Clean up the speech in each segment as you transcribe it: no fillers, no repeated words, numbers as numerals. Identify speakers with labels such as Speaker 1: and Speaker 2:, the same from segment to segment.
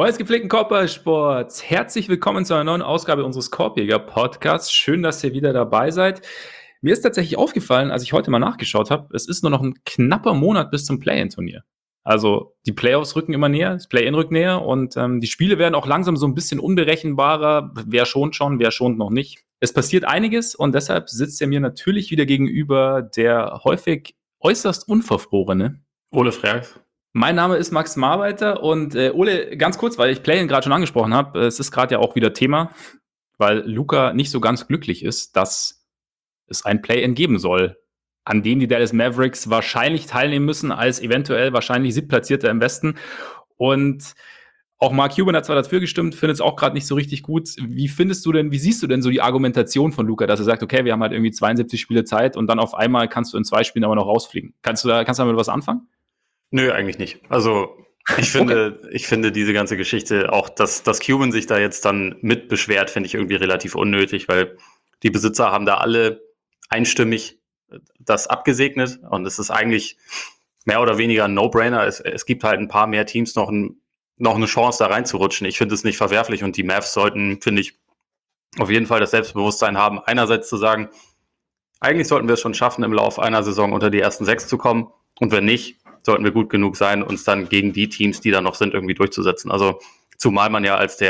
Speaker 1: Freunde des gepflegten Körpersports, herzlich willkommen zu einer neuen Ausgabe unseres Korbjäger-Podcasts. Schön, dass ihr wieder dabei seid. Mir ist tatsächlich aufgefallen, als ich heute mal nachgeschaut habe, es ist nur noch ein knapper Monat bis zum Play-In-Turnier. Also die Playoffs rücken immer näher, das Play-In rückt näher und die Spiele werden auch langsam so ein bisschen unberechenbarer. Wer schont schon, wer schont noch nicht. Es passiert einiges und deshalb sitzt er mir natürlich wieder gegenüber, der häufig äußerst unverfrorene
Speaker 2: Ole Freaks.
Speaker 1: Mein Name ist Max Marbeiter und Ole, ganz kurz, weil ich Play-In gerade schon angesprochen habe, es ist gerade ja auch wieder Thema, weil Luka nicht so ganz glücklich ist, dass es ein Play-In geben soll, an dem die Dallas Mavericks wahrscheinlich teilnehmen müssen, als eventuell wahrscheinlich Siebtplatzierter im Westen. Und auch Mark Cuban hat zwar dafür gestimmt, findet es auch gerade nicht so richtig gut. Wie siehst du denn so die Argumentation von Luka, dass er sagt, okay, wir haben halt irgendwie 72 Spiele Zeit und dann auf einmal kannst du in 2 Spielen aber noch rausfliegen? Kannst du damit was anfangen?
Speaker 2: Nö, eigentlich nicht. Also ich finde diese ganze Geschichte, auch dass Cuban sich da jetzt dann mit beschwert, finde ich irgendwie relativ unnötig, weil die Besitzer haben da alle einstimmig das abgesegnet und es ist eigentlich mehr oder weniger ein No-Brainer. Es gibt halt ein paar mehr Teams noch eine Chance, da reinzurutschen. Ich finde es nicht verwerflich und die Mavs sollten, finde ich, auf jeden Fall das Selbstbewusstsein haben, einerseits zu sagen, eigentlich sollten wir es schon schaffen, im Laufe einer Saison unter die ersten 6 zu kommen und wenn nicht, sollten wir gut genug sein, uns dann gegen die Teams, die da noch sind, irgendwie durchzusetzen. Also zumal man ja als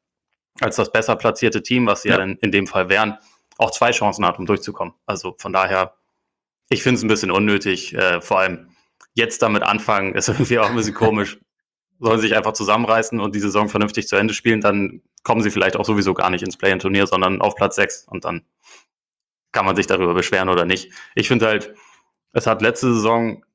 Speaker 2: das besser platzierte Team, was sie ja in dem Fall wären, auch 2 Chancen hat, um durchzukommen. Also von daher, ich finde es ein bisschen unnötig, vor allem jetzt damit anfangen, ist irgendwie auch ein bisschen komisch. Sollen sich einfach zusammenreißen und die Saison vernünftig zu Ende spielen, dann kommen sie vielleicht auch sowieso gar nicht ins Play-in-Turnier, sondern auf Platz 6 und dann kann man sich darüber beschweren oder nicht. Ich finde halt, es hat letzte Saison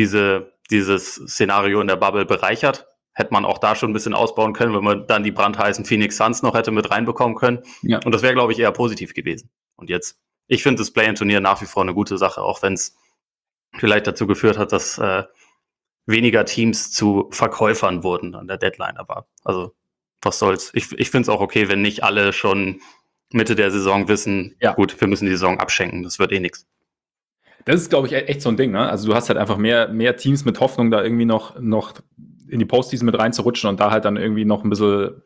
Speaker 2: dieses Szenario in der Bubble bereichert. Hätte man auch da schon ein bisschen ausbauen können, wenn man dann die brandheißen Phoenix Suns noch hätte mit reinbekommen können. Ja. Und das wäre, glaube ich, eher positiv gewesen. Und jetzt, ich finde das Play-in-Turnier nach wie vor eine gute Sache, auch wenn es vielleicht dazu geführt hat, dass weniger Teams zu Verkäufern wurden an der Deadline. Aber also, was soll's. Ich finde es auch okay, wenn nicht alle schon Mitte der Saison wissen, gut, wir müssen die Saison abschenken, das wird eh nichts.
Speaker 1: Das ist, glaube ich, echt so ein Ding, ne? Also du hast halt einfach mehr Teams mit Hoffnung, da irgendwie noch in die Postseason mit reinzurutschen und da halt dann irgendwie noch ein bisschen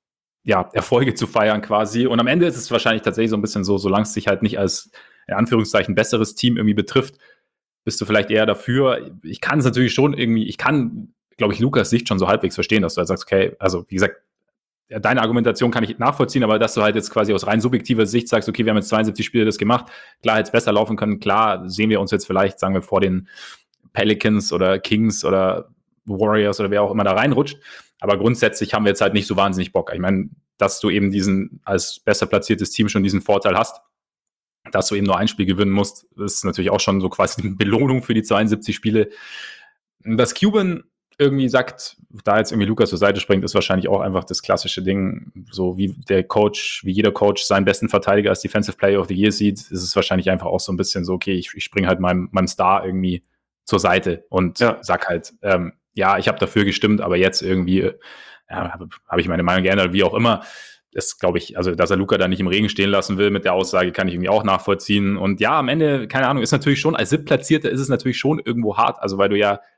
Speaker 1: Erfolge zu feiern quasi. Und am Ende ist es wahrscheinlich tatsächlich so ein bisschen so, solange es sich halt nicht als, in Anführungszeichen, besseres Team irgendwie betrifft, bist du vielleicht eher dafür. Ich kann es natürlich schon irgendwie, glaube ich, Lukas Sicht schon so halbwegs verstehen, dass du halt sagst, okay, also wie gesagt, deine Argumentation kann ich nachvollziehen, aber dass du halt jetzt quasi aus rein subjektiver Sicht sagst, okay, wir haben jetzt 72 Spiele das gemacht, klar hätte es besser laufen können, klar sehen wir uns jetzt vielleicht, sagen wir, vor den Pelicans oder Kings oder Warriors oder wer auch immer da reinrutscht, aber grundsätzlich haben wir jetzt halt nicht so wahnsinnig Bock. Ich meine, dass du eben diesen als besser platziertes Team schon diesen Vorteil hast, dass du eben nur ein Spiel gewinnen musst, ist natürlich auch schon so quasi eine Belohnung für die 72 Spiele. Dass Cuban irgendwie sagt, da jetzt irgendwie Lukas zur Seite springt, ist wahrscheinlich auch einfach das klassische Ding, so wie jeder Coach seinen besten Verteidiger als Defensive Player of the Year sieht, ist es wahrscheinlich einfach auch so ein bisschen so, okay, ich springe halt meinem Star irgendwie zur Seite und sag halt, ich habe dafür gestimmt, aber jetzt irgendwie habe ich meine Meinung geändert, wie auch immer. Das glaube ich, also dass er Luka da nicht im Regen stehen lassen will mit der Aussage, kann ich irgendwie auch nachvollziehen. Und ja, am Ende, keine Ahnung, ist natürlich schon, als Siebtplatzierter ist es natürlich schon irgendwo hart, also weil du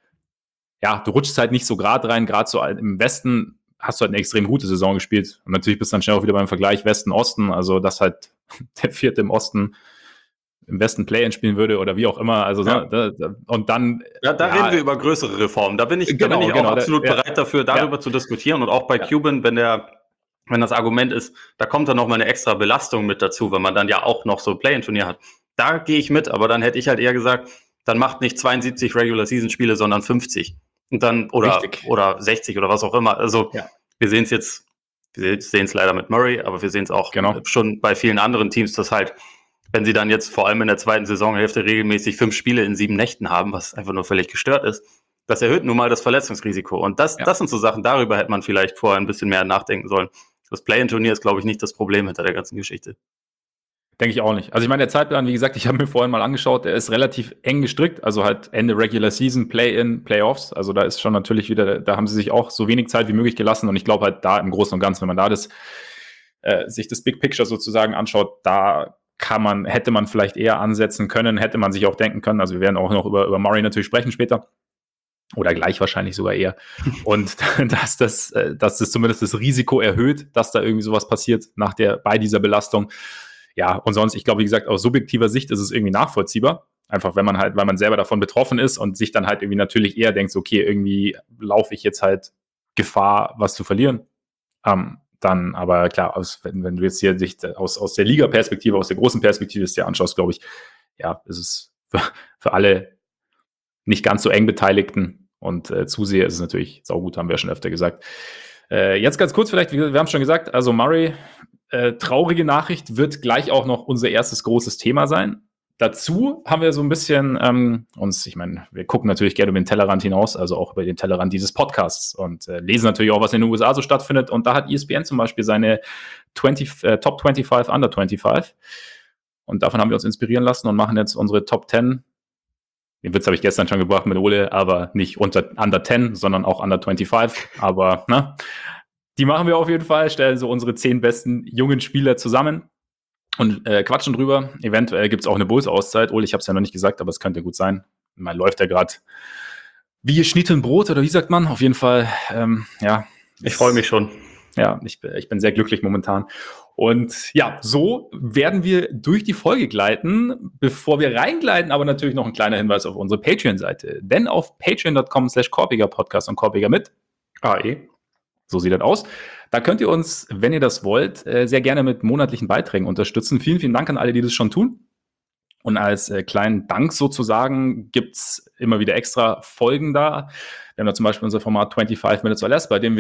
Speaker 1: du rutschst halt nicht so gerade rein, gerade so im Westen hast du halt eine extrem gute Saison gespielt. Und natürlich bist du dann schnell auch wieder beim Vergleich Westen-Osten, also dass halt der Vierte im Osten im Westen Play-In spielen würde oder wie auch immer. Also und dann.
Speaker 2: Ja, da reden wir über größere Reformen. Da bin ich auch absolut bereit dafür, darüber zu diskutieren. Und auch bei Cuban, wenn das Argument ist, da kommt dann noch mal eine extra Belastung mit dazu, wenn man dann ja auch noch so Play-In-Turnier hat. Da gehe ich mit, aber dann hätte ich halt eher gesagt, dann macht nicht 72 Regular-Season-Spiele, sondern 50. Und dann, oder 60 oder was auch immer. Also wir sehen es leider mit Murray, aber wir sehen es auch schon bei vielen anderen Teams, dass halt, wenn sie dann jetzt vor allem in der zweiten Saisonhälfte regelmäßig 5 Spiele in 7 Nächten haben, was einfach nur völlig gestört ist, das erhöht nun mal das Verletzungsrisiko. Und das sind so Sachen, darüber hätte man vielleicht vorher ein bisschen mehr nachdenken sollen. Das Play-in-Turnier ist, glaube ich, nicht das Problem hinter der ganzen Geschichte.
Speaker 1: Denke ich auch nicht. Also ich meine, der Zeitplan, wie gesagt, ich habe mir vorhin mal angeschaut, der ist relativ eng gestrickt, also halt Ende Regular Season, Play-in, Playoffs, also da ist schon natürlich wieder, da haben sie sich auch so wenig Zeit wie möglich gelassen und ich glaube halt da im Großen und Ganzen, wenn man da sich das Big Picture sozusagen anschaut, da hätte man vielleicht eher ansetzen können, hätte man sich auch denken können, also wir werden auch noch über Murray natürlich sprechen später, Oder gleich wahrscheinlich sogar eher. Und dass das zumindest das Risiko erhöht, dass da irgendwie sowas passiert bei dieser Belastung. Ja, und sonst, ich glaube, wie gesagt, aus subjektiver Sicht ist es irgendwie nachvollziehbar. Einfach, weil man selber davon betroffen ist und sich dann halt irgendwie natürlich eher denkt, okay, irgendwie laufe ich jetzt halt Gefahr, was zu verlieren. Dann, aber klar, wenn du jetzt hier sich aus der Liga-Perspektive, aus der großen Perspektive dir anschaust, glaube ich, ja, ist es für alle nicht ganz so eng Beteiligten und Zuseher ist es natürlich saugut, haben wir ja schon öfter gesagt. Jetzt ganz kurz vielleicht, wir haben es schon gesagt, also Murray, traurige Nachricht, wird gleich auch noch unser erstes großes Thema sein. Dazu haben wir so ein bisschen ich meine, wir gucken natürlich gerne über den Tellerrand hinaus, also auch über den Tellerrand dieses Podcasts und lesen natürlich auch, was in den USA so stattfindet. Und da hat ESPN zum Beispiel seine Top 25 Under 25. Und davon haben wir uns inspirieren lassen und machen jetzt unsere Top 10. Den Witz habe ich gestern schon gebracht mit Ole, aber nicht Under 10, sondern auch Under 25. Aber die machen wir auf jeden Fall, stellen so unsere 10 besten jungen Spieler zusammen und quatschen drüber. Eventuell gibt es auch eine Bulls-Auszeit. Ole, ich habe es ja noch nicht gesagt, aber es könnte gut sein. Man läuft ja gerade wie geschnitten Brot, oder wie sagt man? Auf jeden Fall, ja.
Speaker 2: Ich freue mich schon.
Speaker 1: Ja, ich bin sehr glücklich momentan. Und ja, so werden wir durch die Folge gleiten. Bevor wir reingleiten, aber natürlich noch ein kleiner Hinweis auf unsere Patreon-Seite. Denn auf patreon.com/korpiger-podcast und Korpiger mit AE, so sieht das aus. Da könnt ihr uns, wenn ihr das wollt, sehr gerne mit monatlichen Beiträgen unterstützen. Vielen, vielen Dank an alle, die das schon tun. Und als kleinen Dank sozusagen gibt's immer wieder extra Folgen da. Wir haben da zum Beispiel unser Format 25 Minutes or Less, bei dem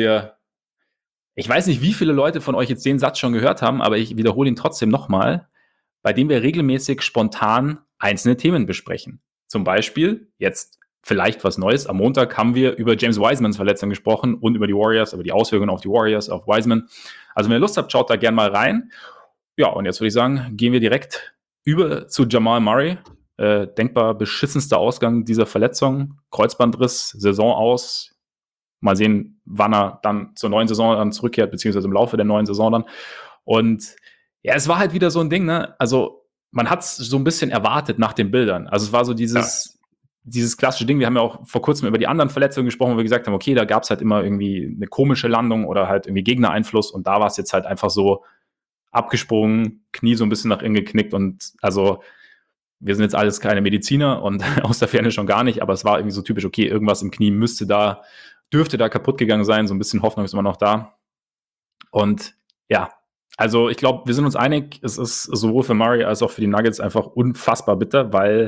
Speaker 1: ich weiß nicht, wie viele Leute von euch jetzt den Satz schon gehört haben, aber ich wiederhole ihn trotzdem nochmal, bei dem wir regelmäßig spontan einzelne Themen besprechen. Zum Beispiel, jetzt vielleicht was Neues, am Montag haben wir über James Wisemans Verletzung gesprochen und über die Warriors, über die Auswirkungen auf die Warriors, auf Wiseman. Also wenn ihr Lust habt, schaut da gerne mal rein. Ja, und jetzt würde ich sagen, gehen wir direkt über zu Jamal Murray. Denkbar beschissenster Ausgang dieser Verletzung. Kreuzbandriss, Saison aus. Mal sehen, wann er dann zur neuen Saison dann zurückkehrt, beziehungsweise im Laufe der neuen Saison dann. Und ja, es war halt wieder so ein Ding, ne? Also, man hat es so ein bisschen erwartet nach den Bildern. Also, es war so dieses klassische Ding. Wir haben ja auch vor kurzem über die anderen Verletzungen gesprochen, wo wir gesagt haben, okay, da gab es halt immer irgendwie eine komische Landung oder halt irgendwie Gegnereinfluss. Und da war es jetzt halt einfach so abgesprungen, Knie so ein bisschen nach innen geknickt. Und also, wir sind jetzt alles keine Mediziner und aus der Ferne schon gar nicht, aber es war irgendwie so typisch, okay, irgendwas im Knie dürfte da kaputt gegangen sein. So ein bisschen Hoffnung ist immer noch da. Und ja, also ich glaube, wir sind uns einig, es ist sowohl für Murray als auch für die Nuggets einfach unfassbar bitter, weil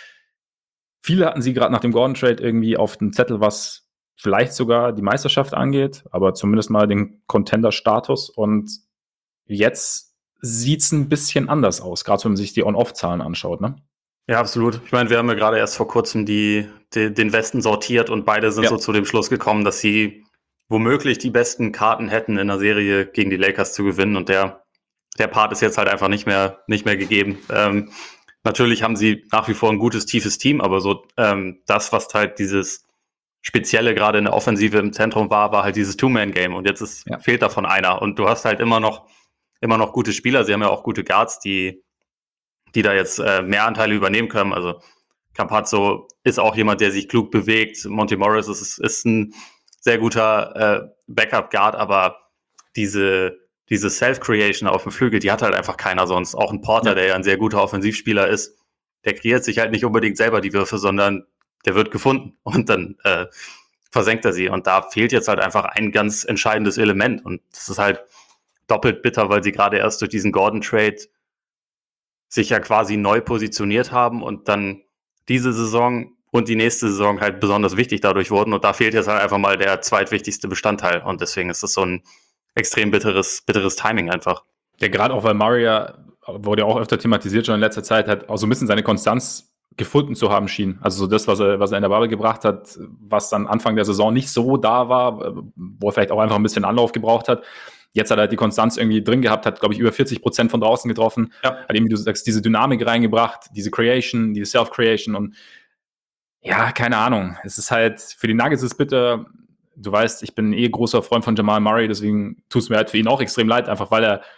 Speaker 1: viele hatten sie gerade nach dem Gordon-Trade irgendwie auf dem Zettel, was vielleicht sogar die Meisterschaft angeht, aber zumindest mal den Contender-Status. Und jetzt sieht es ein bisschen anders aus, gerade wenn man sich die On-Off-Zahlen anschaut, ne?
Speaker 2: Ja, absolut. Ich meine, wir haben ja gerade erst vor kurzem den Westen sortiert und beide sind so zu dem Schluss gekommen, dass sie womöglich die besten Karten hätten, in der Serie gegen die Lakers zu gewinnen. Und der Part ist jetzt halt einfach nicht mehr gegeben. Natürlich haben sie nach wie vor ein gutes, tiefes Team, aber so das, was halt dieses Spezielle gerade in der Offensive im Zentrum war halt dieses Two-Man-Game. Und jetzt fehlt davon einer. Und du hast halt immer noch gute Spieler. Sie haben ja auch gute Guards, die da jetzt mehr Anteile übernehmen können. Also Campazzo ist auch jemand, der sich klug bewegt. Monty Morris ist ein sehr guter Backup-Guard, aber diese Self-Creation auf dem Flügel, die hat halt einfach keiner sonst. Auch ein Porter, der ja ein sehr guter Offensivspieler ist, der kreiert sich halt nicht unbedingt selber die Würfe, sondern der wird gefunden und dann versenkt er sie. Und da fehlt jetzt halt einfach ein ganz entscheidendes Element. Und das ist halt doppelt bitter, weil sie gerade erst durch diesen Gordon-Trade sich ja quasi neu positioniert haben und dann diese Saison und die nächste Saison halt besonders wichtig dadurch wurden. Und da fehlt jetzt halt einfach mal der zweitwichtigste Bestandteil. Und deswegen ist das so ein extrem bitteres Timing einfach.
Speaker 1: Ja, gerade auch, weil Murray wurde ja auch öfter thematisiert schon in letzter Zeit, hat auch so ein bisschen seine Konstanz gefunden zu haben schien. Also so das, was er in der Bubble gebracht hat, was dann Anfang der Saison nicht so da war, wo er vielleicht auch einfach ein bisschen Anlauf gebraucht hat. Jetzt hat er halt die Konstanz irgendwie drin gehabt, hat, glaube ich, über 40% von draußen getroffen. Ja. Hat eben, wie du sagst, diese Dynamik reingebracht, diese Creation, diese Self-Creation und ja, keine Ahnung. Es ist halt, für die Nuggets ist bitter. Du weißt, ich bin großer Freund von Jamal Murray, deswegen tut es mir halt für ihn auch extrem leid, einfach weil er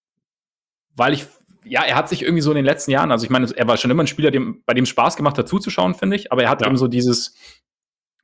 Speaker 1: hat sich irgendwie so in den letzten Jahren, also ich meine, er war schon immer ein Spieler, bei dem Spaß gemacht hat zuzuschauen, finde ich, aber er hat eben so dieses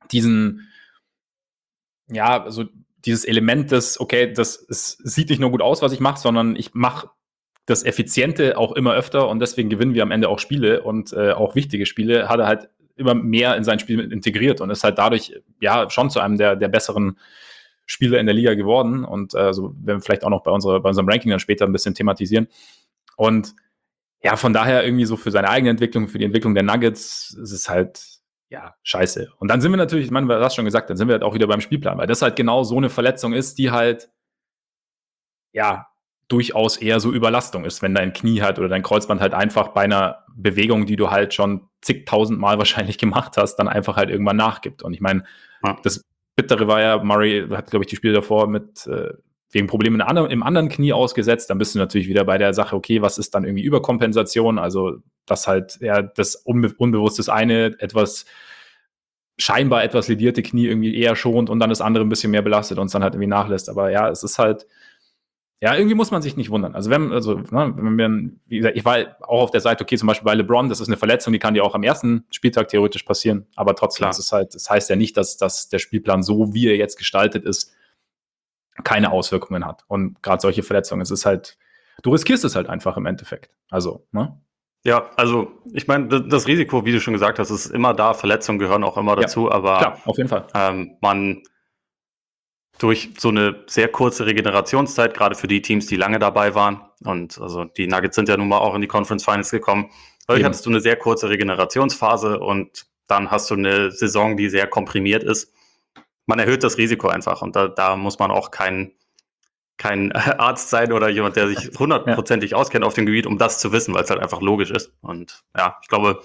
Speaker 1: so dieses Element des, okay, es sieht nicht nur gut aus, was ich mache, sondern ich mache das Effiziente auch immer öfter und deswegen gewinnen wir am Ende auch Spiele und auch wichtige Spiele, hat er halt immer mehr in sein Spiel integriert und ist halt dadurch ja schon zu einem der besseren Spieler in der Liga geworden und so werden wir vielleicht auch noch bei unserem Ranking dann später ein bisschen thematisieren. Und ja, von daher irgendwie so für seine eigene Entwicklung, für die Entwicklung der Nuggets, ist es halt, ja, scheiße. Und dann sind wir natürlich, ich meine, du hast schon gesagt, dann sind wir halt auch wieder beim Spielplan, weil das halt genau so eine Verletzung ist, die halt, ja, durchaus eher so Überlastung ist, wenn dein Knie halt oder dein Kreuzband halt einfach bei einer Bewegung, die du halt schon zigtausend Mal wahrscheinlich gemacht hast, dann einfach halt irgendwann nachgibt. Und ich meine, das Bittere war ja, Murray hat, glaube ich, die Spiele davor mit wegen Problemen im anderen Knie ausgesetzt. Dann bist du natürlich wieder bei der Sache, okay, was ist dann irgendwie Überkompensation? Also, dass halt ja das unbewusstes eine scheinbar etwas ledierte Knie irgendwie eher schont und dann das andere ein bisschen mehr belastet und es dann halt irgendwie nachlässt. Aber ja, es ist halt, ja, irgendwie muss man sich nicht wundern. Also, wenn wir, wie gesagt, ich war auch auf der Seite, okay, zum Beispiel bei LeBron, das ist eine Verletzung, die kann dir auch am ersten Spieltag theoretisch passieren. Aber trotzdem ist es halt, das heißt ja nicht, dass der Spielplan so, wie er jetzt gestaltet ist, keine Auswirkungen hat. Und gerade solche Verletzungen, es ist halt, du riskierst es halt einfach im Endeffekt. Also, ne?
Speaker 2: Ja, also ich meine, das Risiko, wie du schon gesagt hast, ist immer da. Verletzungen gehören auch immer dazu, aber
Speaker 1: klar, auf jeden Fall.
Speaker 2: Man durch so eine sehr kurze Regenerationszeit, gerade für die Teams, die lange dabei waren, und also die Nuggets sind ja nun mal auch in die Conference Finals gekommen, dadurch hattest du eine sehr kurze Regenerationsphase und dann hast du eine Saison, die sehr komprimiert ist. Man erhöht das Risiko einfach und da muss man auch kein Arzt sein oder jemand, der sich hundertprozentig auskennt auf dem Gebiet, um das zu wissen, weil es halt einfach logisch ist. Und ja, ich glaube,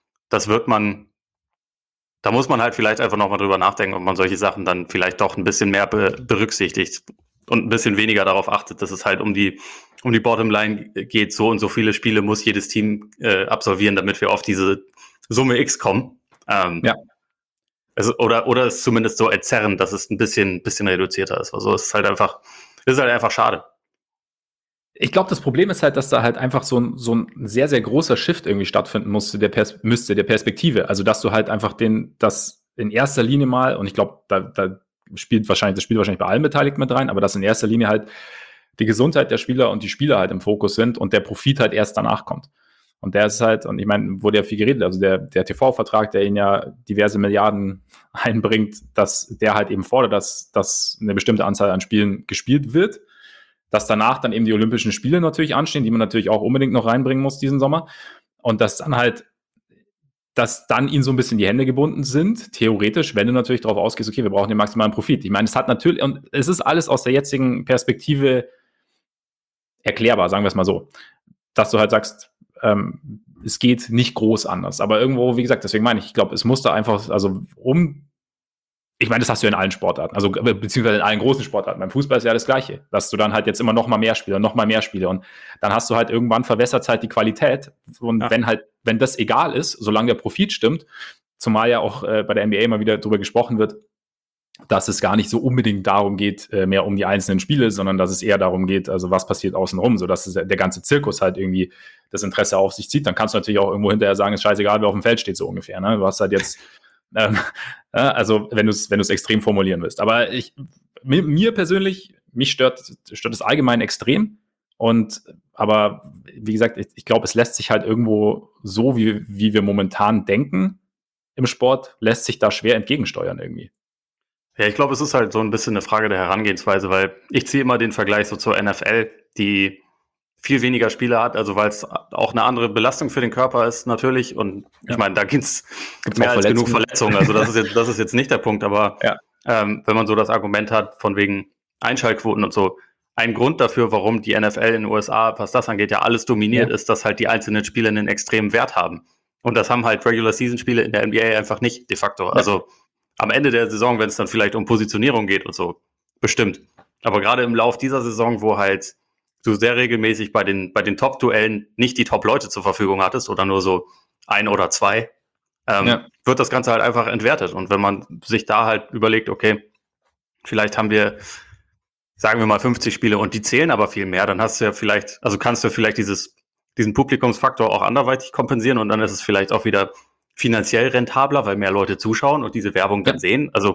Speaker 2: da muss man halt vielleicht einfach nochmal drüber nachdenken, ob man solche Sachen dann vielleicht doch ein bisschen mehr berücksichtigt und ein bisschen weniger darauf achtet, dass es halt um die Bottomline geht. So und so viele Spiele muss jedes Team absolvieren, damit wir auf diese Summe X kommen. Also, oder es zumindest so erzerren, dass es ein bisschen reduzierter ist. Also es ist halt einfach schade.
Speaker 1: Ich glaube, das Problem ist halt, dass da halt einfach so ein sehr, sehr großer Shift irgendwie stattfinden müsste der Perspektive. Also, dass du halt einfach das in erster Linie mal, und ich glaube, da spielt wahrscheinlich bei allen Beteiligten mit rein, aber dass in erster Linie halt die Gesundheit der Spieler und die Spieler halt im Fokus sind und der Profit halt erst danach kommt. Und der ist halt, und ich meine, wurde ja viel geredet, also der TV-Vertrag, der ihn ja diverse Milliarden einbringt, dass der halt eben fordert, dass eine bestimmte Anzahl an Spielen gespielt wird, dass danach dann eben die Olympischen Spiele natürlich anstehen, die man natürlich auch unbedingt noch reinbringen muss diesen Sommer. Und dass dann ihnen so ein bisschen die Hände gebunden sind, theoretisch, wenn du natürlich darauf ausgehst, okay, wir brauchen den maximalen Profit. Ich meine, es hat natürlich, und es ist alles aus der jetzigen Perspektive erklärbar, sagen wir es mal so, dass du halt sagst, es geht nicht groß anders. Aber irgendwo, wie gesagt, deswegen meine ich glaube, es musste einfach, also ich meine, das hast du ja in allen Sportarten, also beziehungsweise in allen großen Sportarten. Beim Fußball ist ja das Gleiche, dass du dann halt jetzt immer noch mal mehr Spiele und dann hast du halt irgendwann verwässert halt die Qualität und wenn das egal ist, solange der Profit stimmt, zumal ja auch bei der NBA immer wieder drüber gesprochen wird, dass es gar nicht so unbedingt darum geht, mehr um die einzelnen Spiele, sondern dass es eher darum geht, also was passiert außenrum, sodass der ganze Zirkus halt irgendwie das Interesse auf sich zieht. Dann kannst du natürlich auch irgendwo hinterher sagen, ist scheißegal, wer auf dem Feld steht, so ungefähr. Ne? Du hast halt jetzt, also wenn du es extrem formulieren willst. Aber mir persönlich, mich stört es allgemein extrem. Aber wie gesagt, ich glaube, es lässt sich halt irgendwo so, wie wir momentan denken im Sport, lässt sich da schwer entgegensteuern irgendwie.
Speaker 2: Ja, ich glaube, es ist halt so ein bisschen eine Frage der Herangehensweise, weil ich ziehe immer den Vergleich so zur NFL, die viel weniger Spiele hat, also weil es auch eine andere Belastung für den Körper ist natürlich und ich meine, da gibt's mehr als genug Verletzungen, also das ist jetzt nicht der Punkt, aber wenn man so das Argument hat von wegen Einschaltquoten und so, ein Grund dafür, warum die NFL in den USA, was das angeht, ja alles dominiert, ist, dass halt die einzelnen Spiele einen extremen Wert haben und das haben halt Regular-Season-Spiele in der NBA einfach nicht de facto, also am Ende der Saison, wenn es dann vielleicht um Positionierung geht und so, bestimmt. Aber gerade im Lauf dieser Saison, wo halt du sehr regelmäßig bei den Top-Duellen nicht die Top-Leute zur Verfügung hattest oder nur so ein oder zwei, wird das Ganze halt einfach entwertet. Und wenn man sich da halt überlegt, okay, vielleicht haben wir, sagen wir mal 50 Spiele und die zählen aber viel mehr, dann hast du ja vielleicht, also kannst du vielleicht diesen Publikumsfaktor auch anderweitig kompensieren und dann ist es vielleicht auch wieder finanziell rentabler, weil mehr Leute zuschauen und diese Werbung dann sehen. Also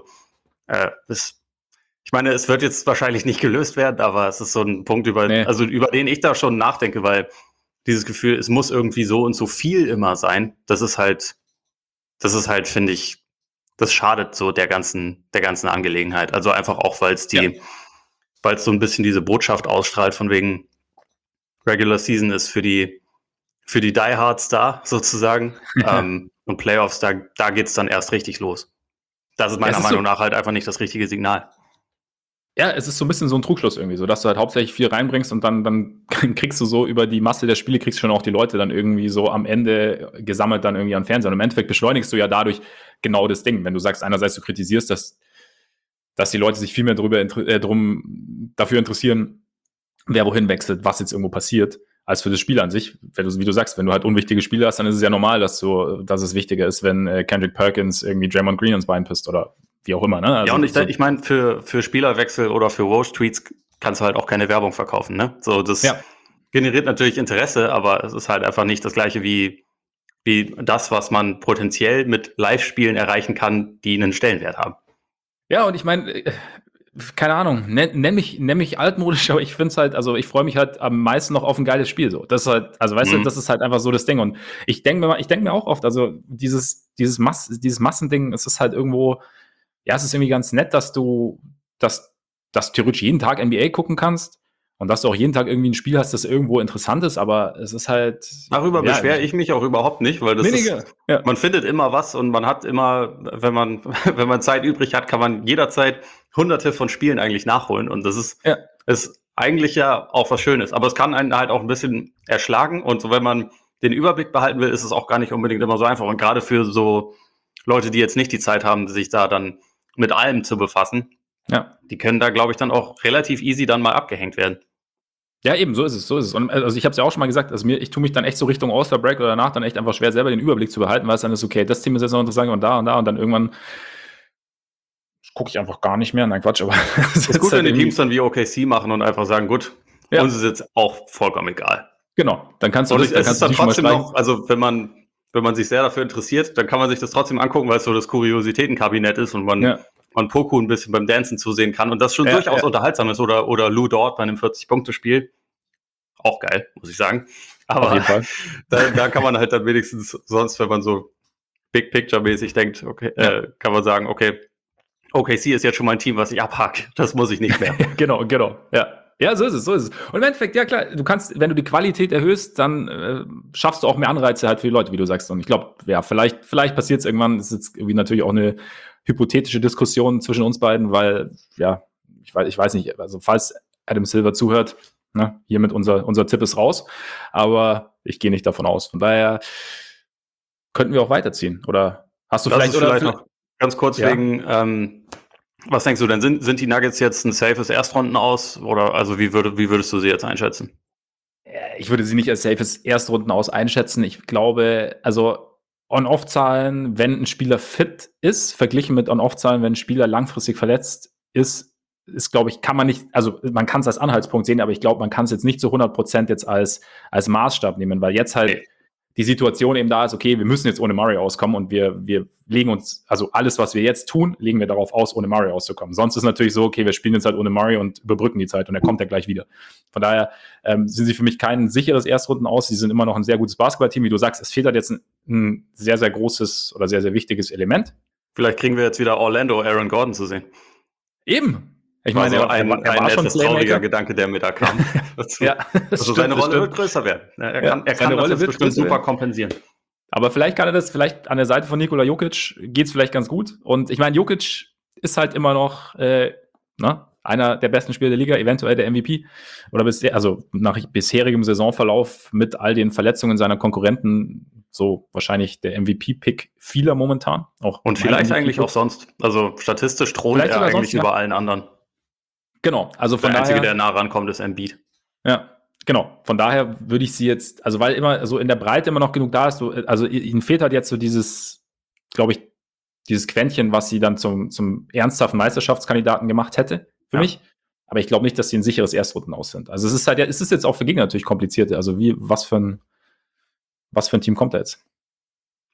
Speaker 2: ich meine, es wird jetzt wahrscheinlich nicht gelöst werden, aber es ist so ein Punkt, über den ich da schon nachdenke, weil dieses Gefühl, es muss irgendwie so und so viel immer sein, das ist halt, finde ich, das schadet so der ganzen Angelegenheit. Also einfach auch, weil es so ein bisschen diese Botschaft ausstrahlt, von wegen Regular Season ist für die Diehards da, sozusagen. Und Playoffs, da geht's dann erst richtig los. Das ist meiner Meinung nach halt einfach nicht das richtige Signal.
Speaker 1: Ja, es ist so ein bisschen so ein Trugschluss irgendwie, so dass du halt hauptsächlich viel reinbringst und dann kriegst du so über die Masse der Spiele, kriegst du schon auch die Leute dann irgendwie so am Ende gesammelt dann irgendwie an Fernsehen. Und im Endeffekt beschleunigst du ja dadurch genau das Ding. Wenn du sagst, einerseits du kritisierst, dass die Leute sich viel mehr dafür interessieren, wer wohin wechselt, was jetzt irgendwo passiert, als für das Spiel an sich. Wie du sagst, wenn du halt unwichtige Spiele hast, dann ist es ja normal, dass es wichtiger ist, wenn Kendrick Perkins irgendwie Draymond Green ins Bein pisst oder wie auch immer, ne? Also,
Speaker 2: ja, und ich meine, für Spielerwechsel oder für Woj-Tweets kannst du halt auch keine Werbung verkaufen, ne? So, das generiert natürlich Interesse, aber es ist halt einfach nicht das Gleiche wie das, was man potenziell mit Live-Spielen erreichen kann, die einen Stellenwert haben.
Speaker 1: Ja, und ich meine, keine Ahnung, nenn mich altmodisch, aber ich finde es halt, also ich freue mich halt am meisten noch auf ein geiles Spiel so. Das ist halt, also weißt du, das ist halt einfach so das Ding. Und ich denke mir auch oft, also dieses Massending, es ist halt irgendwo, ja, es ist irgendwie ganz nett, dass du theoretisch jeden Tag NBA gucken kannst und dass du auch jeden Tag irgendwie ein Spiel hast, das irgendwo interessant ist, aber es ist halt.
Speaker 2: Darüber beschwere ich mich auch überhaupt nicht, weil man findet immer was und man hat immer, wenn man Zeit übrig hat, kann man jederzeit hunderte von Spielen eigentlich nachholen und das ist eigentlich ja auch was Schönes, aber es kann einen halt auch ein bisschen erschlagen und so, wenn man den Überblick behalten will, ist es auch gar nicht unbedingt immer so einfach und gerade für so Leute, die jetzt nicht die Zeit haben, sich da dann mit allem zu befassen, die können da, glaube ich, dann auch relativ easy dann mal abgehängt werden.
Speaker 1: Ja, eben, so ist es. Und also ich habe es ja auch schon mal gesagt, also ich tue mich dann echt so Richtung All-Star-Break oder danach dann echt einfach schwer, selber den Überblick zu behalten, weil es dann ist, okay, das Team ist jetzt noch interessant und da und dann irgendwann gucke ich einfach gar nicht mehr. Nein, Quatsch, aber
Speaker 2: es ist gut, wenn die Teams dann wie OKC machen und einfach sagen, gut, uns ist jetzt auch vollkommen egal.
Speaker 1: Genau, dann kannst du
Speaker 2: es ist dann trotzdem noch, also wenn man sich sehr dafür interessiert, dann kann man sich das trotzdem angucken, weil es so das Kuriositätenkabinett ist und man Poku ein bisschen beim Dancen zusehen kann und das schon durchaus unterhaltsam ist. Oder Lou Dort bei einem 40-Punkte-Spiel. Auch geil, muss ich sagen. Aber auf jeden Fall. Da kann man halt dann wenigstens sonst, wenn man so Big-Picture-mäßig denkt, okay, kann man sagen, okay, OKC ist jetzt schon mein Team, was ich abhake. Das muss ich nicht mehr.
Speaker 1: Genau, ja. Ja, so ist es. Und im Endeffekt, ja klar, du kannst, wenn du die Qualität erhöhst, dann schaffst du auch mehr Anreize halt für die Leute, wie du sagst. Und ich glaube, ja, vielleicht passiert es irgendwann. Das ist jetzt irgendwie natürlich auch eine hypothetische Diskussion zwischen uns beiden, weil, ja, ich weiß nicht, also falls Adam Silver zuhört, ne, hiermit unser Tipp ist raus. Aber ich gehe nicht davon aus. Von daher könnten wir auch weiterziehen. Oder hast du vielleicht
Speaker 2: noch ganz kurz wegen, was denkst du denn? Sind die Nuggets jetzt ein safes Erstrunden aus? Oder also wie würdest du sie jetzt einschätzen?
Speaker 1: Ich würde sie nicht als safes Erstrunden aus einschätzen. Ich glaube, also On-Off-Zahlen, wenn ein Spieler fit ist, verglichen mit On-Off-Zahlen, wenn ein Spieler langfristig verletzt ist, glaube ich, kann man nicht, also man kann es als Anhaltspunkt sehen, aber ich glaube, man kann es jetzt nicht zu 100% jetzt als Maßstab nehmen, weil jetzt halt die Situation eben da ist, okay, wir müssen jetzt ohne Murray auskommen und wir legen uns, also alles, was wir jetzt tun, legen wir darauf aus, ohne Murray auszukommen. Sonst ist natürlich so, okay, wir spielen jetzt halt ohne Murray und überbrücken die Zeit und er kommt ja gleich wieder. Von daher sind sie für mich kein sicheres Erstrunden aus. Sie sind immer noch ein sehr gutes Basketballteam. Wie du sagst, es fehlt halt jetzt ein sehr, sehr großes oder sehr, sehr wichtiges Element.
Speaker 2: Vielleicht kriegen wir jetzt wieder Orlando Aaron Gordon zu sehen.
Speaker 1: Eben.
Speaker 2: Ich meine, er war schon ein trauriger Gedanke, der mir da kam. Also seine Rolle wird größer werden. Er kann das jetzt bestimmt super kompensieren.
Speaker 1: Aber vielleicht kann er das, vielleicht an der Seite von Nikola Jokic geht es vielleicht ganz gut. Und ich meine, Jokic ist halt immer noch einer der besten Spieler der Liga, eventuell der MVP. Oder nach bisherigem Saisonverlauf mit all den Verletzungen seiner Konkurrenten so wahrscheinlich der MVP-Pick vieler momentan.
Speaker 2: Und vielleicht eigentlich auch sonst. Also statistisch thront er eigentlich über allen anderen.
Speaker 1: Genau, also von
Speaker 2: daher. Der Einzige, der nah rankommt, ist Embiid.
Speaker 1: Ja, genau. Von daher würde ich sie jetzt, also weil immer so in der Breite immer noch genug da ist, also ihnen fehlt halt jetzt so dieses, glaube ich, dieses Quäntchen, was sie dann zum ernsthaften Meisterschaftskandidaten gemacht hätte, für mich. Aber ich glaube nicht, dass sie ein sicheres Erstrunden aus sind. Also es ist jetzt auch für Gegner natürlich kompliziert. Also was für ein Team kommt da jetzt?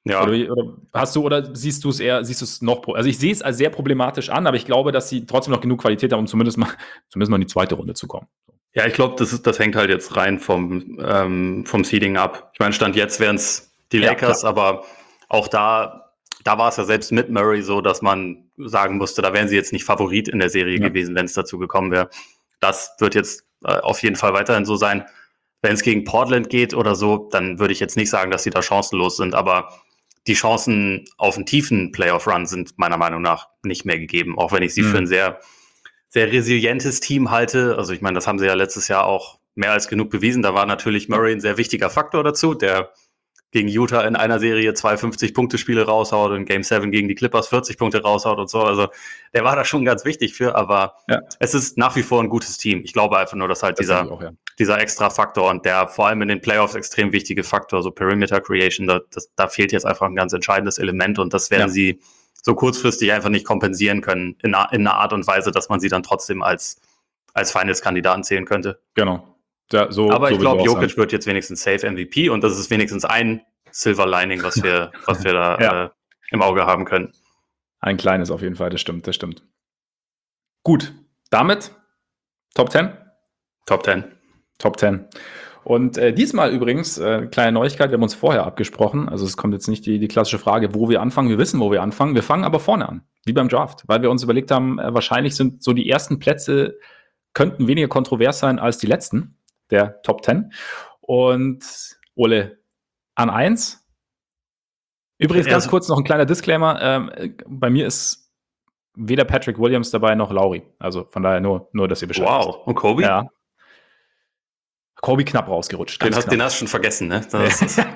Speaker 2: Ja.
Speaker 1: Oder hast du, oder siehst du es noch, also ich sehe es als sehr problematisch an, aber ich glaube, dass sie trotzdem noch genug Qualität haben, um zumindest mal in die zweite Runde zu kommen.
Speaker 2: Ja, ich glaube, das hängt halt jetzt rein vom Seeding ab. Ich meine, Stand jetzt wären es die Lakers,
Speaker 1: klar.
Speaker 2: aber auch da war es ja selbst mit Murray so, dass man sagen musste, da wären sie jetzt nicht Favorit in der Serie gewesen, wenn es dazu gekommen wäre. Das wird jetzt auf jeden Fall weiterhin so sein. Wenn es gegen Portland geht oder so, dann würde ich jetzt nicht sagen, dass sie da chancenlos sind, aber die Chancen auf einen tiefen Playoff-Run sind meiner Meinung nach nicht mehr gegeben, auch wenn ich sie für ein sehr, sehr resilientes Team halte. Also ich meine, das haben sie ja letztes Jahr auch mehr als genug bewiesen. Da war natürlich Murray ein sehr wichtiger Faktor dazu, der gegen Utah in einer Serie 2 50-Punkte-Spiele raushaut und in Game 7 gegen die Clippers 40 Punkte raushaut und so. Also der war da schon ganz wichtig für, aber es ist nach wie vor ein gutes Team. Ich glaube einfach nur, dass halt dieser extra Faktor und der vor allem in den Playoffs extrem wichtige Faktor, so Perimeter Creation, da fehlt jetzt einfach ein ganz entscheidendes Element und das werden sie so kurzfristig einfach nicht kompensieren können in einer Art und Weise, dass man sie dann trotzdem als Finals-Kandidaten zählen könnte.
Speaker 1: Genau.
Speaker 2: Aber ich glaube, Jokic wird jetzt wenigstens safe MVP und das ist wenigstens ein Silver Lining, was wir da im Auge haben können.
Speaker 1: Ein kleines auf jeden Fall, das stimmt. Gut, damit Top 10?
Speaker 2: Top 10.
Speaker 1: Top 10. Und diesmal übrigens, kleine Neuigkeit, wir haben uns vorher abgesprochen, also es kommt jetzt nicht die klassische Frage, wo wir anfangen, wir wissen, wo wir anfangen, wir fangen aber vorne an, wie beim Draft, weil wir uns überlegt haben, wahrscheinlich sind so die ersten Plätze, könnten weniger kontrovers sein als die letzten, der Top 10. Und Ole, an 1. Übrigens ganz kurz noch ein kleiner Disclaimer, bei mir ist weder Patrick Williams dabei noch Lauri, also von daher nur dass ihr Bescheid wisst.
Speaker 2: Wow, und Kobe?
Speaker 1: Ja. Kobe knapp rausgerutscht.
Speaker 2: Den hast du schon vergessen, ne?
Speaker 1: Nein.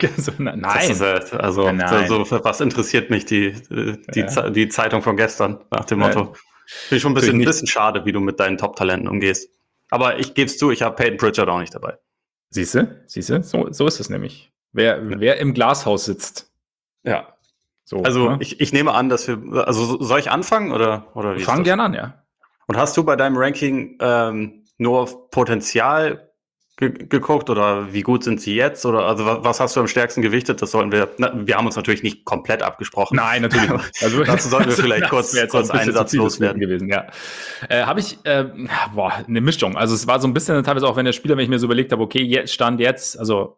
Speaker 2: Was interessiert mich die Zeitung von gestern nach dem Motto? Finde ich schon ein bisschen schade, wie du mit deinen Top-Talenten umgehst. Aber ich gebe es zu, ich habe Peyton Pritchard auch nicht dabei.
Speaker 1: Siehst du? So ist es nämlich. Wer im Glashaus sitzt.
Speaker 2: Ja. So, also ne? ich nehme an, dass soll ich anfangen oder wie?
Speaker 1: Fang gerne an, ja.
Speaker 2: Und hast du bei deinem Ranking nur auf Potenzial geguckt oder wie gut sind sie jetzt? Oder also was hast du am stärksten gewichtet? Das sollten wir. Wir haben uns natürlich nicht komplett abgesprochen.
Speaker 1: Nein, natürlich nicht.
Speaker 2: Also dazu sollten wir vielleicht kurz einen Satz loswerden
Speaker 1: gewesen. Ja, habe ich eine Mischung. Also es war so ein bisschen teilweise auch, wenn ich mir so überlegt habe, okay, Stand jetzt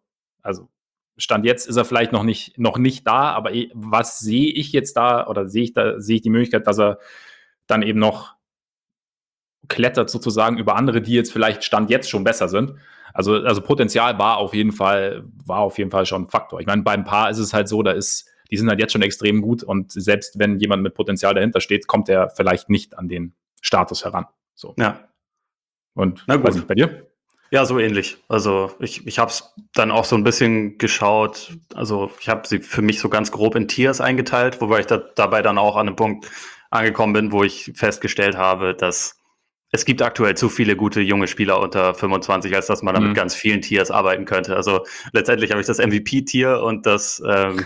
Speaker 1: ist er vielleicht noch nicht da, aber was sehe ich jetzt da oder sehe ich die Möglichkeit, dass er dann eben noch klettert sozusagen über andere, die jetzt vielleicht Stand jetzt schon besser sind. Also Potenzial war auf jeden Fall schon ein Faktor. Ich meine, beim Paar ist es halt so, die sind halt jetzt schon extrem gut und selbst wenn jemand mit Potenzial dahinter steht, kommt er vielleicht nicht an den Status heran. So.
Speaker 2: Ja.
Speaker 1: Und weiß nicht, bei dir?
Speaker 2: Ja, so ähnlich. Also ich habe es dann auch so ein bisschen geschaut. Also ich habe sie für mich so ganz grob in Tiers eingeteilt, wobei ich dabei dann auch an einem Punkt angekommen bin, wo ich festgestellt habe, dass es gibt aktuell zu viele gute junge Spieler unter 25, als dass man damit ganz vielen Tiers arbeiten könnte. Also letztendlich habe ich das MVP-Tier und das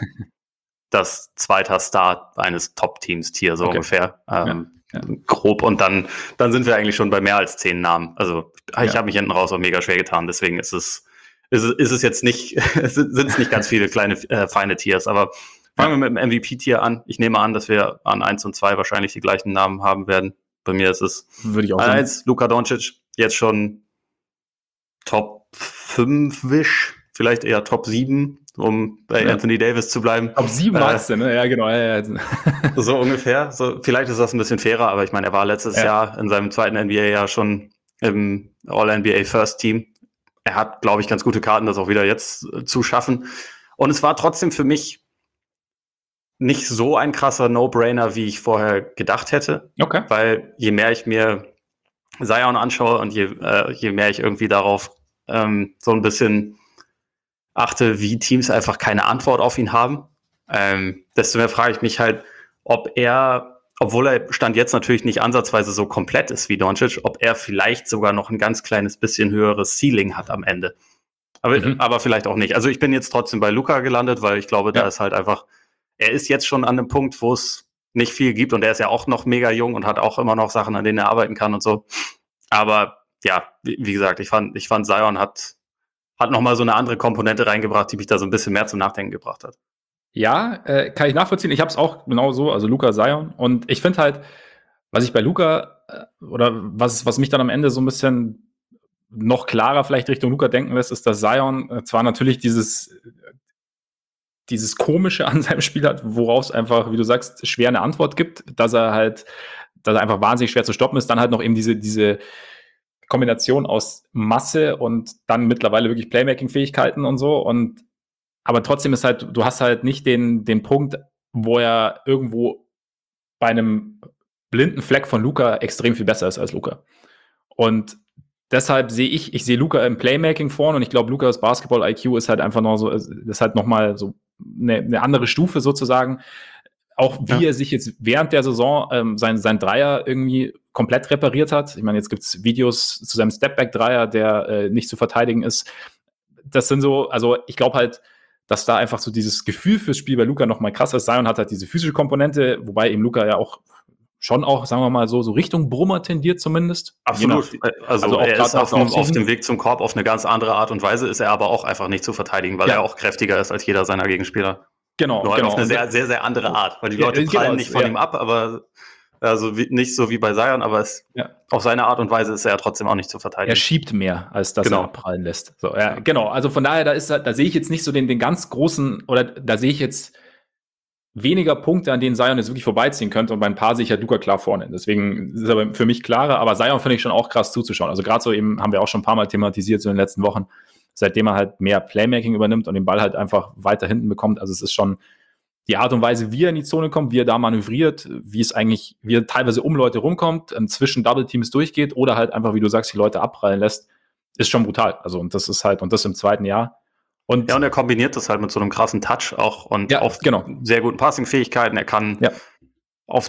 Speaker 2: zweiter Star eines Top-Teams-Tier, so ungefähr. Grob. Und dann sind wir eigentlich schon bei mehr als 10 Namen. Also ich habe mich hinten raus auch mega schwer getan. Deswegen ist es jetzt nicht, sind es nicht ganz viele kleine, feine Tiers. Aber fangen wir mit dem MVP-Tier an. Ich nehme an, dass wir an 1 und 2 wahrscheinlich die gleichen Namen haben werden. Bei mir ist es
Speaker 1: würde ich auch
Speaker 2: 1, Luka Doncic, jetzt schon Top 5-isch, vielleicht eher Top 7, um bei Anthony Davis zu bleiben.
Speaker 1: Top 7 magst du, ne? Ja, genau. Ja.
Speaker 2: So ungefähr. So, vielleicht ist das ein bisschen fairer, aber ich meine, er war letztes Jahr in seinem zweiten NBA-Jahr schon im All-NBA First Team. Er hat, glaube ich, ganz gute Karten, das auch wieder jetzt zu schaffen. Und es war trotzdem für mich nicht so ein krasser No-Brainer, wie ich vorher gedacht hätte.
Speaker 1: Okay.
Speaker 2: Weil je mehr ich mir Zion anschaue und je mehr ich irgendwie darauf so ein bisschen achte, wie Teams einfach keine Antwort auf ihn haben, desto mehr frage ich mich halt, ob er, obwohl er Stand jetzt natürlich nicht ansatzweise so komplett ist wie Doncic, ob er vielleicht sogar noch ein ganz kleines bisschen höheres Ceiling hat am Ende. Aber vielleicht auch nicht. Also ich bin jetzt trotzdem bei Luka gelandet, weil ich glaube, da ist halt einfach, er ist jetzt schon an einem Punkt, wo es nicht viel gibt und er ist ja auch noch mega jung und hat auch immer noch Sachen, an denen er arbeiten kann und so. Aber ja, wie gesagt, ich fand Zion hat nochmal so eine andere Komponente reingebracht, die mich da so ein bisschen mehr zum Nachdenken gebracht hat.
Speaker 1: Ja, kann ich nachvollziehen. Ich habe es auch genau so, also Luka, Zion. Und ich finde halt, was ich bei Luka oder was mich dann am Ende so ein bisschen noch klarer vielleicht Richtung Luka denken lässt, ist, dass Zion zwar natürlich dieses Komische an seinem Spiel hat, worauf es einfach, wie du sagst, schwer eine Antwort gibt, dass er einfach wahnsinnig schwer zu stoppen ist, dann halt noch eben diese Kombination aus Masse und dann mittlerweile wirklich Playmaking-Fähigkeiten und so. Aber trotzdem ist halt, du hast halt nicht den Punkt, wo er irgendwo bei einem blinden Fleck von Luka extrem viel besser ist als Luka. Und deshalb ich sehe Luka im Playmaking vorne und ich glaube, Lukas Basketball-IQ ist halt einfach noch so, ist halt nochmal so eine andere Stufe sozusagen. Auch wie er sich jetzt während der Saison sein Dreier irgendwie komplett repariert hat. Ich meine, jetzt gibt es Videos zu seinem Stepback-Dreier, der nicht zu verteidigen ist. Das sind so, also ich glaube halt, dass da einfach so dieses Gefühl fürs Spiel bei Luka noch mal krasser ist. Zion hat halt diese physische Komponente, wobei eben Luka ja auch schon auch, sagen wir mal so Richtung Brummer tendiert zumindest.
Speaker 2: Absolut. Also
Speaker 1: auch
Speaker 2: er ist
Speaker 1: grad
Speaker 2: auf dem Weg zum Korb auf eine ganz andere Art und Weise, ist er aber auch einfach nicht zu verteidigen, weil
Speaker 1: Ja.
Speaker 2: er auch kräftiger ist als jeder seiner Gegenspieler.
Speaker 1: Genau,
Speaker 2: Nur halt auf
Speaker 1: genau.
Speaker 2: eine sehr, sehr, sehr andere Art, weil die
Speaker 1: Ja,
Speaker 2: Leute
Speaker 1: genau,
Speaker 2: prallen nicht von
Speaker 1: ja.
Speaker 2: ihm ab, aber nicht so wie bei Zion, aber
Speaker 1: Ja.
Speaker 2: auf seine Art und Weise ist er trotzdem auch nicht zu verteidigen.
Speaker 1: Er schiebt mehr, als dass
Speaker 2: Genau.
Speaker 1: er abprallen lässt. So, ja, genau. Also von daher, da sehe ich jetzt nicht so den ganz großen, oder da sehe ich jetzt weniger Punkte, an denen Zion jetzt wirklich vorbeiziehen könnte, und bei ein paar sehe ich halt Luka klar vorne. Deswegen ist er für mich klarer, aber Zion finde ich schon auch krass zuzuschauen. Also gerade so eben, haben wir auch schon ein paar Mal thematisiert so in den letzten Wochen, seitdem er halt mehr Playmaking übernimmt und den Ball halt einfach weiter hinten bekommt. Also es ist schon die Art und Weise, wie er in die Zone kommt, wie er da manövriert, wie er teilweise um Leute rumkommt, zwischen Double Teams durchgeht oder halt einfach, wie du sagst, die Leute abprallen lässt, ist schon brutal. Also, und das ist halt, und das im zweiten Jahr.
Speaker 2: Und er kombiniert das halt mit so einem krassen Touch auch und auch
Speaker 1: genau.
Speaker 2: sehr guten Passing-Fähigkeiten. Er kann auf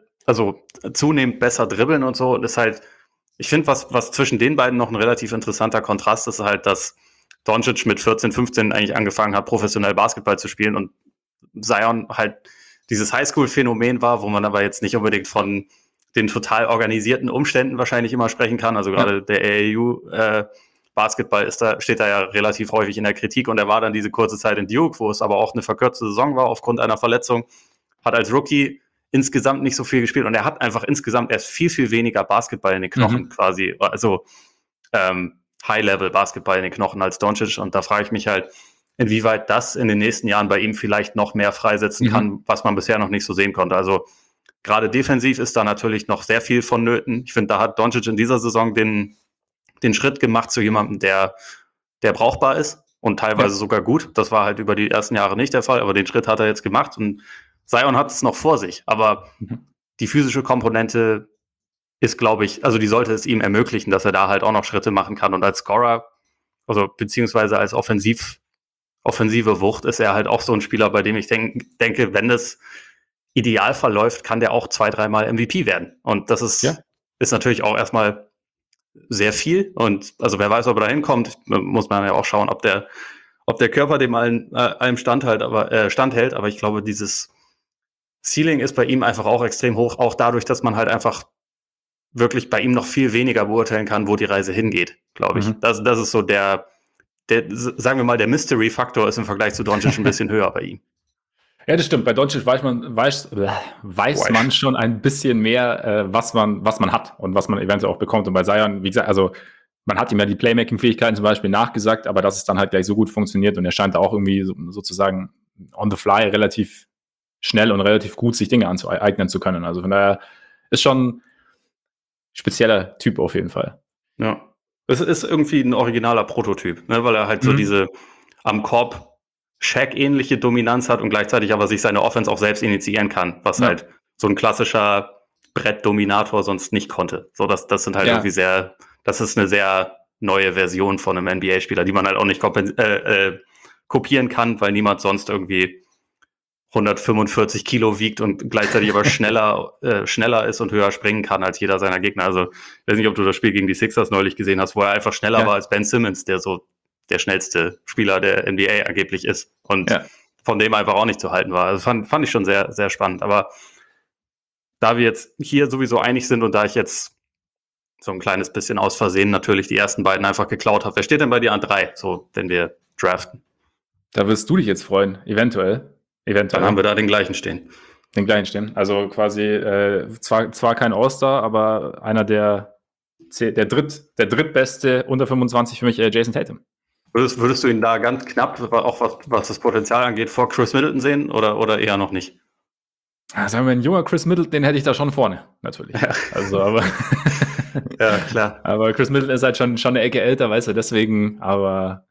Speaker 2: zunehmend besser dribbeln und so. Und ist halt, ich finde, was zwischen den beiden noch ein relativ interessanter Kontrast ist halt, dass Doncic mit 14, 15 eigentlich angefangen hat, professionell Basketball zu spielen und Zion halt dieses Highschool-Phänomen war, wo man aber jetzt nicht unbedingt von den total organisierten Umständen wahrscheinlich immer sprechen kann. Also gerade der AAU Basketball steht da ja relativ häufig in der Kritik, und er war dann diese kurze Zeit in Duke, wo es aber auch eine verkürzte Saison war aufgrund einer Verletzung, hat als Rookie insgesamt nicht so viel gespielt und er hat einfach insgesamt erst viel, viel weniger Basketball in den Knochen quasi, also High-Level-Basketball in den Knochen als Doncic, und da frage ich mich halt, inwieweit das in den nächsten Jahren bei ihm vielleicht noch mehr freisetzen kann, was man bisher noch nicht so sehen konnte. Also gerade defensiv ist da natürlich noch sehr viel vonnöten. Ich finde, da hat Doncic in dieser Saison den Schritt gemacht zu jemandem, der brauchbar ist und teilweise sogar gut. Das war halt über die ersten Jahre nicht der Fall, aber den Schritt hat er jetzt gemacht und Zion hat es noch vor sich. Aber die physische Komponente ist, glaube ich, also die sollte es ihm ermöglichen, dass er da halt auch noch Schritte machen kann. Und als Scorer, also beziehungsweise als offensive Wucht, ist er halt auch so ein Spieler, bei dem ich denke, wenn das ideal verläuft, kann der auch 2-3 Mal MVP werden. Und das ist natürlich auch erstmal sehr viel. Und also wer weiß, ob er da hinkommt, muss man ja auch schauen, ob der Körper dem allem standhält. Aber ich glaube, dieses Ceiling ist bei ihm einfach auch extrem hoch, auch dadurch, dass man halt einfach wirklich bei ihm noch viel weniger beurteilen kann, wo die Reise hingeht, glaube ich. Das ist so der, sagen wir mal, der Mystery-Faktor ist im Vergleich zu Doncic ein bisschen höher bei ihm.
Speaker 1: Ja, das stimmt. Bei Doncic weiß man schon ein bisschen mehr, was man hat und was man eventuell auch bekommt. Und bei Zion, wie gesagt, also man hat ihm ja die Playmaking-Fähigkeiten zum Beispiel nachgesagt, aber dass es dann halt gleich so gut funktioniert, und er scheint auch irgendwie sozusagen on the fly relativ schnell und relativ gut sich Dinge anzueignen zu können. Also von daher ist schon ein spezieller Typ auf jeden Fall.
Speaker 2: Ja. Es ist irgendwie ein originaler Prototyp, ne, weil er halt so diese am Korb Shaq-ähnliche Dominanz hat und gleichzeitig aber sich seine Offense auch selbst initiieren kann, was halt so ein klassischer Brettdominator sonst nicht konnte. So, das sind halt irgendwie das ist eine sehr neue Version von einem NBA-Spieler, die man halt auch nicht kopieren kann, weil niemand sonst irgendwie 145 Kilo wiegt und gleichzeitig aber schneller ist und höher springen kann als jeder seiner Gegner. Also, ich weiß nicht, ob du das Spiel gegen die Sixers neulich gesehen hast, wo er einfach schneller war als Ben Simmons, der so der schnellste Spieler der NBA angeblich ist und von dem einfach auch nicht zu halten war. Also fand ich schon sehr, sehr spannend. Aber da wir jetzt hier sowieso einig sind und da ich jetzt so ein kleines bisschen aus Versehen natürlich die ersten beiden einfach geklaut habe, wer steht denn bei dir an 3, so wenn wir draften?
Speaker 1: Da wirst du dich jetzt freuen, eventuell. eventuell.
Speaker 2: Dann haben wir da den gleichen stehen.
Speaker 1: Den gleichen stehen. Also quasi zwar kein All-Star, aber einer der drittbeste unter 25 für mich, Jason Tatum.
Speaker 2: Würdest du ihn da ganz knapp, auch was das Potenzial angeht, vor Chris Middleton sehen oder eher noch nicht?
Speaker 1: Sagen wir, ein junger Chris Middleton, den hätte ich da schon vorne, natürlich. Ja. Also, aber
Speaker 2: ja, klar.
Speaker 1: Aber Chris Middleton ist halt schon eine Ecke älter, weißt du, deswegen, aber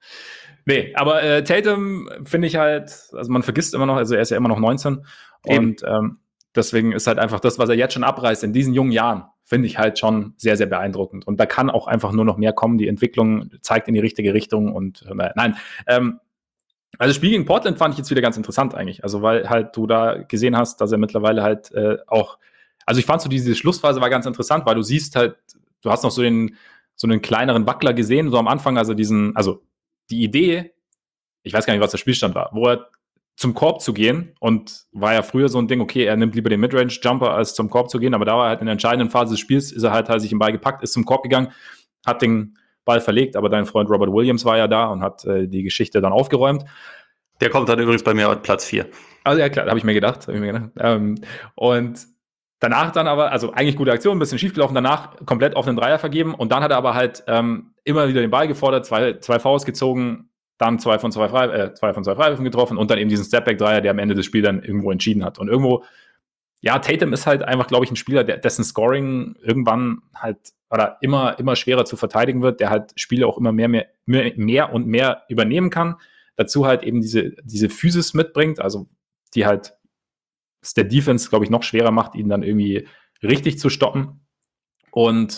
Speaker 1: Tatum finde ich halt, also man vergisst immer noch, also er ist ja immer noch 19 und deswegen ist halt einfach das, was er jetzt schon abreißt in diesen jungen Jahren, finde ich halt schon sehr, sehr beeindruckend. Und da kann auch einfach nur noch mehr kommen. Die Entwicklung zeigt in die richtige Richtung und also das Spiel gegen Portland fand ich jetzt wieder ganz interessant eigentlich. Also weil halt du da gesehen hast, dass er mittlerweile halt auch, also ich fand so diese Schlussphase war ganz interessant, weil du siehst halt, du hast noch so einen kleineren Wackler gesehen, so am Anfang, also die Idee, ich weiß gar nicht, was der Spielstand war, wo er zum Korb zu gehen und war ja früher so ein Ding, okay, er nimmt lieber den Midrange-Jumper, als zum Korb zu gehen, aber da war er halt in der entscheidenden Phase des Spiels, ist er halt sich den Ball gepackt, ist zum Korb gegangen, hat den Ball verlegt, aber dein Freund Robert Williams war ja da und hat die Geschichte dann aufgeräumt.
Speaker 2: Der kommt dann übrigens bei mir auf Platz 4.
Speaker 1: Also ja, klar, habe ich mir gedacht. Und danach dann aber, also eigentlich gute Aktion, ein bisschen schief gelaufen, danach komplett auf einen Dreier vergeben und dann hat er aber halt immer wieder den Ball gefordert, zwei Fouls gezogen, dann zwei von zwei Freiwürfen getroffen und dann eben diesen Stepback-Dreier, der am Ende des Spiels dann irgendwo entschieden hat. Und irgendwo, ja, Tatum ist halt einfach, glaube ich, ein Spieler, dessen Scoring irgendwann halt oder immer schwerer zu verteidigen wird, der halt Spiele auch immer mehr und mehr übernehmen kann. Dazu halt eben diese Physis mitbringt, also die halt es der Defense, glaube ich, noch schwerer macht, ihn dann irgendwie richtig zu stoppen. Und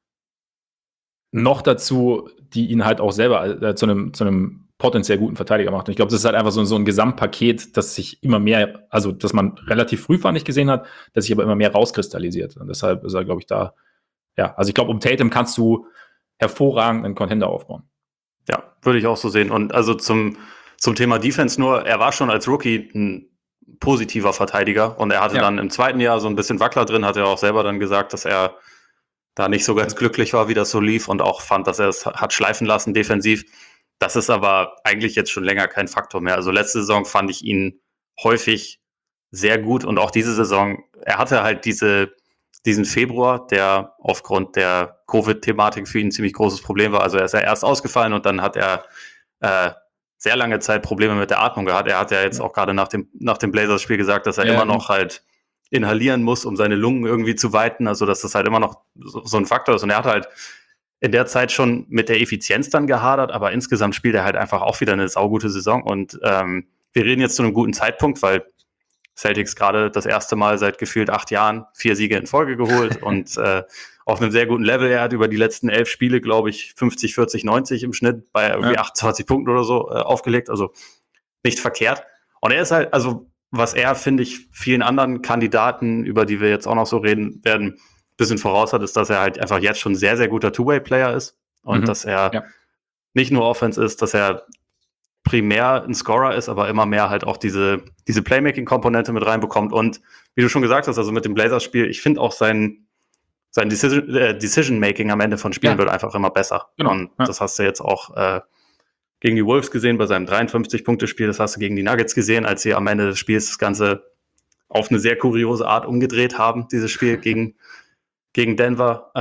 Speaker 1: noch dazu, die ihn halt auch selber zu einem potenziell guten Verteidiger macht. Und ich glaube, das ist halt einfach so ein Gesamtpaket, das sich immer mehr, also das man relativ früh fand nicht gesehen hat, das sich aber immer mehr rauskristallisiert. Und deshalb ist er, glaube ich, da, ja, also ich glaube, um Tatum kannst du hervorragend einen Contender aufbauen.
Speaker 2: Ja, würde ich auch so sehen. Und also zum Thema Defense nur, er war schon als Rookie ein positiver Verteidiger und er hatte dann im zweiten Jahr so ein bisschen Wackler drin, hat er auch selber dann gesagt, dass er da nicht so ganz glücklich war, wie das so lief und auch fand, dass er es hat schleifen lassen defensiv. Das ist aber eigentlich jetzt schon länger kein Faktor mehr. Also letzte Saison fand ich ihn häufig sehr gut und auch diese Saison, er hatte halt diesen Februar, der aufgrund der Covid-Thematik für ihn ein ziemlich großes Problem war. Also er ist ja erst ausgefallen und dann hat er sehr lange Zeit Probleme mit der Atmung gehabt. Er hat ja jetzt auch gerade nach dem Blazers-Spiel gesagt, dass er immer noch halt inhalieren muss, um seine Lungen irgendwie zu weiten. Also dass das halt immer noch so ein Faktor ist. Und er hat halt in der Zeit schon mit der Effizienz dann gehadert, aber insgesamt spielt er halt einfach auch wieder eine saugute Saison. Und wir reden jetzt zu einem guten Zeitpunkt, weil Celtics gerade das erste Mal seit gefühlt 8 Jahren 4 Siege in Folge geholt und auf einem sehr guten Level. Er hat über die letzten 11 Spiele, glaube ich, 50, 40, 90 im Schnitt bei irgendwie 28 Punkten oder so aufgelegt. Also nicht verkehrt. Und er ist halt, also was er, finde ich, vielen anderen Kandidaten, über die wir jetzt auch noch so reden werden, ein bisschen voraus hat, ist, dass er halt einfach jetzt schon ein sehr, sehr guter Two-Way-Player ist. Und dass er nicht nur Offense ist, dass er primär ein Scorer ist, aber immer mehr halt auch diese Playmaking-Komponente mit reinbekommt. Und wie du schon gesagt hast, also mit dem Blazers-Spiel, ich finde auch sein Decision-Making am Ende von Spielen wird einfach immer besser. Genau. Und das hast du jetzt auch gegen die Wolves gesehen bei seinem 53-Punkte-Spiel. Das hast du gegen die Nuggets gesehen, als sie am Ende des Spiels das Ganze auf eine sehr kuriose Art umgedreht haben, dieses Spiel gegen Denver.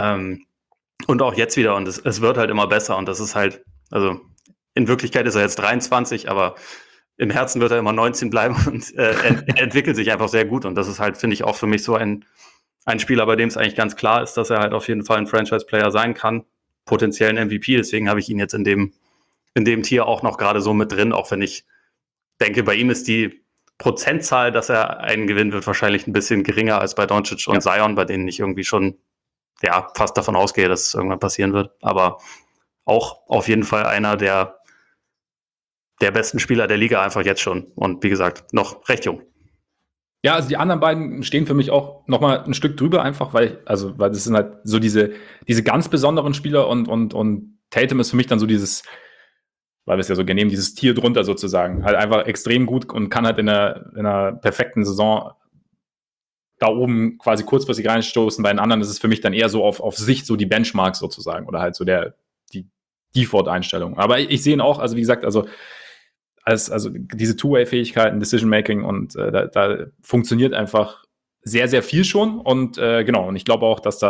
Speaker 2: Und auch jetzt wieder. Und es wird halt immer besser. Und das ist halt, also in Wirklichkeit ist er jetzt 23, aber im Herzen wird er immer 19 bleiben und entwickelt sich einfach sehr gut. Und das ist halt, finde ich, auch für mich so ein Spieler, bei dem es eigentlich ganz klar ist, dass er halt auf jeden Fall ein Franchise-Player sein kann, potenziell ein MVP. Deswegen habe ich ihn jetzt in dem Tier auch noch gerade so mit drin, auch wenn ich denke, bei ihm ist die Prozentzahl, dass er einen gewinnen wird, wahrscheinlich ein bisschen geringer als bei Doncic und Zion, bei denen ich irgendwie schon fast davon ausgehe, dass es irgendwann passieren wird. Aber auch auf jeden Fall einer der besten Spieler der Liga einfach jetzt schon. Und wie gesagt, noch recht jung.
Speaker 1: Ja, also die anderen beiden stehen für mich auch noch mal ein Stück drüber, einfach, weil das sind halt so diese ganz besonderen Spieler und Tatum ist für mich dann so dieses, weil wir es ja so gerne nehmen, dieses Tier drunter sozusagen. Halt einfach extrem gut und kann halt in einer perfekten Saison da oben quasi kurzfristig reinstoßen. Bei den anderen ist es für mich dann eher so auf Sicht so die Benchmarks sozusagen oder halt so die Default-Einstellung. Aber ich sehe ihn auch, also wie gesagt, also also diese Two-Way-Fähigkeiten, Decision-Making und da funktioniert einfach sehr, sehr viel schon. Und genau, und ich glaube auch, dass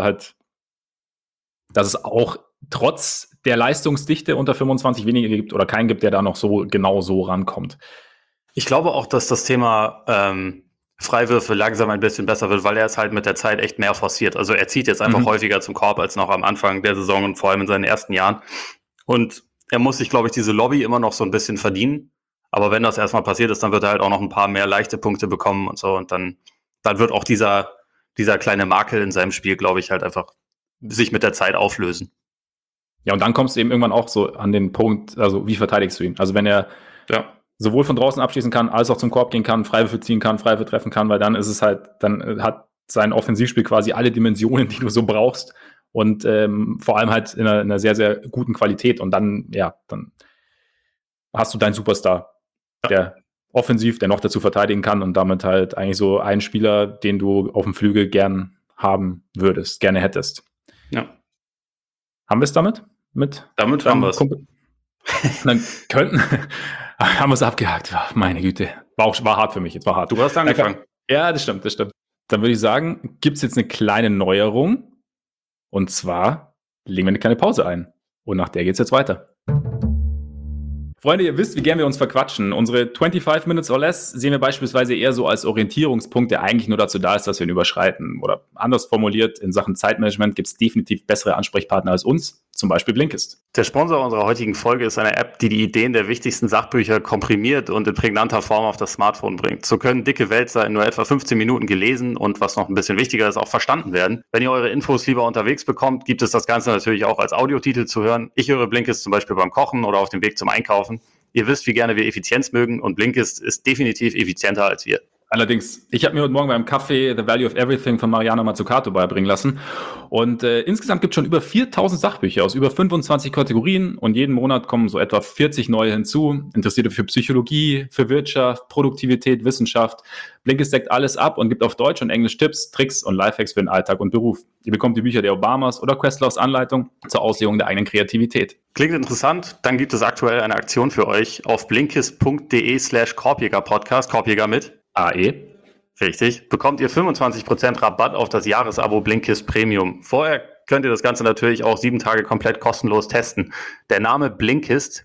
Speaker 1: es auch trotz der Leistungsdichte unter 25 weniger gibt oder keinen gibt, der da noch so genau so rankommt.
Speaker 2: Ich glaube auch, dass das Thema Freiwürfe langsam ein bisschen besser wird, weil er es halt mit der Zeit echt mehr forciert. Also er zieht jetzt einfach häufiger zum Korb als noch am Anfang der Saison und vor allem in seinen ersten Jahren. Und er muss sich, glaube ich, diese Lobby immer noch so ein bisschen verdienen. Aber wenn das erstmal passiert ist, dann wird er halt auch noch ein paar mehr leichte Punkte bekommen und so. Und dann wird auch dieser kleine Makel in seinem Spiel, glaube ich, halt einfach sich mit der Zeit auflösen.
Speaker 1: Ja, und dann kommst du eben irgendwann auch so an den Punkt, also wie verteidigst du ihn? Also wenn er sowohl von draußen abschließen kann, als auch zum Korb gehen kann, Freiwürfe ziehen kann, Freiwürfe treffen kann, weil dann ist es halt, dann hat sein Offensivspiel quasi alle Dimensionen, die du so brauchst und vor allem halt in einer sehr, sehr guten Qualität und dann hast du deinen Superstar, der offensiv, der noch dazu verteidigen kann und damit halt eigentlich so einen Spieler, den du auf dem Flügel gern haben würdest, gerne hättest.
Speaker 2: Ja.
Speaker 1: Haben wir es damit?
Speaker 2: Damit haben wir es.
Speaker 1: Dann haben wir es abgehakt. Meine Güte. War hart für mich. Jetzt war hart.
Speaker 2: Du hast angefangen.
Speaker 1: Ja, das stimmt. Dann würde ich sagen, gibt es jetzt eine kleine Neuerung. Und zwar legen wir eine kleine Pause ein. Und nach der geht es jetzt weiter. Freunde, ihr wisst, wie gern wir uns verquatschen. Unsere 25 Minutes or Less sehen wir beispielsweise eher so als Orientierungspunkt, der eigentlich nur dazu da ist, dass wir ihn überschreiten. Oder anders formuliert, in Sachen Zeitmanagement gibt es definitiv bessere Ansprechpartner als uns, zum Beispiel Blinkist.
Speaker 2: Der Sponsor unserer heutigen Folge ist eine App, die die Ideen der wichtigsten Sachbücher komprimiert und in prägnanter Form auf das Smartphone bringt. So können dicke Wälzer in nur etwa 15 Minuten gelesen und, was noch ein bisschen wichtiger ist, auch verstanden werden. Wenn ihr eure Infos lieber unterwegs bekommt, gibt es das Ganze natürlich auch als Audiotitel zu hören. Ich höre Blinkist zum Beispiel beim Kochen oder auf dem Weg zum Einkaufen. Ihr wisst, wie gerne wir Effizienz mögen und Blinkist ist definitiv effizienter als wir.
Speaker 1: Allerdings, ich habe mir heute Morgen beim Kaffee The Value of Everything von Mariana Mazzucato beibringen lassen. Und insgesamt gibt es schon über 4000 Sachbücher aus über 25 Kategorien und jeden Monat kommen so etwa 40 neue hinzu. Interessierte für Psychologie, für Wirtschaft, Produktivität, Wissenschaft. Blinkist deckt alles ab und gibt auf Deutsch und Englisch Tipps, Tricks und Lifehacks für den Alltag und Beruf. Ihr bekommt die Bücher der Obamas oder Questlows Anleitung zur Auslebung der eigenen Kreativität.
Speaker 2: Klingt interessant? Dann gibt es aktuell eine Aktion für euch auf blinkist.de/Korbjäger-Podcast, Korbjäger mit
Speaker 1: AE.
Speaker 2: Richtig. Bekommt ihr 25% Rabatt auf das Jahresabo Blinkist Premium. Vorher könnt ihr das Ganze natürlich auch 7 Tage komplett kostenlos testen. Der Name Blinkist,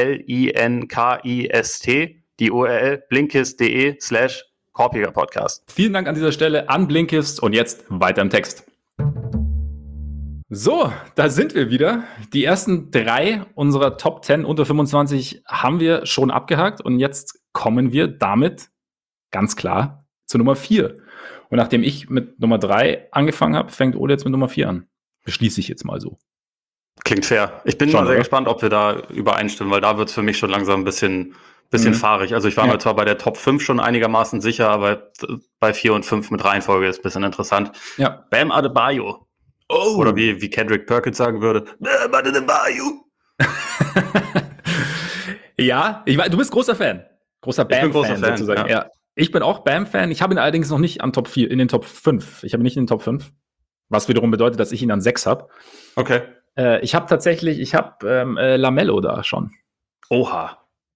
Speaker 2: BLINKIST, die URL blinkist.de/Korbjäger-Podcast.
Speaker 1: Vielen Dank an dieser Stelle an Blinkist und jetzt weiter im Text. So, da sind wir wieder. Die ersten 3 unserer Top 10 unter 25 haben wir schon abgehakt und jetzt kommen wir damit ganz klar zu Nummer 4. Und nachdem ich mit Nummer 3 angefangen habe, fängt Ole jetzt mit Nummer 4 an. Beschließe ich jetzt mal so.
Speaker 2: Klingt fair. Ich bin mal sehr gespannt, ob wir da übereinstimmen, weil da wird es für mich schon langsam ein bisschen fahrig. Also ich war mir zwar bei der Top 5 schon einigermaßen sicher, aber bei 4 und 5 mit Reihenfolge ist ein bisschen interessant.
Speaker 1: Ja.
Speaker 2: Bam Adebayo. Oh. Oder wie Kendrick Perkins sagen würde, Bam Adebayo.
Speaker 1: Ja, du bist großer Fan. Großer Bam-Fan sozusagen. Ja. Ich bin auch Bam-Fan. Ich habe ihn allerdings noch nicht an Top 4, in den Top 5. Ich habe ihn nicht in den Top 5. Was wiederum bedeutet, dass ich ihn an 6 habe.
Speaker 2: Okay.
Speaker 1: Ich habe Lamello da schon.
Speaker 2: Oha.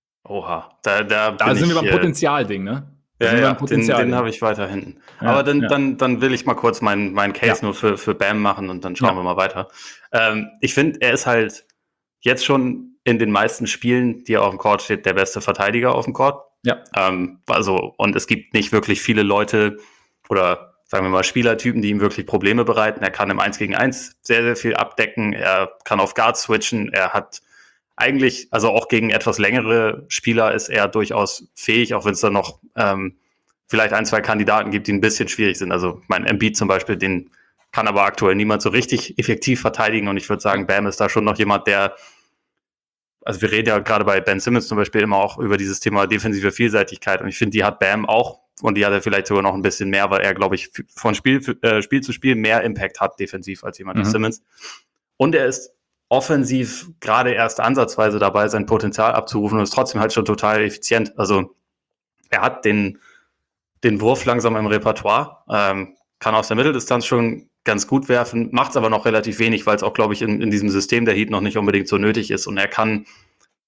Speaker 1: Da sind wir beim Potenzialding, ne?
Speaker 2: Ja, den habe ich weiter hinten. Ja, aber dann will ich mal kurz meinen Case nur für Bam machen und dann schauen wir mal weiter. Ich finde, er ist halt jetzt schon in den meisten Spielen, die er auf dem Court steht, der beste Verteidiger auf dem Court.
Speaker 1: Ja.
Speaker 2: Und es gibt nicht wirklich viele Leute oder sagen wir mal Spielertypen, die ihm wirklich Probleme bereiten. Er kann im 1-gegen-1 sehr, sehr viel abdecken. Er kann auf Guard switchen. Er hat eigentlich, also auch gegen etwas längere Spieler ist er durchaus fähig, auch wenn es da noch vielleicht 1, 2 Kandidaten gibt, die ein bisschen schwierig sind. Also mein Embiid zum Beispiel, den kann aber aktuell niemand so richtig effektiv verteidigen. Und ich würde sagen, Bam ist da schon noch jemand, also wir reden ja gerade bei Ben Simmons zum Beispiel immer auch über dieses Thema defensive Vielseitigkeit. Und ich finde, die hat Bam auch. Und die hat er vielleicht sogar noch ein bisschen mehr, weil er, glaube ich, von Spiel zu Spiel mehr Impact hat defensiv als jemand wie Simmons. Und er ist offensiv gerade erst ansatzweise dabei, sein Potenzial abzurufen und ist trotzdem halt schon total effizient. Also er hat den Wurf langsam im Repertoire, kann aus der Mitteldistanz schon ganz gut werfen, macht es aber noch relativ wenig, weil es auch, glaube ich, in diesem System der Heat noch nicht unbedingt so nötig ist. Und er kann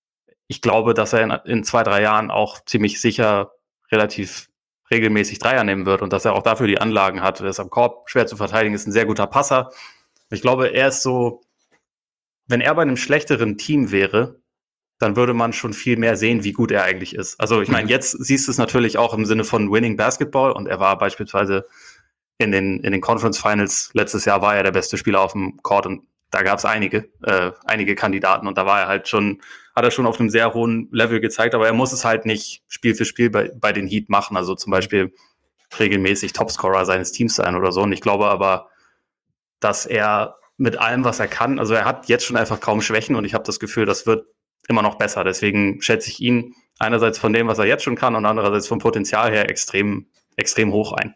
Speaker 2: ich glaube, dass er in 2-3 Jahren auch ziemlich sicher relativ regelmäßig Dreier nehmen wird und dass er auch dafür die Anlagen hat. Er ist am Korb schwer zu verteidigen, ist ein sehr guter Passer. Ich glaube, er ist so, wenn er bei einem schlechteren Team wäre, dann würde man schon viel mehr sehen, wie gut er eigentlich ist. Also ich meine, jetzt siehst du es natürlich auch im Sinne von Winning Basketball und er war beispielsweise in den Conference Finals letztes Jahr war er der beste Spieler auf dem Court und da gab es einige Kandidaten und da war er halt schon, hat er schon auf einem sehr hohen Level gezeigt, aber er muss es halt nicht Spiel für Spiel bei den Heat machen, also zum Beispiel regelmäßig Topscorer seines Teams sein oder so. Und ich glaube aber, dass er mit allem, was er kann, also er hat jetzt schon einfach kaum Schwächen und ich habe das Gefühl, das wird immer noch besser. Deswegen schätze ich ihn einerseits von dem, was er jetzt schon kann und andererseits vom Potenzial her extrem, extrem hoch ein.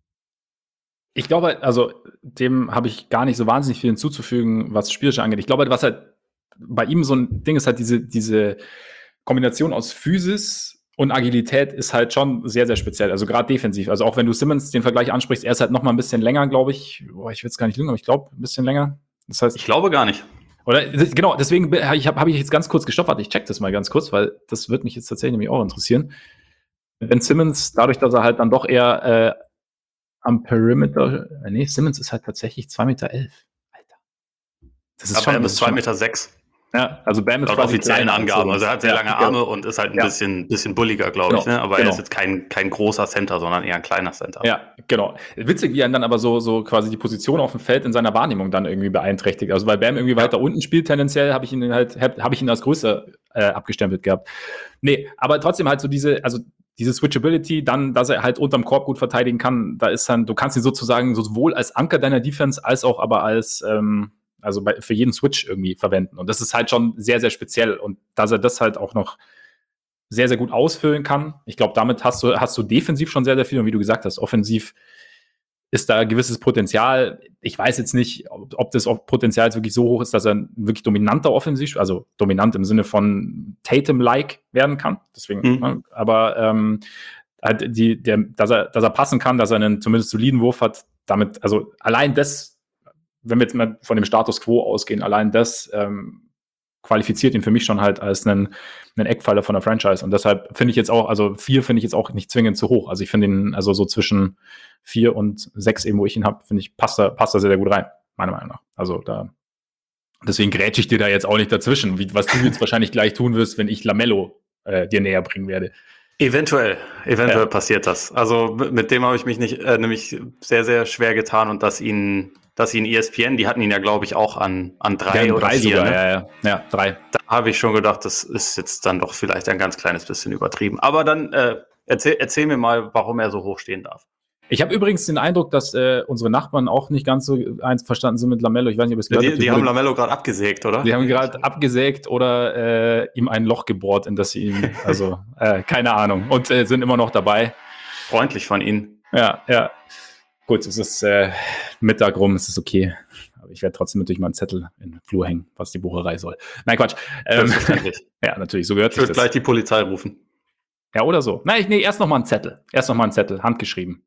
Speaker 1: Ich glaube, also dem habe ich gar nicht so wahnsinnig viel hinzuzufügen, was Spielerische angeht. Ich glaube, was halt bei ihm so ein Ding ist, halt diese Kombination aus Physis und Agilität ist halt schon sehr, sehr speziell. Also gerade defensiv. Also auch wenn du Simmons den Vergleich ansprichst, er ist halt noch mal ein bisschen länger, glaube ich. Boah, ich will es gar nicht lügen, aber ich glaube, ein bisschen länger. Das heißt,
Speaker 2: ich glaube gar nicht.
Speaker 1: Oder genau, deswegen habe ich jetzt ganz kurz gestoppt. Warte, ich check das mal ganz kurz, weil das wird mich jetzt tatsächlich nämlich auch interessieren. Ben Simmons, dadurch, dass er halt dann doch eher am Perimeter, nee, Simmons ist halt tatsächlich 2,11 Meter. Alter.
Speaker 2: Das ist aber schon, er ist 2,6 Meter.
Speaker 1: Ja, also Bam ist
Speaker 2: laut offiziellen Angaben. Also er hat sehr lange Arme und ist halt ein bisschen bulliger, glaube ich. Ne? Aber er ist jetzt kein großer Center, sondern eher ein kleiner Center.
Speaker 1: Ja, genau. Witzig, wie er dann aber so quasi die Position auf dem Feld in seiner Wahrnehmung dann irgendwie beeinträchtigt. Also weil Bam irgendwie weiter unten spielt, tendenziell habe ich ihn als größer abgestempelt gehabt. Nee, aber trotzdem halt so diese Switchability, dann, dass er halt unterm Korb gut verteidigen kann, da ist dann, du kannst ihn sozusagen sowohl als Anker deiner Defense als auch aber als für jeden Switch irgendwie verwenden. Und das ist halt schon sehr, sehr speziell. Und dass er das halt auch noch sehr, sehr gut ausfüllen kann, ich glaube, damit hast du defensiv schon sehr, sehr viel. Und wie du gesagt hast, offensiv ist da ein gewisses Potenzial. Ich weiß jetzt nicht, ob das Potenzial jetzt wirklich so hoch ist, dass er ein wirklich dominanter Offensiv, also dominant im Sinne von Tatum-like werden kann. Deswegen, aber halt dass er passen kann, dass er einen zumindest soliden Wurf hat, damit, also allein das, wenn wir jetzt mal von dem Status quo ausgehen, allein das qualifiziert ihn für mich schon halt als einen Eckpfeiler von der Franchise. Und deshalb finde ich jetzt auch, also 4 finde ich jetzt auch nicht zwingend zu hoch. Also ich finde ihn, also so zwischen 4 und 6 eben, wo ich ihn habe, finde ich, passt da sehr, sehr gut rein, meiner Meinung nach. Also deswegen grätsche ich dir da jetzt auch nicht dazwischen, was du jetzt wahrscheinlich gleich tun wirst, wenn ich LaMelo dir näher bringen werde.
Speaker 2: Eventuell passiert das. Also mit dem habe ich mich nämlich sehr, sehr schwer getan und dass ihn ESPN, die hatten ihn ja, glaube ich, auch an 3 oder 4.
Speaker 1: Sogar,
Speaker 2: ne?
Speaker 1: Ja, 3.
Speaker 2: Da habe ich schon gedacht, das ist jetzt dann doch vielleicht ein ganz kleines bisschen übertrieben. Aber dann erzähl mir mal, warum er so hoch stehen darf.
Speaker 1: Ich habe übrigens den Eindruck, dass unsere Nachbarn auch nicht ganz so einverstanden sind mit LaMelo. Ich weiß nicht, ob es gehört habt.
Speaker 2: Die haben LaMelo gerade abgesägt, oder?
Speaker 1: Die haben gerade abgesägt oder ihm ein Loch gebohrt, in das sie ihm, also keine Ahnung. Und sind immer noch dabei.
Speaker 2: Freundlich von ihnen.
Speaker 1: Ja. Gut, es ist Mittag rum, es ist okay. Aber ich werde trotzdem natürlich mal einen Zettel in den Flur hängen, was die Bucherei soll. Nein, Quatsch.
Speaker 2: Selbstverständlich.
Speaker 1: Ja, natürlich, so gehört sich
Speaker 2: das. Ich würde gleich die Polizei rufen.
Speaker 1: Ja, oder so. Nein, erst noch mal einen Zettel. Handgeschrieben.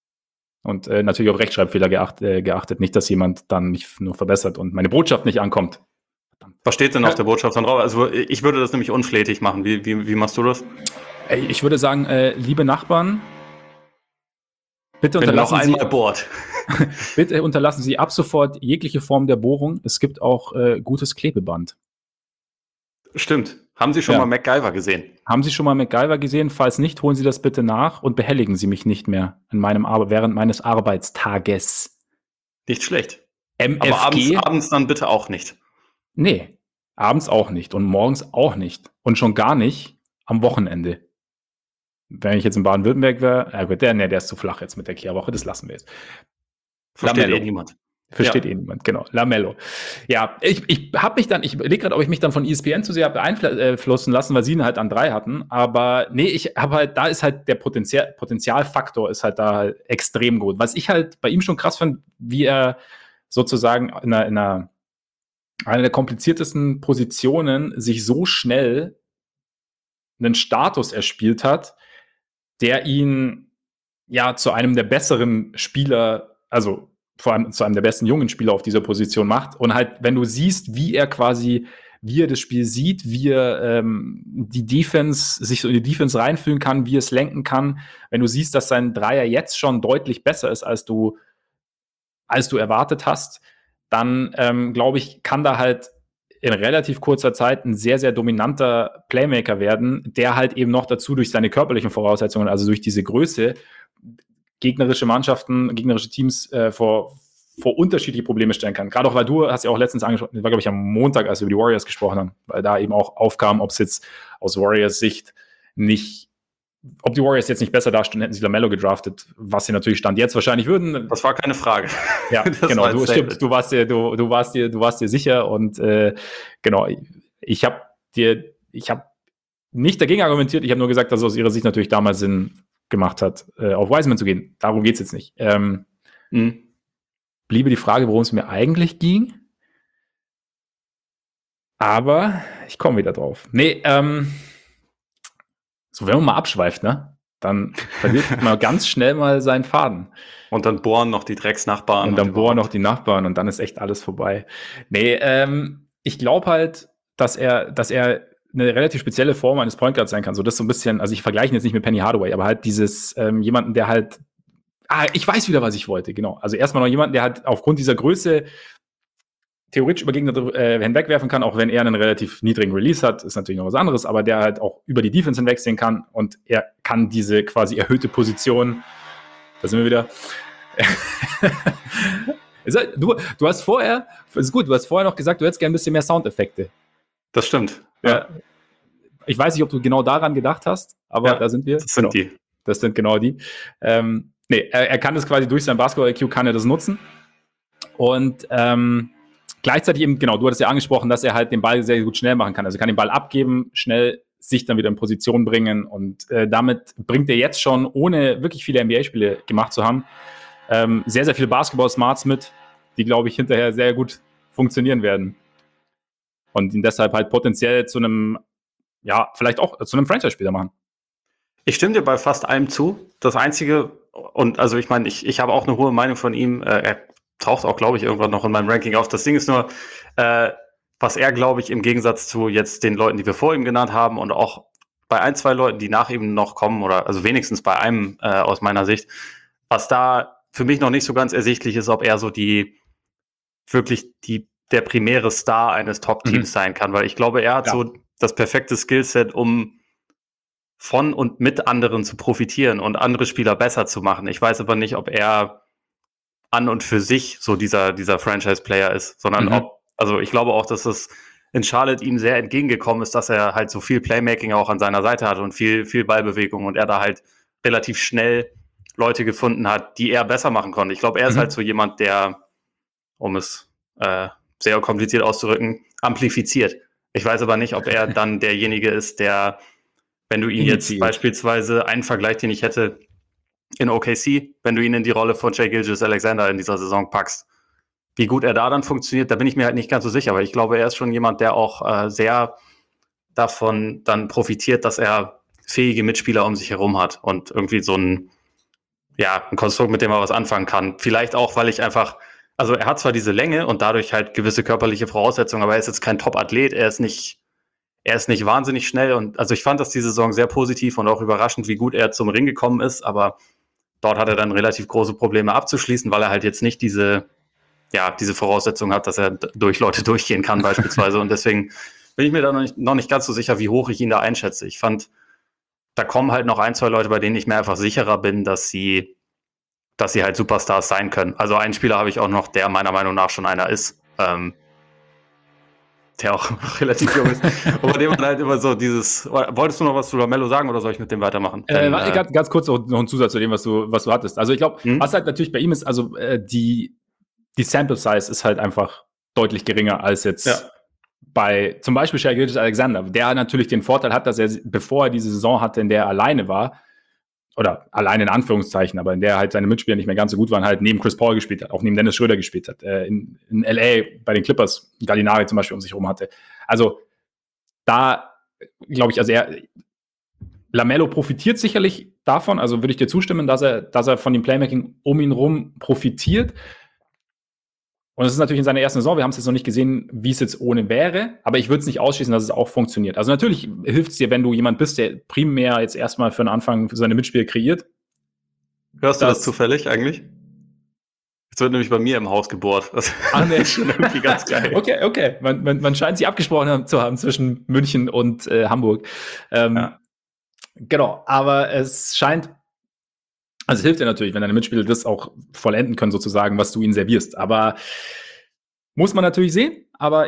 Speaker 1: Und natürlich auf Rechtschreibfehler geachtet. Nicht, dass jemand dann mich nur verbessert und meine Botschaft nicht ankommt.
Speaker 2: Was steht denn auf der Botschaft dann drauf? Also ich würde das nämlich unflätig machen. Wie machst du das?
Speaker 1: Ich würde sagen, liebe Nachbarn, bitte unterlassen Sie ab sofort jegliche Form der Bohrung. Es gibt auch gutes Klebeband.
Speaker 2: Stimmt. Haben Sie schon mal MacGyver gesehen?
Speaker 1: Haben Sie schon mal MacGyver gesehen? Falls nicht, holen Sie das bitte nach und behelligen Sie mich nicht mehr während meines Arbeitstages.
Speaker 2: Nicht schlecht.
Speaker 1: MFG?
Speaker 2: Aber abends dann bitte auch nicht.
Speaker 1: Nee, abends auch nicht und morgens auch nicht. Und schon gar nicht am Wochenende. Wenn ich jetzt in Baden-Württemberg wäre, der ist zu flach jetzt mit der Kehrwoche, das lassen wir jetzt.
Speaker 2: Versteht niemand.
Speaker 1: Versteht niemand, genau. LaMelo. Ja, ich lege gerade, ob ich mich dann von ESPN zu sehr beeinflussen lassen, weil sie ihn halt an 3 hatten. Aber nee, ich habe halt, da ist halt der Potenzialfaktor ist halt da extrem gut. Was ich halt bei ihm schon krass fand, wie er sozusagen in einer der kompliziertesten Positionen sich so schnell einen Status erspielt hat, der ihn ja zu einem der besseren Spieler, also vor allem zu einem der besten jungen Spieler auf dieser Position macht. Und halt, wenn du siehst, wie er quasi wie er das Spiel sieht, wie er die Defense, sich so in die Defense reinfühlen kann, wie er es lenken kann. Wenn du siehst, dass sein Dreier jetzt schon deutlich besser ist, als du erwartet hast, dann glaube ich, kann da halt in relativ kurzer Zeit ein sehr, sehr dominanter Playmaker werden, der halt eben noch dazu durch seine körperlichen Voraussetzungen, also durch diese Größe, gegnerische Teams vor unterschiedliche Probleme stellen kann. Gerade auch, weil du hast ja auch letztens angesprochen, das war, glaube ich, am Montag, als wir über die Warriors gesprochen haben, weil da eben auch aufkam, ob es jetzt aus Warriors Sicht ob die Warriors jetzt nicht besser dastehen, hätten sie LaMelo gedraftet, was sie natürlich Stand jetzt wahrscheinlich würden.
Speaker 2: Das war keine Frage.
Speaker 1: Ja, genau. Du warst dir sicher und genau. Ich habe nicht dagegen argumentiert. Ich habe nur gesagt, dass es aus ihrer Sicht natürlich damals Sinn gemacht hat, auf Wiseman zu gehen. Darum geht es jetzt nicht. Bliebe die Frage, worum es mir eigentlich ging. Aber ich komme wieder drauf. Nee, so, wenn man mal abschweift, ne, dann verliert man ganz schnell mal seinen Faden.
Speaker 2: Und dann bohren noch die Drecksnachbarn.
Speaker 1: Und dann bohren noch die Nachbarn und dann ist echt alles vorbei. Nee, ich glaube halt, dass er eine relativ spezielle Form eines Point Guards sein kann. So das so ein bisschen, also ich vergleiche ihn jetzt nicht mit Penny Hardaway, aber halt dieses jemanden, der halt ich weiß wieder, was ich wollte, genau. Also erstmal noch jemanden, der halt aufgrund dieser Größe theoretisch über Gegner hinwegwerfen kann, auch wenn er einen relativ niedrigen Release hat, ist natürlich noch was anderes, aber der halt auch über die Defense hinwegsehen kann und er kann diese quasi erhöhte Position, da sind wir wieder. Du hast vorher, ist gut, du hast vorher noch gesagt, du hättest gerne ein bisschen mehr Soundeffekte.
Speaker 2: Das stimmt.
Speaker 1: Ja. Ich weiß nicht, ob du genau daran gedacht hast, aber ja, da sind wir.
Speaker 2: Das sind die.
Speaker 1: Das sind genau die. Er kann das quasi durch sein Basketball-IQ kann er das nutzen. Und gleichzeitig eben, genau, du hattest ja angesprochen, dass er halt den Ball sehr gut schnell machen kann. Also er kann den Ball abgeben, schnell sich dann wieder in Position bringen und damit bringt er jetzt schon, ohne wirklich viele NBA-Spiele gemacht zu haben, sehr, sehr viele Basketball-Smarts mit, die, glaube ich, hinterher sehr gut funktionieren werden. Und ihn deshalb halt potenziell zu einem, ja, vielleicht auch zu einem Franchise-Spieler machen.
Speaker 2: Ich stimme dir bei fast allem zu. Das Einzige, und also ich meine, ich habe auch eine hohe Meinung von ihm, er taucht auch, glaube ich, irgendwann noch in meinem Ranking auf. Das Ding ist nur, was er, glaube ich, im Gegensatz zu jetzt den Leuten, die wir vor ihm genannt haben und auch bei ein, zwei Leuten, die nach ihm noch kommen, oder also wenigstens bei einem aus meiner Sicht, was da für mich noch nicht so ganz ersichtlich ist, ob er so der primäre Star eines Top-Teams sein kann, weil ich glaube, er hat so das perfekte Skillset, um von und mit anderen zu profitieren und andere Spieler besser zu machen. Ich weiß aber nicht, ob er an und für sich so dieser Franchise-Player ist, sondern also ich glaube auch, dass es in Charlotte ihm sehr entgegengekommen ist, dass er halt so viel Playmaking auch an seiner Seite hat und viel Ballbewegung und er da halt relativ schnell Leute gefunden hat, die er besser machen konnte. Ich glaube, er ist halt so jemand, der, um es sehr kompliziert auszudrücken, amplifiziert. Ich weiß aber nicht, ob er dann derjenige ist, der, wenn du ihn jetzt beispielsweise einen Vergleich, den ich hätte in OKC, wenn du ihn in die Rolle von Shai Gilgeous-Alexander in dieser Saison packst, wie gut er da dann funktioniert, da bin ich mir halt nicht ganz so sicher, aber ich glaube, er ist schon jemand, der auch sehr davon dann profitiert, dass er fähige Mitspieler um sich herum hat und irgendwie so ein Konstrukt, mit dem er was anfangen kann. Vielleicht auch, weil ich einfach, also er hat zwar diese Länge und dadurch halt gewisse körperliche Voraussetzungen, aber er ist jetzt kein Top-Athlet, er ist nicht wahnsinnig schnell und also ich fand das die Saison sehr positiv und auch überraschend, wie gut er zum Ring gekommen ist, aber dort hat er dann relativ große Probleme abzuschließen, weil er halt jetzt nicht diese Voraussetzung hat, dass er durch Leute durchgehen kann beispielsweise und deswegen bin ich mir da noch nicht ganz so sicher, wie hoch ich ihn da einschätze. Ich fand, da kommen halt noch ein, zwei Leute, bei denen ich mir einfach sicherer bin, dass sie halt Superstars sein können. Also einen Spieler habe ich auch noch, der meiner Meinung nach schon einer ist, der auch relativ jung ist, aber dem man halt immer so dieses, wolltest du noch was zu LaMelo sagen oder soll ich mit dem weitermachen?
Speaker 1: Ganz kurz noch ein Zusatz zu dem, was du hattest. Also ich glaube, was halt natürlich bei ihm ist, also die Sample Size ist halt einfach deutlich geringer als jetzt bei zum Beispiel Shai Gilgeous-Alexander, der natürlich den Vorteil hat, dass er, bevor er diese Saison hatte, in der er alleine war, oder alleine in Anführungszeichen, aber in der halt seine Mitspieler nicht mehr ganz so gut waren, halt neben Chris Paul gespielt hat, auch neben Dennis Schröder gespielt hat, in LA bei den Clippers Gallinari zum Beispiel um sich herum hatte. Also da glaube ich, also LaMelo profitiert sicherlich davon, also würde ich dir zustimmen, dass er von dem Playmaking um ihn rum profitiert. Und es ist natürlich in seiner ersten Saison, wir haben es jetzt noch nicht gesehen, wie es jetzt ohne wäre, aber ich würde es nicht ausschließen, dass es auch funktioniert. Also natürlich hilft es dir, wenn du jemand bist, der primär jetzt erstmal für den Anfang für seine Mitspieler kreiert.
Speaker 2: Hörst du das zufällig eigentlich? Jetzt wird nämlich bei mir im Haus gebohrt. Das ist schon irgendwie ganz geil.
Speaker 1: Okay. Man scheint sich abgesprochen zu haben zwischen München und Hamburg. Genau, aber es scheint, also es hilft dir natürlich, wenn deine Mitspieler das auch vollenden können, sozusagen, was du ihnen servierst. Aber muss man natürlich sehen. Aber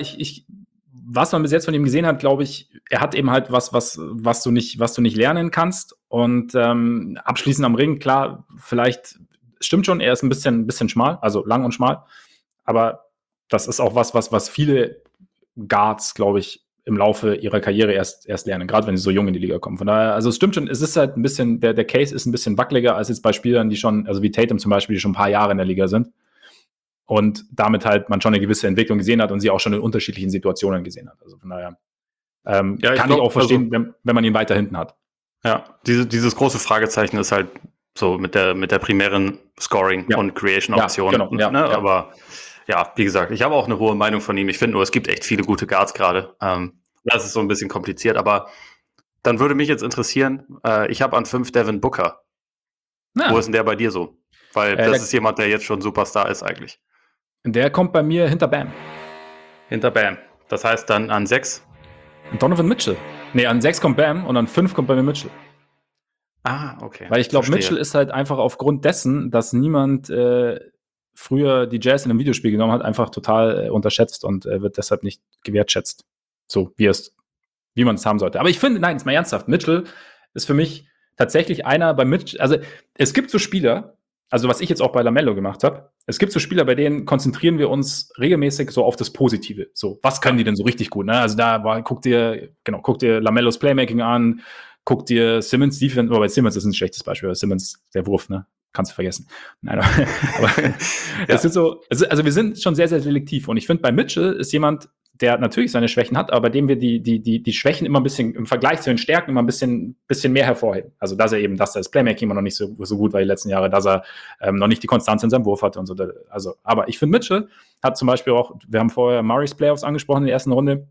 Speaker 1: was man bis jetzt von ihm gesehen hat, glaube ich, er hat eben halt was du nicht lernen kannst. Und abschließend am Ring, klar, vielleicht stimmt schon, er ist ein bisschen schmal, also lang und schmal. Aber das ist auch was viele Guards, glaube ich, im Laufe ihrer Karriere erst lernen, gerade wenn sie so jung in die Liga kommen. Von daher, also es stimmt schon, es ist halt ein bisschen, der Case ist ein bisschen wackeliger als jetzt bei Spielern, die schon, also wie Tatum zum Beispiel, die schon ein paar Jahre in der Liga sind. Und damit halt man schon eine gewisse Entwicklung gesehen hat und sie auch schon in unterschiedlichen Situationen gesehen hat. Also von daher kann ich auch verstehen, also, wenn man ihn weiter hinten hat.
Speaker 2: Ja, dieses große Fragezeichen ist halt so mit der primären Scoring- und Creation-Option.
Speaker 1: Ja, genau,
Speaker 2: ne? Aber ja, wie gesagt, ich habe auch eine hohe Meinung von ihm. Ich finde nur, es gibt echt viele gute Guards gerade. Das ist so ein bisschen kompliziert, aber dann würde mich jetzt interessieren, ich habe an 5 Devin Booker. Wo ist denn der bei dir so? Weil das ist jemand, der jetzt schon Superstar ist eigentlich.
Speaker 1: Der kommt bei mir hinter Bam.
Speaker 2: Hinter Bam. Das heißt dann an 6?
Speaker 1: Donovan Mitchell. Nee, an 6 kommt Bam und an 5 kommt bei mir Mitchell.
Speaker 2: Ah, okay.
Speaker 1: Weil ich glaube, Mitchell ist halt einfach aufgrund dessen, dass niemand früher die Jazz in einem Videospiel genommen hat, einfach total unterschätzt und wird deshalb nicht gewertschätzt. So, wie man es haben sollte. Aber ich finde, nein, jetzt mal ernsthaft, Mitchell ist für mich tatsächlich einer bei Mitchell, also es gibt so Spieler, also was ich jetzt auch bei LaMelo gemacht habe, es gibt so Spieler, bei denen konzentrieren wir uns regelmäßig so auf das Positive. So, was können die denn so richtig gut? Ne? Also guck dir LaMelos Playmaking an, guck dir Simmons Defense, aber bei Simmons ist ein schlechtes Beispiel, Simmons, der Wurf, ne? Kannst du vergessen. Nein, aber es ist so, also wir sind schon sehr, sehr selektiv und ich finde, bei Mitchell ist jemand, der natürlich seine Schwächen hat, aber bei dem wir die Schwächen immer ein bisschen im Vergleich zu den Stärken immer ein bisschen mehr hervorheben. Also, dass das Playmaking immer noch nicht so gut war die letzten Jahre, dass er noch nicht die Konstanz in seinem Wurf hatte und so. Also, aber ich finde, Mitchell hat zum Beispiel auch, wir haben vorher Murrays Playoffs angesprochen in der ersten Runde.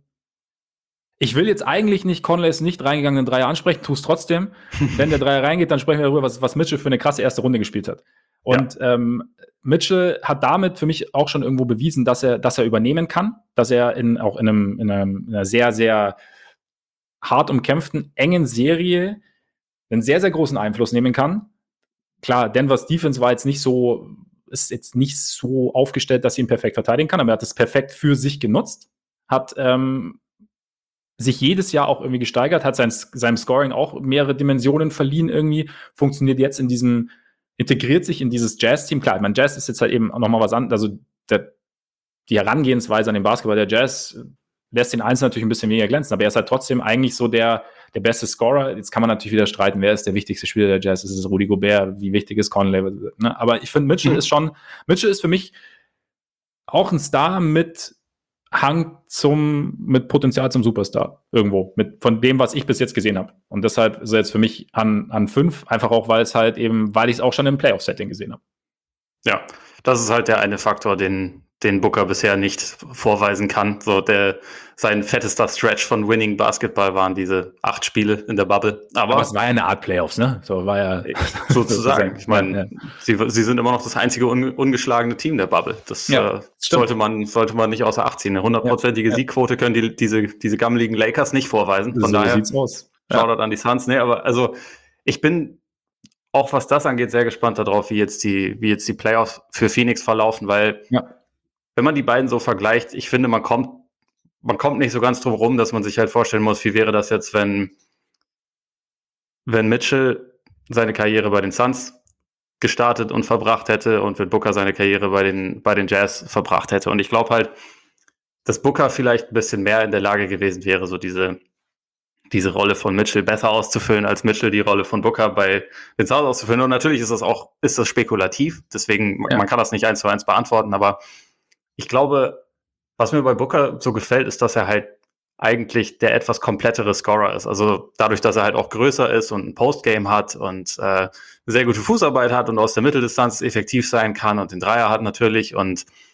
Speaker 1: Ich will jetzt eigentlich nicht Conleys nicht reingegangenen Dreier ansprechen, tue es trotzdem. Wenn der Dreier reingeht, dann sprechen wir darüber, was Mitchell für eine krasse erste Runde gespielt hat. Und Mitchell hat damit für mich auch schon irgendwo bewiesen, dass er übernehmen kann, dass er auch in einer sehr, sehr hart umkämpften, engen Serie einen sehr, sehr großen Einfluss nehmen kann. Klar, Denvers Defense ist jetzt nicht so aufgestellt, dass sie ihn perfekt verteidigen kann, aber er hat es perfekt für sich genutzt, hat sich jedes Jahr auch irgendwie gesteigert, hat seinem Scoring auch mehrere Dimensionen verliehen irgendwie, funktioniert jetzt integriert sich in dieses Jazz-Team. Klar, mein Jazz ist jetzt halt eben auch nochmal was anderes, also die Herangehensweise an den Basketball, der Jazz lässt den Einzelnen natürlich ein bisschen weniger glänzen, aber er ist halt trotzdem eigentlich so der beste Scorer. Jetzt kann man natürlich wieder streiten, wer ist der wichtigste Spieler der Jazz? Ist es Rudy Gobert? Wie wichtig ist Conley? Ne? Aber ich finde, Mitchell ist für mich auch ein Star mit Potenzial zum Superstar irgendwo, von dem, was ich bis jetzt gesehen habe. Und deshalb ist er jetzt für mich an 5, einfach auch, weil ich es auch schon im Playoff-Setting gesehen habe.
Speaker 2: Ja, das ist halt der eine Faktor, den Booker bisher nicht vorweisen kann. So sein fettester Stretch von Winning Basketball waren diese 8 Spiele in der Bubble. Aber
Speaker 1: es war ja eine Art Playoffs, ne? So war ja
Speaker 2: sozusagen. Ich meine, sie sind immer noch das einzige ungeschlagene Team der Bubble. Das sollte man nicht außer Acht ziehen. Eine 100%ige Siegquote können diese gammeligen Lakers nicht vorweisen. Von daher
Speaker 1: sieht's aus.
Speaker 2: Shoutout an die Suns. Nee, aber also ich bin auch, was das angeht, sehr gespannt darauf, wie jetzt die Playoffs für Phoenix verlaufen, weil wenn man die beiden so vergleicht, ich finde, man kommt nicht so ganz drum rum, dass man sich halt vorstellen muss, wie wäre das jetzt, wenn Mitchell seine Karriere bei den Suns gestartet und verbracht hätte und wenn Booker seine Karriere bei den Jazz verbracht hätte. Und ich glaube halt, dass Booker vielleicht ein bisschen mehr in der Lage gewesen wäre, so diese Rolle von Mitchell besser auszufüllen, als Mitchell die Rolle von Booker bei den Suns auszufüllen. Und natürlich ist das spekulativ, deswegen man kann das nicht 1:1 beantworten, aber ich glaube, was mir bei Booker so gefällt, ist, dass er halt eigentlich der etwas komplettere Scorer ist. Also dadurch, dass er halt auch größer ist und ein Postgame hat und eine sehr gute Fußarbeit hat und aus der Mitteldistanz effektiv sein kann und den Dreier hat natürlich und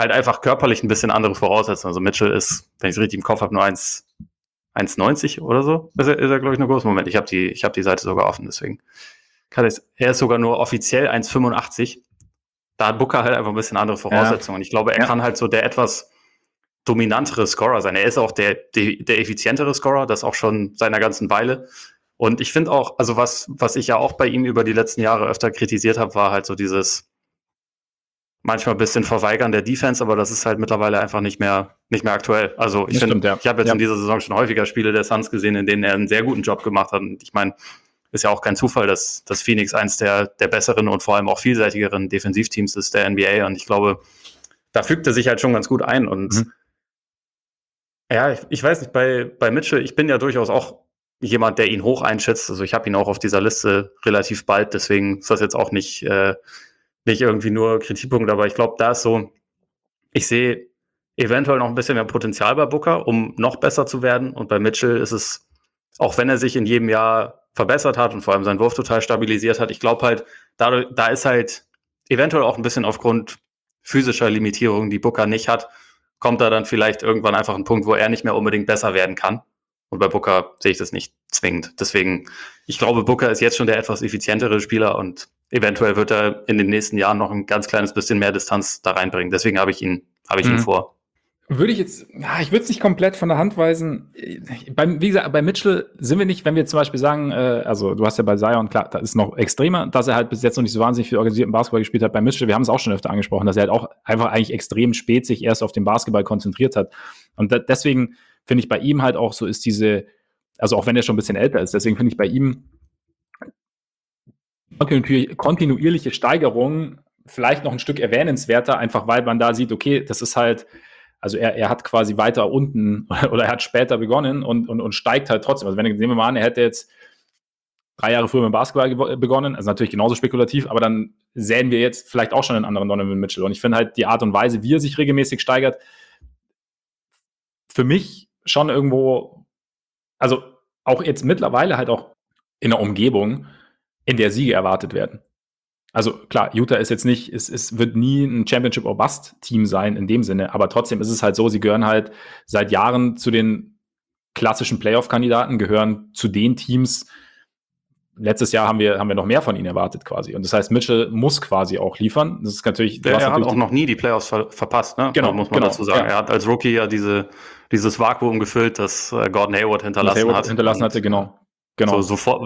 Speaker 2: halt einfach körperlich ein bisschen andere Voraussetzungen. Also Mitchell ist, wenn ich es richtig im Kopf habe, nur 1,90 oder so. Ist er glaube ich, nur groß. Moment, ich habe die Seite sogar offen, deswegen er ist sogar nur offiziell 1,85. Da hat Booker halt einfach ein bisschen andere Voraussetzungen. Und ich glaube, er kann halt so der etwas dominantere Scorer sein. Er ist auch der effizientere Scorer, das auch schon seit einer ganzen Weile. Und ich finde auch, also was ich ja auch bei ihm über die letzten Jahre öfter kritisiert habe, war halt so dieses manchmal ein bisschen Verweigern der Defense, aber das ist halt mittlerweile einfach nicht mehr aktuell. Also ich finde, ich habe jetzt in dieser Saison schon häufiger Spiele der Suns gesehen, in denen er einen sehr guten Job gemacht hat. Und ich meine, ist ja auch kein Zufall, dass Phoenix eins der besseren und vor allem auch vielseitigeren Defensivteams ist der NBA. Und ich glaube, da fügt er sich halt schon ganz gut ein. Und ja, ich weiß nicht, bei Mitchell, ich bin ja durchaus auch jemand, der ihn hoch einschätzt. Also ich habe ihn auch auf dieser Liste relativ bald, deswegen ist das jetzt auch nicht irgendwie nur Kritikpunkt, aber ich glaube, da ist so, ich sehe eventuell noch ein bisschen mehr Potenzial bei Booker, um noch besser zu werden. Und bei Mitchell ist es, auch wenn er sich in jedem Jahr verbessert hat und vor allem seinen Wurf total stabilisiert hat, ich glaube halt, da ist halt eventuell auch ein bisschen aufgrund physischer Limitierungen, die Booker nicht hat, kommt da dann vielleicht irgendwann einfach ein Punkt, wo er nicht mehr unbedingt besser werden kann. Und bei Booker sehe ich das nicht zwingend. Deswegen, ich glaube, Booker ist jetzt schon der etwas effizientere Spieler und eventuell wird er in den nächsten Jahren noch ein ganz kleines bisschen mehr Distanz da reinbringen. Deswegen habe ich ihn vor.
Speaker 1: Würde ich jetzt, ich würde es nicht komplett von der Hand weisen. Wie gesagt, bei Mitchell sind wir nicht, wenn wir zum Beispiel sagen, also du hast ja bei Zion, klar, da ist noch extremer, dass er halt bis jetzt noch nicht so wahnsinnig viel organisierten Basketball gespielt hat. Bei Mitchell, wir haben es auch schon öfter angesprochen, dass er halt auch einfach eigentlich extrem spät sich erst auf den Basketball konzentriert hat. Und deswegen finde ich bei ihm halt auch so ist also auch wenn er schon ein bisschen älter ist, deswegen finde ich bei ihm kontinuierliche Steigerung vielleicht noch ein Stück erwähnenswerter, einfach weil man da sieht, okay, das ist halt, also er hat quasi weiter unten oder er hat später begonnen und steigt halt trotzdem. Also sehen wir mal an, er hätte jetzt 3 Jahre früher mit Basketball begonnen, also natürlich genauso spekulativ, aber dann sehen wir jetzt vielleicht auch schon einen anderen Donovan Mitchell. Und ich finde halt die Art und Weise, wie er sich regelmäßig steigert, für mich schon irgendwo, also auch jetzt mittlerweile halt auch in der Umgebung, in der Siege erwartet werden. Also klar, Utah ist jetzt nicht, es wird nie ein Championship or Bust Team sein in dem Sinne, aber trotzdem ist es halt so, sie gehören halt seit Jahren zu den klassischen Playoff-Kandidaten, gehören zu den Teams. Letztes Jahr haben wir noch mehr von ihnen erwartet quasi. Und das heißt, Mitchell muss quasi auch liefern. Das ist natürlich.
Speaker 2: Er hat auch noch nie die Playoffs verpasst, ne?
Speaker 1: Genau,
Speaker 2: muss man dazu sagen. Ja. Er hat als Rookie ja dieses Vakuum gefüllt, das Gordon Hayward hinterlassen hatte.
Speaker 1: Genau.
Speaker 2: So,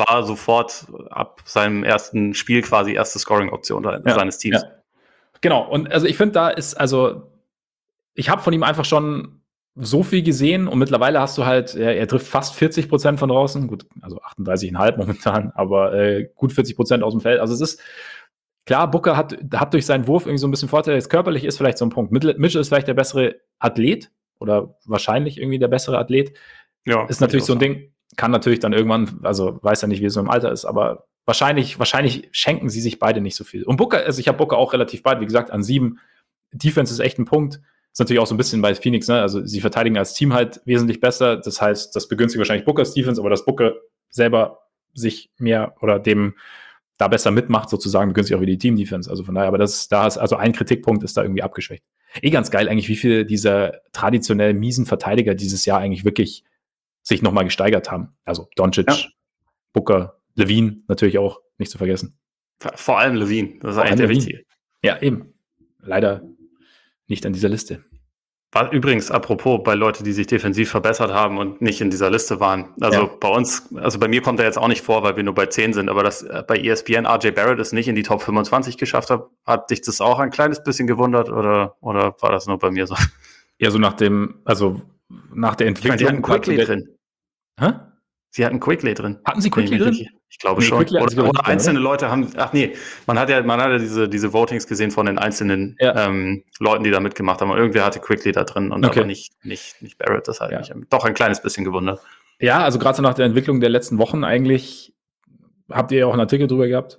Speaker 2: sofort ab seinem ersten Spiel quasi erste Scoring-Option seines Teams.
Speaker 1: Ja. Genau, und also ich finde, da ist, also ich habe von ihm einfach schon so viel gesehen und mittlerweile hast du halt, er trifft fast 40% von draußen, gut, also 38,5 momentan, aber gut 40% aus dem Feld. Also es ist, klar, Booker hat durch seinen Wurf irgendwie so ein bisschen Vorteil, jetzt körperlich ist vielleicht so ein Punkt. Mitchell ist vielleicht der bessere Athlet oder wahrscheinlich irgendwie der bessere Athlet. Ja, ist natürlich so ein Ding, kann natürlich dann irgendwann, also weiß ja nicht, wie es so im Alter ist, aber wahrscheinlich schenken sie sich beide nicht so viel. Und Booker, also ich habe Booker auch relativ bald, wie gesagt, an 7. Defense ist echt ein Punkt. Ist natürlich auch so ein bisschen bei Phoenix, ne? Also sie verteidigen als Team halt wesentlich besser. Das heißt, das begünstigt wahrscheinlich Bookers Defense, aber dass Booker selber sich mehr oder dem da besser mitmacht, sozusagen, begünstigt auch wieder die Team-Defense. Also von daher, aber also ein Kritikpunkt ist da irgendwie abgeschwächt. Ganz geil eigentlich, wie viele dieser traditionell miesen Verteidiger dieses Jahr eigentlich wirklich sich nochmal gesteigert haben. Also Doncic, Booker, Levine natürlich auch, nicht zu vergessen.
Speaker 2: Vor allem Levine, das ist eigentlich der Wichtige.
Speaker 1: Ja, eben. Leider nicht an dieser Liste.
Speaker 2: War übrigens, apropos, bei Leuten, die sich defensiv verbessert haben und nicht in dieser Liste waren. Also bei uns, also bei mir kommt er jetzt auch nicht vor, weil wir nur bei 10 sind, aber dass bei ESPN RJ Barrett es nicht in die Top 25 geschafft hat dich das auch ein kleines bisschen gewundert oder war das nur bei mir so?
Speaker 1: Ja, so nach der Entwicklung.
Speaker 2: Ich meine, die hatten Quickly drin.
Speaker 1: Hä?
Speaker 2: Sie hatten Quickly drin.
Speaker 1: Hatten sie Quickly drin?
Speaker 2: Ich glaube schon. Oder einzelne Leute haben, man hat ja diese Votings gesehen von den einzelnen Leuten, die da mitgemacht haben. Und irgendwer hatte Quickly da drin und aber nicht Barrett. Das hat mich doch ein kleines bisschen gewundert.
Speaker 1: Ja, also gerade so nach der Entwicklung der letzten Wochen eigentlich, habt ihr ja auch einen Artikel drüber gehabt,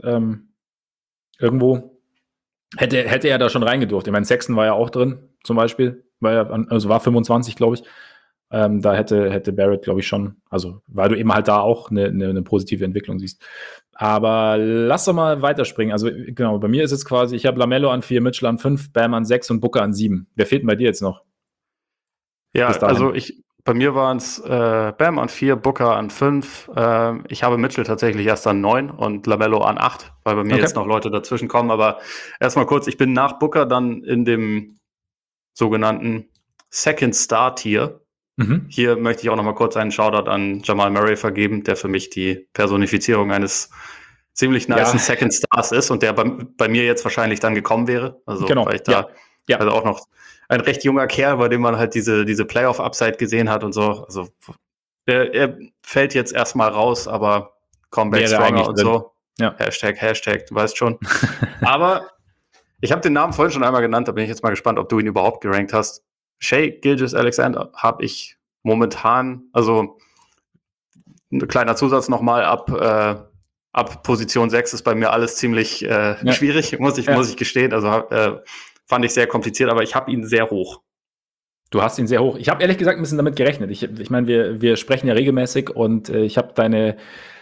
Speaker 1: irgendwo hätte er da schon reingedurft. Ich meine, Sexton war ja auch drin, zum Beispiel, war 25, glaube ich. Da hätte Barrett, glaube ich, schon, also weil du eben halt da auch eine positive Entwicklung siehst. Aber lass doch mal weiterspringen. Also genau, bei mir ist es quasi, ich habe LaMelo an 4, Mitchell an 5, Bam an 6 und Booker an 7. Wer fehlt denn bei dir jetzt noch?
Speaker 2: Ja,
Speaker 1: Bis dahin.
Speaker 2: also bei mir waren es Bam an 4, Booker an 5. Ich habe Mitchell tatsächlich erst an 9 und LaMelo an 8, weil bei mir
Speaker 1: Okay.
Speaker 2: jetzt noch Leute dazwischen kommen. Aber erstmal kurz, ich bin nach Booker dann in dem sogenannten Second Star Tier. Hier möchte ich auch noch mal kurz einen Shoutout an Jamal Murray vergeben, der für mich die Personifizierung eines ziemlich nicen Second Stars ist und der bei mir jetzt wahrscheinlich dann gekommen wäre. Also,
Speaker 1: Genau.
Speaker 2: weil ich da also auch noch ein recht junger Kerl, bei dem man halt diese Playoff-Upside gesehen hat und so. Also, er fällt jetzt erstmal raus, aber Comeback
Speaker 1: Wäre
Speaker 2: stronger
Speaker 1: eigentlich
Speaker 2: und
Speaker 1: drin.
Speaker 2: so.
Speaker 1: Ja.
Speaker 2: Hashtag, du weißt schon. Aber ich habe den Namen vorhin schon einmal genannt, da bin ich jetzt mal gespannt, ob du ihn überhaupt gerankt hast. Shai Gilgeous-Alexander habe ich momentan, also ein kleiner Zusatz nochmal, ab Position 6 ist bei mir alles ziemlich schwierig, muss ich gestehen. Also fand ich sehr kompliziert, aber ich habe ihn sehr hoch.
Speaker 1: Du hast ihn sehr hoch. Ich habe ehrlich gesagt ein bisschen damit gerechnet. Ich meine, wir sprechen ja regelmäßig und ich habe dein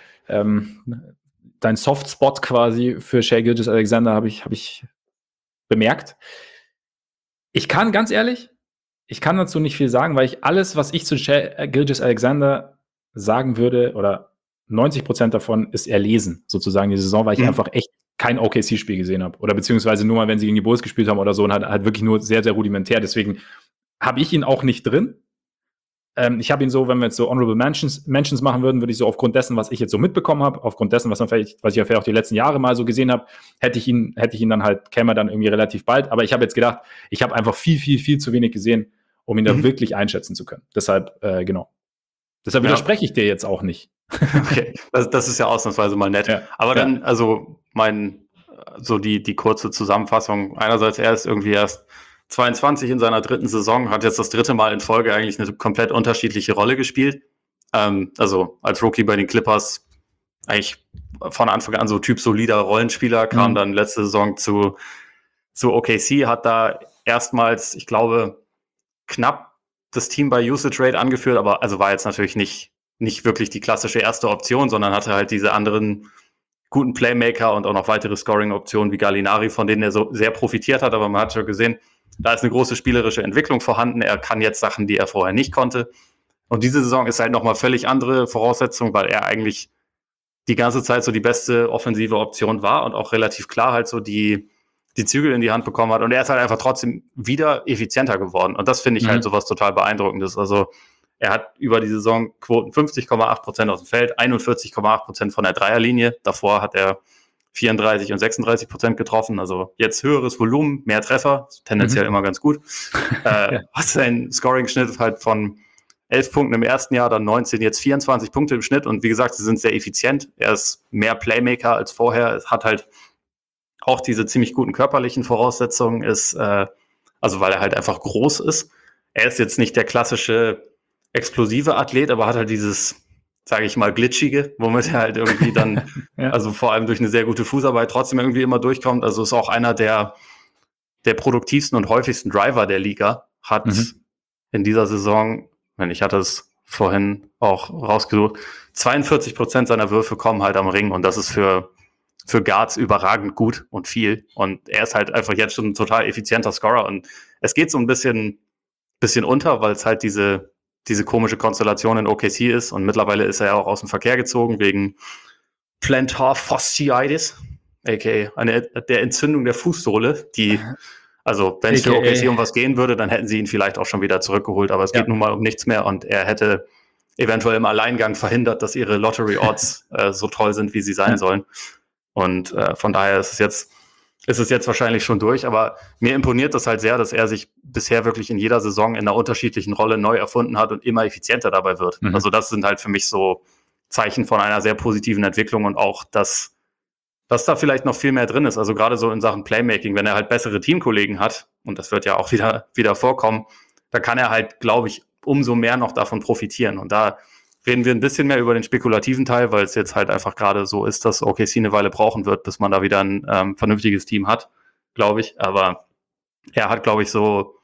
Speaker 1: Softspot quasi für Shai Gilgeous-Alexander habe ich bemerkt. Ich kann ganz ehrlich, ich kann dazu nicht viel sagen, weil ich alles, was ich zu Shai Gilgeous-Alexander sagen würde, oder 90% davon ist erlesen, sozusagen die Saison, weil ich einfach echt kein OKC-Spiel gesehen habe. Oder beziehungsweise nur mal, wenn sie gegen die Bulls gespielt haben oder so, und halt wirklich nur sehr, sehr rudimentär. Deswegen habe ich ihn auch nicht drin. Ich habe ihn so, wenn wir jetzt so Honorable Mentions machen würden, würde ich so aufgrund dessen, was ich jetzt so mitbekommen habe, aufgrund dessen, was ich ja vielleicht auch die letzten Jahre mal so gesehen habe, hätte ich ihn dann halt, käme er dann irgendwie relativ bald. Aber ich habe jetzt gedacht, ich habe einfach viel, viel, viel zu wenig gesehen, um ihn da wirklich einschätzen zu können. Deshalb, genau. Deshalb widerspreche ich dir jetzt auch nicht.
Speaker 2: Okay, das ist ja ausnahmsweise mal nett. Aber dann, also die kurze Zusammenfassung. Einerseits, er ist irgendwie erst 22 in seiner 3. Saison, hat jetzt das 3. Mal in Folge eigentlich eine komplett unterschiedliche Rolle gespielt. Also als Rookie bei den Clippers eigentlich von Anfang an so Typ solider Rollenspieler, kam dann letzte Saison zu OKC, hat da erstmals, ich glaube, knapp das Team bei Usage Rate angeführt, aber also war jetzt natürlich nicht wirklich die klassische erste Option, sondern hatte halt diese anderen guten Playmaker und auch noch weitere Scoring-Optionen wie Gallinari, von denen er so sehr profitiert hat, aber man hat schon gesehen, da ist eine große spielerische Entwicklung vorhanden. Er kann jetzt Sachen, die er vorher nicht konnte. Und diese Saison ist halt nochmal völlig andere Voraussetzung, weil er eigentlich die ganze Zeit so die beste offensive Option war und auch relativ klar halt so die Zügel in die Hand bekommen hat. Und er ist halt einfach trotzdem wieder effizienter geworden. Und das finde ich halt sowas total Beeindruckendes. Also er hat über die Saison Quoten 50,8% aus dem Feld, 41,8% von der Dreierlinie. Davor hat er 34 und 36% getroffen. Also jetzt höheres Volumen, mehr Treffer, tendenziell immer ganz gut. Hat sein Scoring-Schnitt halt von 11 Punkten im ersten Jahr, dann 19, jetzt 24 Punkte im Schnitt. Und wie gesagt, sie sind sehr effizient. Er ist mehr Playmaker als vorher. Es hat halt auch diese ziemlich guten körperlichen Voraussetzungen, also weil er halt einfach groß ist. Er ist jetzt nicht der klassische explosive Athlet, aber hat halt dieses, sage ich mal, glitschige, womit er halt irgendwie dann, also vor allem durch eine sehr gute Fußarbeit trotzdem irgendwie immer durchkommt. Also ist auch einer der produktivsten und häufigsten Driver der Liga, hat in dieser Saison, ich hatte es vorhin auch rausgesucht, 42% seiner Würfe kommen halt am Ring und das ist für Guards überragend gut und viel. Und er ist halt einfach jetzt schon ein total effizienter Scorer und es geht so ein bisschen unter, weil es halt diese komische Konstellation in OKC ist und mittlerweile ist er ja auch aus dem Verkehr gezogen wegen Plantar Fasciitis, aka der Entzündung der Fußsohle, die, also wenn es für OKC um was gehen würde, dann hätten sie ihn vielleicht auch schon wieder zurückgeholt, aber es geht nun mal um nichts mehr und er hätte eventuell im Alleingang verhindert, dass ihre Lottery-Odds so toll sind, wie sie sein sollen. Und von daher ist es jetzt wahrscheinlich schon durch, aber mir imponiert das halt sehr, dass er sich bisher wirklich in jeder Saison in einer unterschiedlichen Rolle neu erfunden hat und immer effizienter dabei wird. Also das sind halt für mich so Zeichen von einer sehr positiven Entwicklung und auch, dass da vielleicht noch viel mehr drin ist. Also gerade so in Sachen Playmaking, wenn er halt bessere Teamkollegen hat, und das wird ja auch wieder vorkommen, da kann er halt, glaube ich, umso mehr noch davon profitieren. Und da reden wir ein bisschen mehr über den spekulativen Teil, weil es jetzt halt einfach gerade so ist, dass OKC eine Weile brauchen wird, bis man da wieder ein vernünftiges Team hat, glaube ich. Aber er hat, glaube ich, so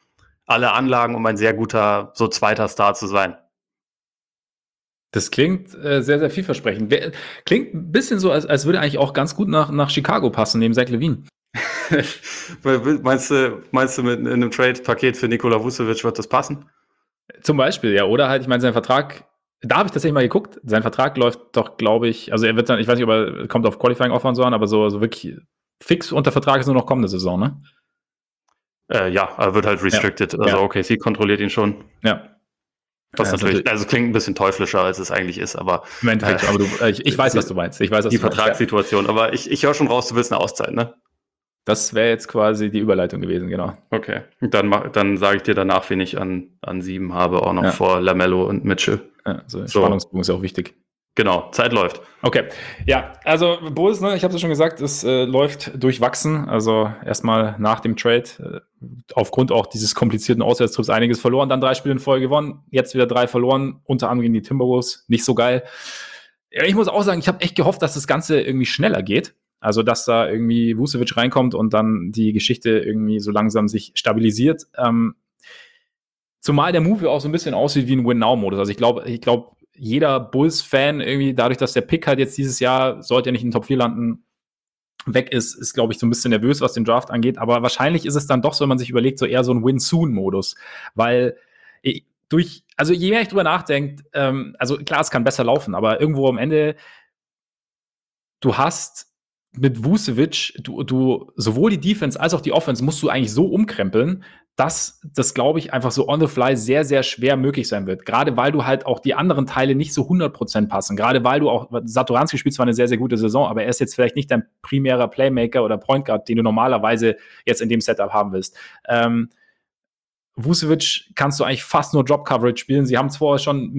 Speaker 2: alle Anlagen, um ein sehr guter, so zweiter Star zu sein.
Speaker 1: Das klingt sehr, sehr vielversprechend. Klingt ein bisschen so, als würde eigentlich auch ganz gut nach Chicago passen, neben Zach LaVine.
Speaker 2: Meinst du mit in einem Trade-Paket für Nikola Vucevic wird das passen?
Speaker 1: Zum Beispiel, ja. Oder halt, ich meine, sein Vertrag, da habe ich tatsächlich mal geguckt, sein Vertrag läuft doch, glaube ich, also er wird dann, ich weiß nicht, ob er kommt auf Qualifying-Offer und so an, aber so wirklich fix unter Vertrag ist nur noch kommende Saison, ne?
Speaker 2: Ja, er wird halt restricted. Also OKC kontrolliert ihn schon.
Speaker 1: Ja.
Speaker 2: Was natürlich, also klingt ein bisschen teuflischer, als es eigentlich ist, aber
Speaker 1: im Endeffekt, aber ich weiß, was du meinst. Ich weiß, was
Speaker 2: die
Speaker 1: du meinst,
Speaker 2: Vertragssituation. Aber ich höre schon raus, du willst eine Auszeit, ne?
Speaker 1: Das wäre jetzt quasi die Überleitung gewesen, genau.
Speaker 2: Okay, dann sage ich dir danach, wen ich an 7 habe, auch noch vor LaMelo und Mitchell.
Speaker 1: Ja, so Spannungsbogen ist ja auch wichtig.
Speaker 2: Genau, Zeit läuft.
Speaker 1: Okay, ja, also Bulls, ne, ich habe es ja schon gesagt, es läuft durchwachsen. Also erstmal nach dem Trade, aufgrund auch dieses komplizierten Auswärtstrips einiges verloren, dann 3 Spiele in Folge gewonnen, jetzt wieder 3 verloren, unter anderem gegen die Timberwolves, nicht so geil. Ja, ich muss auch sagen, ich habe echt gehofft, dass das Ganze irgendwie schneller geht. Also, dass da irgendwie Vucevic reinkommt und dann die Geschichte irgendwie so langsam sich stabilisiert. Zumal der Move auch so ein bisschen aussieht wie ein Win-Now-Modus. Also ich glaube, jeder Bulls-Fan irgendwie, dadurch, dass der Pick halt jetzt dieses Jahr, sollte er nicht in den Top 4 landen, weg ist, glaube ich, so ein bisschen nervös, was den Draft angeht. Aber wahrscheinlich ist es dann doch so, wenn man sich überlegt, so eher so ein Win-Soon-Modus. Weil je mehr ich drüber nachdenke, also klar, es kann besser laufen, aber irgendwo am Ende, du hast mit Vucevic, du sowohl die Defense als auch die Offense musst du eigentlich so umkrempeln, dass das, glaube ich, einfach so on the fly sehr, sehr schwer möglich sein wird. Gerade weil du halt auch die anderen Teile nicht so 100% passen. Gerade weil du auch, Satoranski spielt zwar eine sehr, sehr gute Saison, aber er ist jetzt vielleicht nicht dein primärer Playmaker oder Point Guard, den du normalerweise jetzt in dem Setup haben willst. Vucevic kannst du eigentlich fast nur Drop Coverage spielen. Sie haben es vorher schon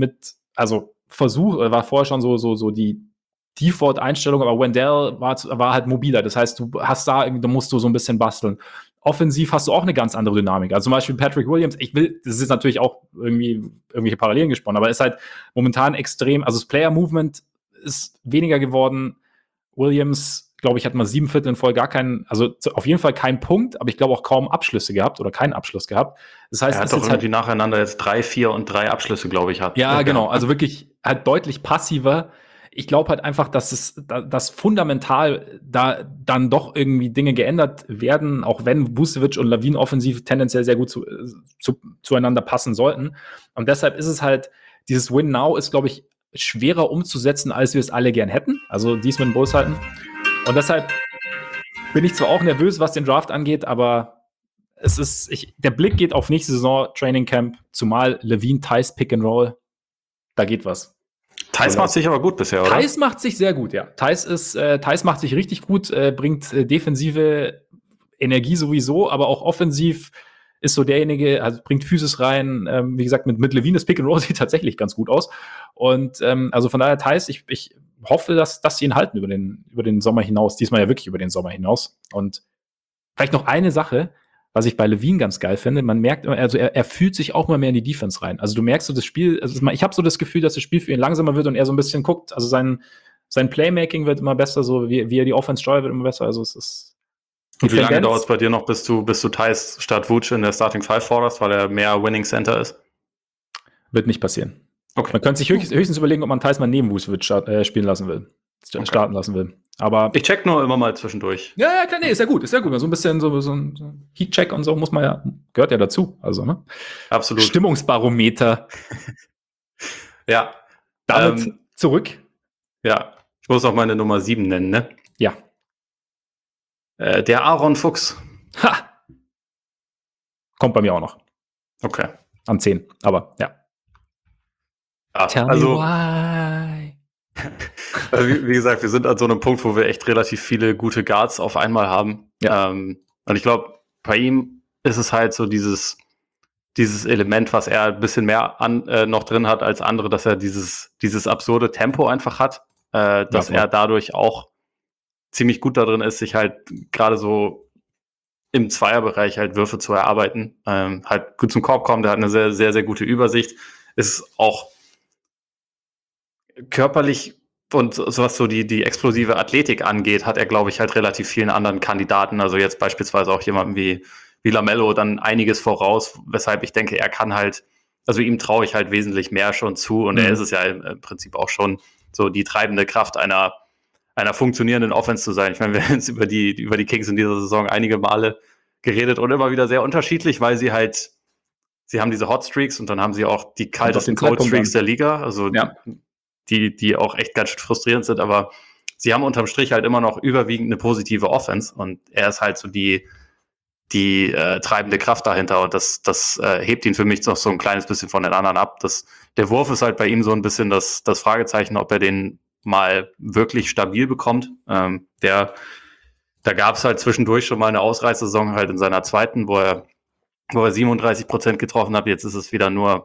Speaker 1: war vorher schon so die Default-Einstellung, aber Wendell war halt mobiler. Das heißt, da musst du so ein bisschen basteln. Offensiv hast du auch eine ganz andere Dynamik. Also zum Beispiel Patrick Williams, das ist natürlich auch irgendwelche Parallelen gesponnen, aber ist halt momentan extrem, also das Player-Movement ist weniger geworden. Williams, glaube ich, hat mal 7 Viertel in Folge auf jeden Fall keinen Punkt, aber ich glaube auch kaum Abschlüsse gehabt oder keinen Abschluss gehabt. Das heißt,
Speaker 2: er hat doch irgendwie nacheinander jetzt 3, 4 und 3 Abschlüsse, glaube ich, hat.
Speaker 1: Ja, genau, also wirklich halt deutlich passiver. Ich glaube halt einfach, dass fundamental da dann doch irgendwie Dinge geändert werden, auch wenn Vucevic und LaVine offensiv tendenziell sehr gut zueinander passen sollten. Und deshalb ist es halt, dieses Win-Now ist, glaube ich, schwerer umzusetzen, als wir es alle gern hätten. Also dies mit den Bulls halten. Und deshalb bin ich zwar auch nervös, was den Draft angeht, aber der Blick geht auf nächste Saison Training Camp, zumal LaVine, Theis, Pick and Roll, da geht was.
Speaker 2: Theis macht sich aber gut bisher, oder?
Speaker 1: Theis macht sich sehr gut, ja. Theis macht sich richtig gut, bringt defensive Energie sowieso, aber auch offensiv ist so derjenige, also bringt Physis rein. Wie gesagt, mit LaVine das Pick and Roll sieht tatsächlich ganz gut aus. Und also von daher Theis, ich hoffe, dass sie ihn halten über den Sommer hinaus. Diesmal ja wirklich über den Sommer hinaus. Und vielleicht noch eine Sache, was ich bei LaVine ganz geil finde, man merkt, also er fühlt sich auch mal mehr in die Defense rein. Also du merkst so das Spiel, ich habe so das Gefühl, dass das Spiel für ihn langsamer wird und er so ein bisschen guckt, also sein Playmaking wird immer besser, so wie er die Offense steuert, wird immer besser. Also es ist.
Speaker 2: Und wie lange dauert es bei dir noch, bis du Theis statt Vooch in der Starting Five forderst, weil er mehr Winning Center ist?
Speaker 1: Wird nicht passieren.
Speaker 2: Okay.
Speaker 1: Man könnte sich höchstens überlegen, ob man Theis mal neben Vucevic spielen lassen will. Starten lassen will. Aber
Speaker 2: ich check nur immer mal zwischendurch.
Speaker 1: Ja, klar, nee, ist ja gut. So ein bisschen so ein Heat-Check und so gehört ja dazu. Also, ne?
Speaker 2: Absolut.
Speaker 1: Stimmungsbarometer.
Speaker 2: Ja.
Speaker 1: Damit zurück.
Speaker 2: Ja, ich muss auch meine Nummer 7 nennen, ne?
Speaker 1: Ja.
Speaker 2: Der Aaron Fuchs.
Speaker 1: Ha! Kommt bei mir auch noch.
Speaker 2: Okay.
Speaker 1: An 10, aber ja.
Speaker 2: Tell me why. Wie gesagt, wir sind an so einem Punkt, wo wir echt relativ viele gute Guards auf einmal haben.
Speaker 1: Ja.
Speaker 2: Und ich glaube, bei ihm ist es halt so dieses Element, was er ein bisschen mehr noch drin hat als andere, dass er dieses absurde Tempo einfach hat, dass er dadurch auch ziemlich gut darin ist, sich halt gerade so im Zweierbereich halt Würfe zu erarbeiten, halt gut zum Korb kommen, der hat eine sehr, sehr, sehr gute Übersicht, ist auch körperlich und was so die explosive Athletik angeht, hat er, glaube ich, halt relativ vielen anderen Kandidaten, also jetzt beispielsweise auch jemanden wie wie LaMelo dann einiges voraus, weshalb ich denke, er kann halt, also ihm traue ich halt wesentlich mehr schon zu und er ist es ja im Prinzip auch schon, so die treibende Kraft einer funktionierenden Offense zu sein. Ich meine, wir haben jetzt über die Kings in dieser Saison einige Male geredet und immer wieder sehr unterschiedlich, weil sie haben diese Hot Streaks und dann haben sie auch die kaltesten Cold Streaks der Liga, also
Speaker 1: ja.
Speaker 2: die auch echt ganz schön frustrierend sind, aber sie haben unterm Strich halt immer noch überwiegend eine positive Offense und er ist halt so die treibende Kraft dahinter und das hebt ihn für mich noch so ein kleines bisschen von den anderen ab. Der Wurf ist halt bei ihm so ein bisschen das Fragezeichen, ob er den mal wirklich stabil bekommt. Da gab es halt zwischendurch schon mal eine Ausreißsaison halt in seiner zweiten, wo er 37% getroffen hat. Jetzt ist es wieder nur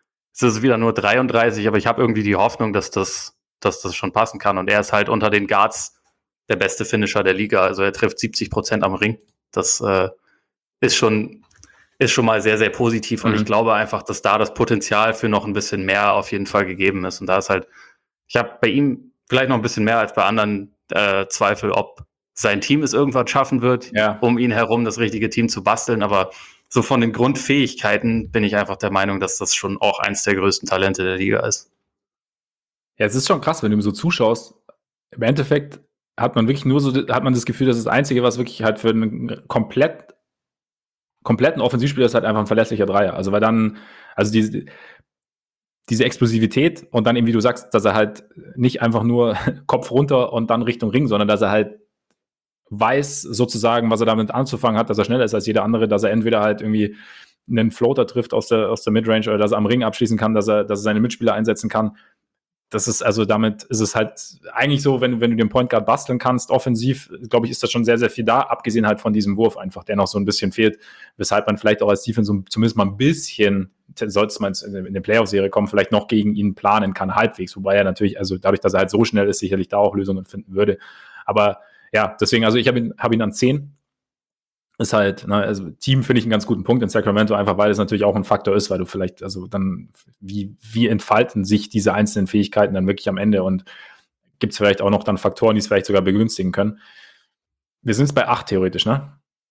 Speaker 2: 33, aber ich habe irgendwie die Hoffnung, dass das schon passen kann. Und er ist halt unter den Guards der beste Finisher der Liga. Also er trifft 70% am Ring. Das ist schon mal sehr, sehr positiv. Und ich glaube einfach, dass da das Potenzial für noch ein bisschen mehr auf jeden Fall gegeben ist. Und da ist halt, ich habe bei ihm vielleicht noch ein bisschen mehr als bei anderen Zweifel, ob sein Team es irgendwann schaffen wird, um ihn herum das richtige Team zu basteln. Aber so von den Grundfähigkeiten bin ich einfach der Meinung, dass das schon auch eins der größten Talente der Liga ist.
Speaker 1: Ja, es ist schon krass, wenn du ihm so zuschaust. Im Endeffekt hat man wirklich hat man das Gefühl, dass das Einzige, was wirklich halt für einen kompletten Offensivspieler ist, halt einfach ein verlässlicher Dreier. Also weil dann, also diese Explosivität und dann eben, wie du sagst, dass er halt nicht einfach nur Kopf runter und dann Richtung Ring, sondern dass er halt weiß sozusagen, was er damit anzufangen hat, dass er schneller ist als jeder andere, dass er entweder halt irgendwie einen Floater trifft aus der Midrange oder dass er am Ring abschließen kann, dass er seine Mitspieler einsetzen kann. Das ist, also damit ist es halt eigentlich so, wenn du den Point Guard basteln kannst, offensiv, glaube ich, ist das schon sehr, sehr viel da, abgesehen halt von diesem Wurf einfach, der noch so ein bisschen fehlt, weshalb man vielleicht auch als Defense zumindest mal ein bisschen, sollte man in der Playoff-Serie kommen, vielleicht noch gegen ihn planen kann, halbwegs, wobei er natürlich, also dadurch, dass er halt so schnell ist, sicherlich da auch Lösungen finden würde. Aber ja, deswegen, also ich hab ihn an 10. Ist halt, ne, also Team finde ich einen ganz guten Punkt in Sacramento, einfach weil es natürlich auch ein Faktor ist, weil du vielleicht, also dann, wie entfalten sich diese einzelnen Fähigkeiten dann wirklich am Ende und gibt es vielleicht auch noch dann Faktoren, die es vielleicht sogar begünstigen können. Wir sind jetzt bei 8 theoretisch, ne?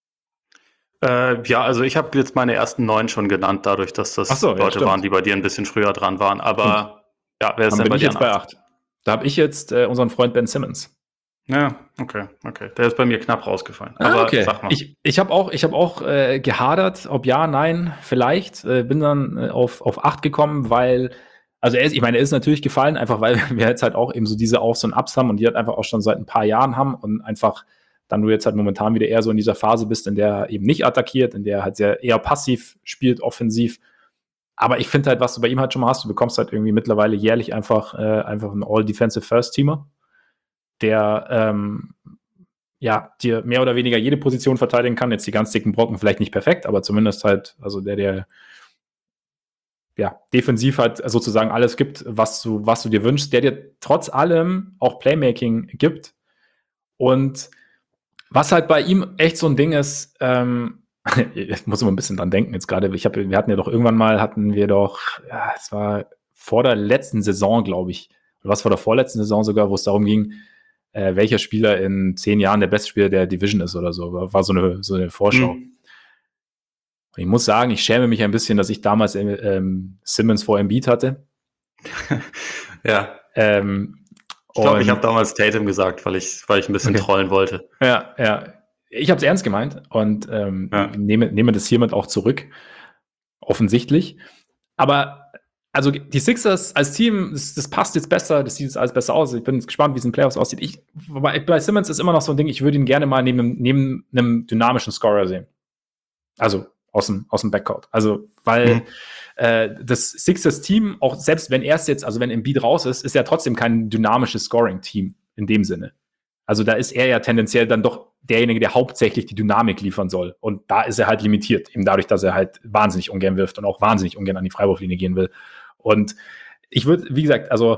Speaker 2: Ja, also ich habe jetzt meine ersten 9 schon genannt, dadurch, dass das Leute waren, die bei dir ein bisschen früher dran waren, aber ja, wer ist denn bei dir
Speaker 1: jetzt bei 8? Da habe ich jetzt unseren Freund Ben Simmons.
Speaker 2: Ja, okay. Der ist bei mir knapp rausgefallen. Aber
Speaker 1: okay.
Speaker 2: Sag mal.
Speaker 1: Ich hab auch gehadert, ob ja, nein, vielleicht. Bin dann auf 8 gekommen, weil, also er ist natürlich gefallen, einfach weil wir jetzt halt auch eben so diese Aufs und Ups haben und die halt einfach auch schon seit ein paar Jahren haben und einfach dann du jetzt halt momentan wieder eher so in dieser Phase bist, in der er eben nicht attackiert, in der er halt eher passiv spielt, offensiv. Aber ich finde halt, was du bei ihm halt schon mal hast, du bekommst halt irgendwie mittlerweile jährlich einfach einen All-Defensive First-Teamer, der dir mehr oder weniger jede Position verteidigen kann. Jetzt die ganz dicken Brocken vielleicht nicht perfekt, aber zumindest halt, also der defensiv halt sozusagen alles gibt, was du dir wünschst, der dir trotz allem auch Playmaking gibt. Und was halt bei ihm echt so ein Ding ist, ich muss immer ein bisschen dran denken jetzt gerade, wir hatten ja doch irgendwann mal, es war vor der letzten Saison, glaube ich, oder was vor der vorletzten Saison sogar, wo es darum ging, welcher Spieler in 10 Jahren der beste Spieler der Division ist oder so. War so eine Vorschau. Und ich muss sagen, ich schäme mich ein bisschen, dass ich damals Simmons vor Embiid hatte.
Speaker 2: Ja. Ich glaube, ich habe damals Tatum gesagt, weil ich ein bisschen trollen wollte.
Speaker 1: Ja. Ich habe es ernst gemeint und nehme das hiermit auch zurück. Offensichtlich. Aber also die Sixers als Team, das passt jetzt besser, das sieht jetzt alles besser aus. Ich bin jetzt gespannt, wie es in den Playoffs aussieht. Bei Simmons ist immer noch so ein Ding, ich würde ihn gerne mal neben einem dynamischen Scorer sehen. Also aus dem Backcourt. Also, weil das Sixers-Team, auch selbst wenn wenn Embiid raus ist, ist ja trotzdem kein dynamisches Scoring-Team in dem Sinne. Also da ist er ja tendenziell dann doch derjenige, der hauptsächlich die Dynamik liefern soll. Und da ist er halt limitiert, eben dadurch, dass er halt wahnsinnig ungern wirft und auch wahnsinnig ungern an die Freiwurflinie gehen will. Und ich würde, wie gesagt, also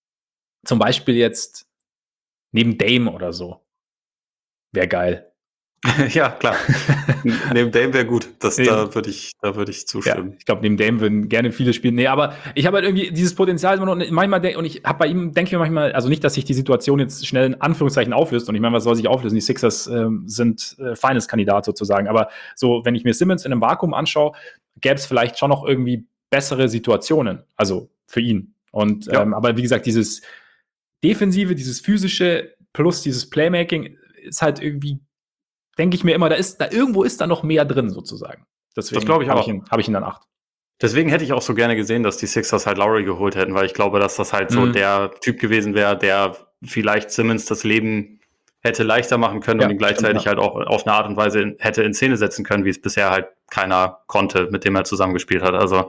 Speaker 1: zum Beispiel jetzt neben Dame oder so, wäre geil.
Speaker 2: Ja, klar. Neben Dame wäre gut. Da
Speaker 1: Ja.
Speaker 2: würde ich zustimmen.
Speaker 1: Ich glaube, neben Dame würden gerne viele spielen. Nee, aber ich habe halt irgendwie dieses Potenzial immer noch, manchmal, und ich habe bei ihm, denke ich mir manchmal, also nicht, dass sich die Situation jetzt schnell in Anführungszeichen auflöst, und ich meine, was soll sich auflösen? Die Sixers sind Finals-Kandidat sozusagen, aber so, wenn ich mir Simmons in einem Vakuum anschaue, gäbe es vielleicht schon noch irgendwie bessere Situationen, also für ihn. Und,
Speaker 2: Ja.
Speaker 1: aber wie gesagt, dieses Defensive, dieses Physische plus dieses Playmaking ist halt irgendwie, denke ich mir immer, irgendwo ist da noch mehr drin sozusagen. Deswegen
Speaker 2: Das glaube ich auch.
Speaker 1: Hab ich ihn dann 8.
Speaker 2: Deswegen hätte ich auch so gerne gesehen, dass die Sixers halt Lowry geholt hätten, weil ich glaube, dass das halt so der Typ gewesen wäre, der vielleicht Simmons das Leben hätte leichter machen können
Speaker 1: Ja,
Speaker 2: und ihn gleichzeitig
Speaker 1: stimmt, ja.
Speaker 2: halt auch auf eine Art und Weise hätte in Szene setzen können, wie es bisher halt keiner konnte, mit dem er zusammengespielt hat. Also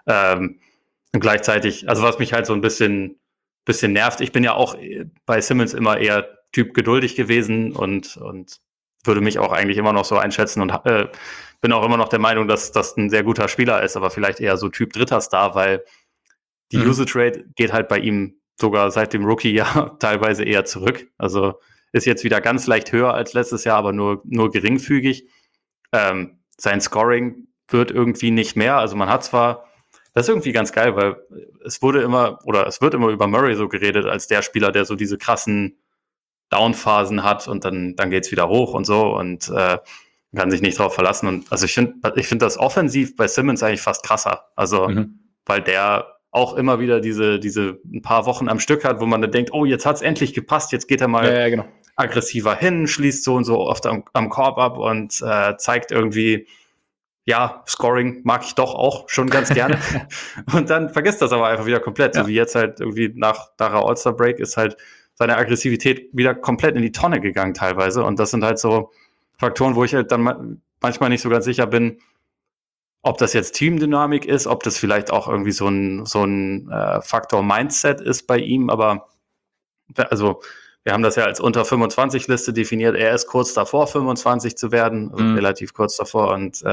Speaker 2: und gleichzeitig, also was mich halt so ein bisschen nervt, ich bin ja auch bei Simmons immer eher Typ geduldig gewesen und würde mich auch eigentlich immer noch so einschätzen und bin auch immer noch der Meinung, dass das ein sehr guter Spieler ist, aber vielleicht eher so Typ dritter Star, weil die Usage Rate geht halt bei ihm sogar seit dem Rookie-Jahr teilweise eher zurück. Also ist jetzt wieder ganz leicht höher als letztes Jahr, aber nur geringfügig. Sein Scoring wird irgendwie nicht mehr. Also man hat zwar, das ist irgendwie ganz geil, weil es wird immer über Murray so geredet, als der Spieler, der so diese krassen Downphasen hat und dann geht's wieder hoch und so und kann sich nicht drauf verlassen. Und also ich finde das offensiv bei Simmons eigentlich fast krasser. Also, weil der auch immer wieder diese ein paar Wochen am Stück hat, wo man dann denkt, oh, jetzt hat's endlich gepasst, jetzt geht er mal
Speaker 1: Genau.
Speaker 2: aggressiver hin, schließt so und so oft am Korb ab und zeigt irgendwie, ja, Scoring mag ich doch auch schon ganz gerne. Und dann vergisst das aber einfach wieder komplett.
Speaker 1: Ja.
Speaker 2: So wie jetzt halt irgendwie nach der All-Star-Break ist halt seine Aggressivität wieder komplett in die Tonne gegangen teilweise. Und das sind halt so Faktoren, wo ich halt dann manchmal nicht so ganz sicher bin, ob das jetzt Teamdynamik ist, ob das vielleicht auch irgendwie so ein Faktor Mindset ist bei ihm. Aber also wir haben das ja als unter 25 Liste definiert. Er ist kurz davor, 25 zu werden, also relativ kurz davor. Und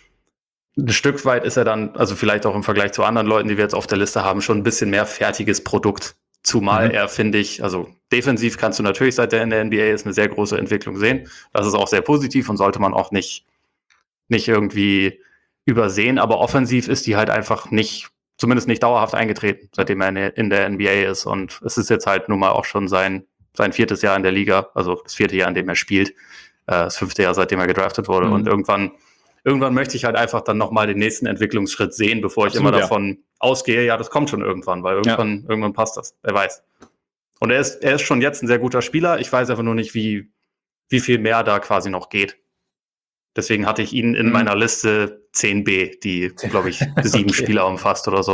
Speaker 2: ein Stück weit ist er dann, also vielleicht auch im Vergleich zu anderen Leuten, die wir jetzt auf der Liste haben, schon ein bisschen mehr fertiges Produkt. Zumal er, finde ich, also defensiv kannst du natürlich, seit er in der NBA ist, eine sehr große Entwicklung sehen. Das ist auch sehr positiv und sollte man auch nicht irgendwie übersehen. Aber offensiv ist die halt einfach zumindest nicht dauerhaft eingetreten, seitdem er in der NBA ist. Und es ist jetzt halt nun mal auch schon sein 4. Jahr in der Liga, also das 4. Jahr, in dem er spielt. Das 5. Jahr, seitdem er gedraftet wurde. Und irgendwann möchte ich halt einfach dann nochmal den nächsten Entwicklungsschritt sehen, bevor ich immer davon ausgehe, ja, das kommt schon irgendwann, weil irgendwann passt das. Wer weiß. Und er ist schon jetzt ein sehr guter Spieler. Ich weiß einfach nur nicht, wie viel mehr da quasi noch geht. Deswegen hatte ich ihn in meiner Liste 10b, die, glaube ich, 7 Spieler umfasst oder so.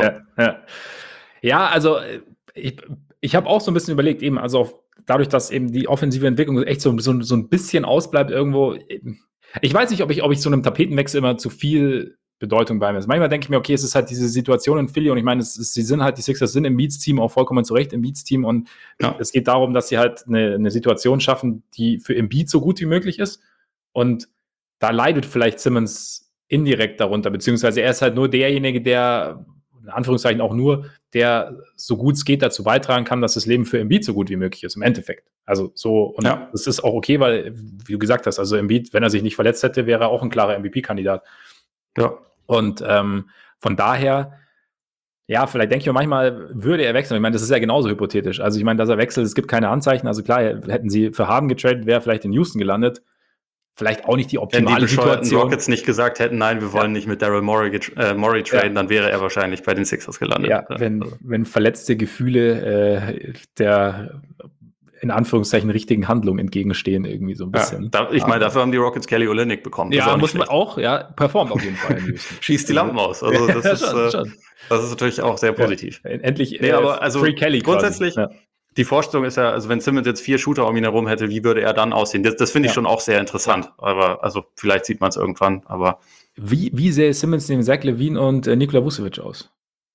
Speaker 1: Ja, also ich habe auch so ein bisschen überlegt, eben, also dadurch, dass eben die offensive Entwicklung echt so ein bisschen ausbleibt irgendwo. Ich weiß nicht, ob ich so einem Tapetenwechsel immer zu viel Bedeutung beimesse. Manchmal denke ich mir, okay, es ist halt diese Situation in Philly und ich meine, die Sixers sind im Beats-Team auch vollkommen zu Recht im Beats-Team und es geht darum, dass sie halt eine Situation schaffen, die für Embiid so gut wie möglich ist und da leidet vielleicht Simmons indirekt darunter, beziehungsweise er ist halt nur derjenige, der, in Anführungszeichen auch nur, der so gut es geht dazu beitragen kann, dass das Leben für Embiid so gut wie möglich ist, im Endeffekt. Also so, und das ist auch okay, weil, wie du gesagt hast, also Embiid, wenn er sich nicht verletzt hätte, wäre er auch ein klarer MVP-Kandidat.
Speaker 2: Ja.
Speaker 1: Und von daher, ja, vielleicht denke ich mir manchmal, würde er wechseln. Ich meine, das ist ja genauso hypothetisch. Also ich meine, dass er wechselt, es gibt keine Anzeichen. Also klar, hätten sie für Harden getradet, wäre vielleicht in Houston gelandet. Vielleicht auch nicht die optimale Situation.
Speaker 2: Wenn die Rockets nicht gesagt hätten, nein, wir wollen nicht mit Daryl Morey traden, dann wäre er wahrscheinlich bei den Sixers gelandet.
Speaker 1: Ja, wenn verletzte Gefühle der in Anführungszeichen richtigen Handlung entgegenstehen, irgendwie so ein bisschen.
Speaker 2: Ich meine, dafür haben die Rockets Kelly Olynyk bekommen.
Speaker 1: Ja, muss man auch, performt auf jeden Fall.
Speaker 2: Schießt die Lampen aus. Also das ist natürlich auch sehr positiv.
Speaker 1: Ja, endlich
Speaker 2: aber also
Speaker 1: Free Kelly
Speaker 2: grundsätzlich, die Vorstellung ist ja, also wenn Simmons jetzt 4 Shooter um ihn herum hätte, wie würde er dann aussehen? Das finde ich schon auch sehr interessant. Aber also vielleicht sieht man es irgendwann. Aber
Speaker 1: wie sähe Simmons neben Zach LaVine und Nikola Vucevic aus?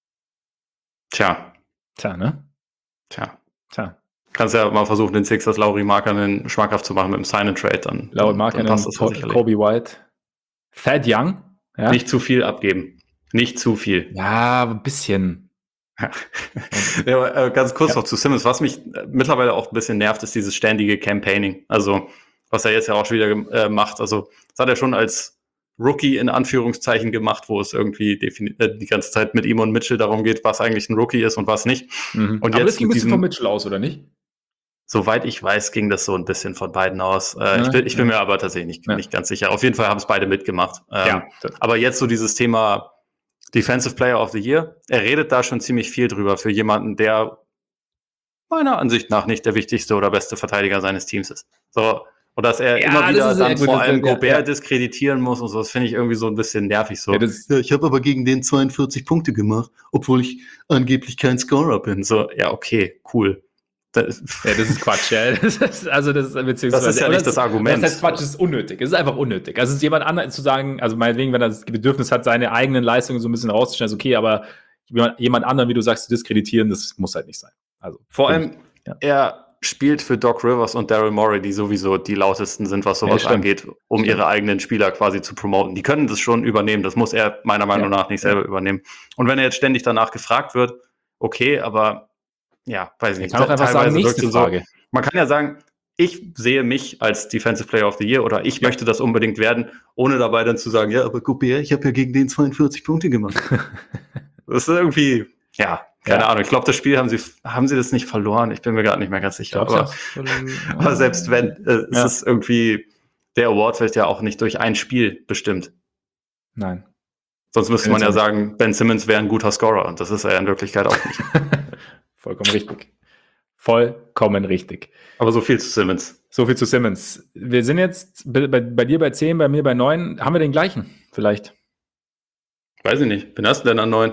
Speaker 2: Tja,
Speaker 1: ne?
Speaker 2: Kannst ja mal versuchen, den Sixers Lauri Markkanen schmackhaft zu machen mit dem Sign-and-Trade. Dann passt das sicherlich.
Speaker 1: Kobe White, Thad Young. Ja?
Speaker 2: Nicht zu viel abgeben. Nicht zu viel.
Speaker 1: Ja, ein bisschen.
Speaker 2: Ganz kurz noch zu Simmons. Was mich mittlerweile auch ein bisschen nervt, ist dieses ständige Campaigning. Also was er jetzt ja auch schon wieder macht. Also das hat er schon als Rookie in Anführungszeichen gemacht, wo es irgendwie die ganze Zeit mit ihm und Mitchell darum geht, was eigentlich ein Rookie ist und was nicht.
Speaker 1: Mhm.
Speaker 2: Und
Speaker 1: Aber
Speaker 2: jetzt
Speaker 1: das ging ein bisschen von Mitchell aus, oder nicht?
Speaker 2: Soweit ich weiß, ging das so ein bisschen von beiden aus. Ich bin mir aber tatsächlich nicht ganz sicher. Auf jeden Fall haben es beide mitgemacht. Aber jetzt so dieses Thema Defensive Player of the Year, er redet da schon ziemlich viel drüber für jemanden, der meiner Ansicht nach nicht der wichtigste oder beste Verteidiger seines Teams ist. So, und dass er immer wieder dann vor allem Gobert diskreditieren muss und so, das finde ich irgendwie so ein bisschen nervig. So. Ich habe aber gegen den 42 Punkte gemacht, obwohl ich angeblich kein Scorer bin. So, ja, okay, cool.
Speaker 1: Das ist Quatsch, ja. Das ist ja
Speaker 2: nicht das Argument.
Speaker 1: Das heißt Quatsch, das ist unnötig. Es ist einfach unnötig. Also es ist jemand anderes zu sagen, also meinetwegen, wenn er das Bedürfnis hat, seine eigenen Leistungen so ein bisschen rauszustellen, ist okay, aber jemand anderen, wie du sagst, zu diskreditieren, das muss halt nicht sein. Also
Speaker 2: vor allem, er spielt für Doc Rivers und Daryl Morey, die sowieso die lautesten sind, was sowas angeht, um ihre eigenen Spieler quasi zu promoten. Die können das schon übernehmen. Das muss er meiner Meinung nach nicht selber übernehmen. Und wenn er jetzt ständig danach gefragt wird, okay, aber ja, weiß ich nicht.
Speaker 1: Man kann auch einfach sagen, nächste Frage.
Speaker 2: Man kann ja sagen, ich sehe mich als Defensive Player of the Year oder ich möchte das unbedingt werden, ohne dabei dann zu sagen, ja, aber Gobert, ich habe ja gegen den 42 Punkte gemacht. Das ist irgendwie, keine Ahnung. Ich glaube, das Spiel haben sie das nicht verloren. Ich bin mir gerade nicht mehr ganz sicher. Aber selbst wenn, es ist irgendwie, der Award wird ja auch nicht durch ein Spiel bestimmt.
Speaker 1: Nein.
Speaker 2: Sonst müsste man ja sagen, Ben Simmons wäre ein guter Scorer und das ist er in Wirklichkeit auch nicht.
Speaker 1: Vollkommen richtig. Vollkommen richtig.
Speaker 2: Aber so viel zu Simmons.
Speaker 1: Wir sind jetzt bei dir bei 10, bei mir bei 9. Haben wir den gleichen vielleicht?
Speaker 2: Weiß ich nicht. Wen hast du denn an 9?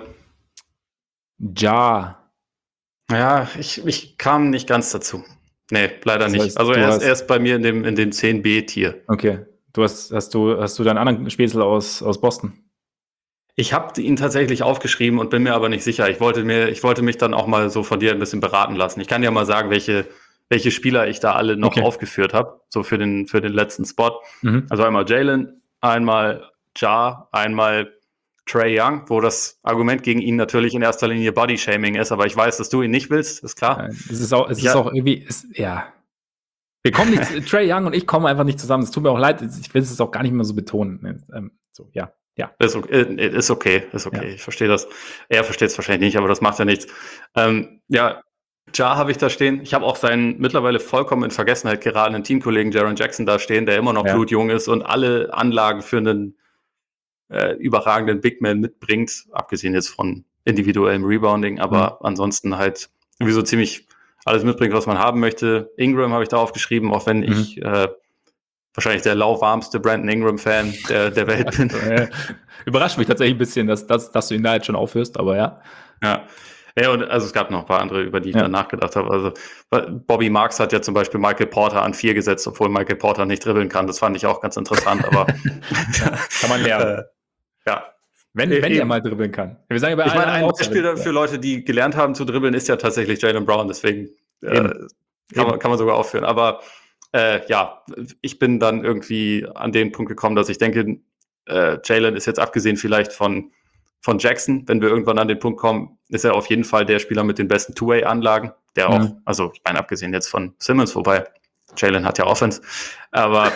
Speaker 1: Ja.
Speaker 2: Ja, ich kam nicht ganz dazu. Nee, leider nicht. Also er ist bei mir in dem 10B-Tier.
Speaker 1: Okay. Hast du deinen anderen Späßel aus Boston?
Speaker 2: Ich habe ihn tatsächlich aufgeschrieben und bin mir aber nicht sicher. Ich wollte mich dann auch mal so von dir ein bisschen beraten lassen. Ich kann dir mal sagen, welche Spieler ich da alle noch aufgeführt habe, so für den letzten Spot. Mhm. Also einmal Jalen, einmal Ja, einmal Trae Young, wo das Argument gegen ihn natürlich in erster Linie Body-Shaming ist, aber ich weiß, dass du ihn nicht willst, ist klar.
Speaker 1: Es ist auch irgendwie, wir kommen nicht, Trae Young und ich kommen einfach nicht zusammen. Es tut mir auch leid, ich will es auch gar nicht mehr so betonen. Ja.
Speaker 2: Ist okay. Ja. Ich verstehe das. Er versteht es wahrscheinlich nicht, aber das macht ja nichts. Ja habe ich da stehen. Ich habe auch seinen mittlerweile vollkommen in Vergessenheit geratenen Teamkollegen Jaren Jackson da stehen, der immer noch blutjung ist und alle Anlagen für einen überragenden Big Man mitbringt, abgesehen jetzt von individuellem Rebounding, aber ansonsten halt irgendwie so ziemlich alles mitbringt, was man haben möchte. Ingram habe ich da aufgeschrieben, auch wenn ich wahrscheinlich der lauwarmste Brandon Ingram-Fan der Welt bin.
Speaker 1: Überrascht mich tatsächlich ein bisschen, dass du ihn da jetzt schon aufhörst, aber ja.
Speaker 2: Ja, und also es gab noch ein paar andere, über die ich dann nachgedacht habe. Also Bobby Marks hat ja zum Beispiel Michael Porter an 4 gesetzt, obwohl Michael Porter nicht dribbeln kann. Das fand ich auch ganz interessant, aber
Speaker 1: kann man lernen. Wenn er mal dribbeln kann.
Speaker 2: Wir sagen ein Beispiel für Leute, die gelernt haben zu dribbeln, ist ja tatsächlich Jaylen Brown, deswegen kann man sogar aufführen. Aber ich bin dann irgendwie an den Punkt gekommen, dass ich denke, Jalen ist jetzt abgesehen vielleicht von Jackson, wenn wir irgendwann an den Punkt kommen, ist er auf jeden Fall der Spieler mit den besten Two-Way-Anlagen, der auch, also ich meine, abgesehen jetzt von Simmons, wobei Jalen hat ja Offense, aber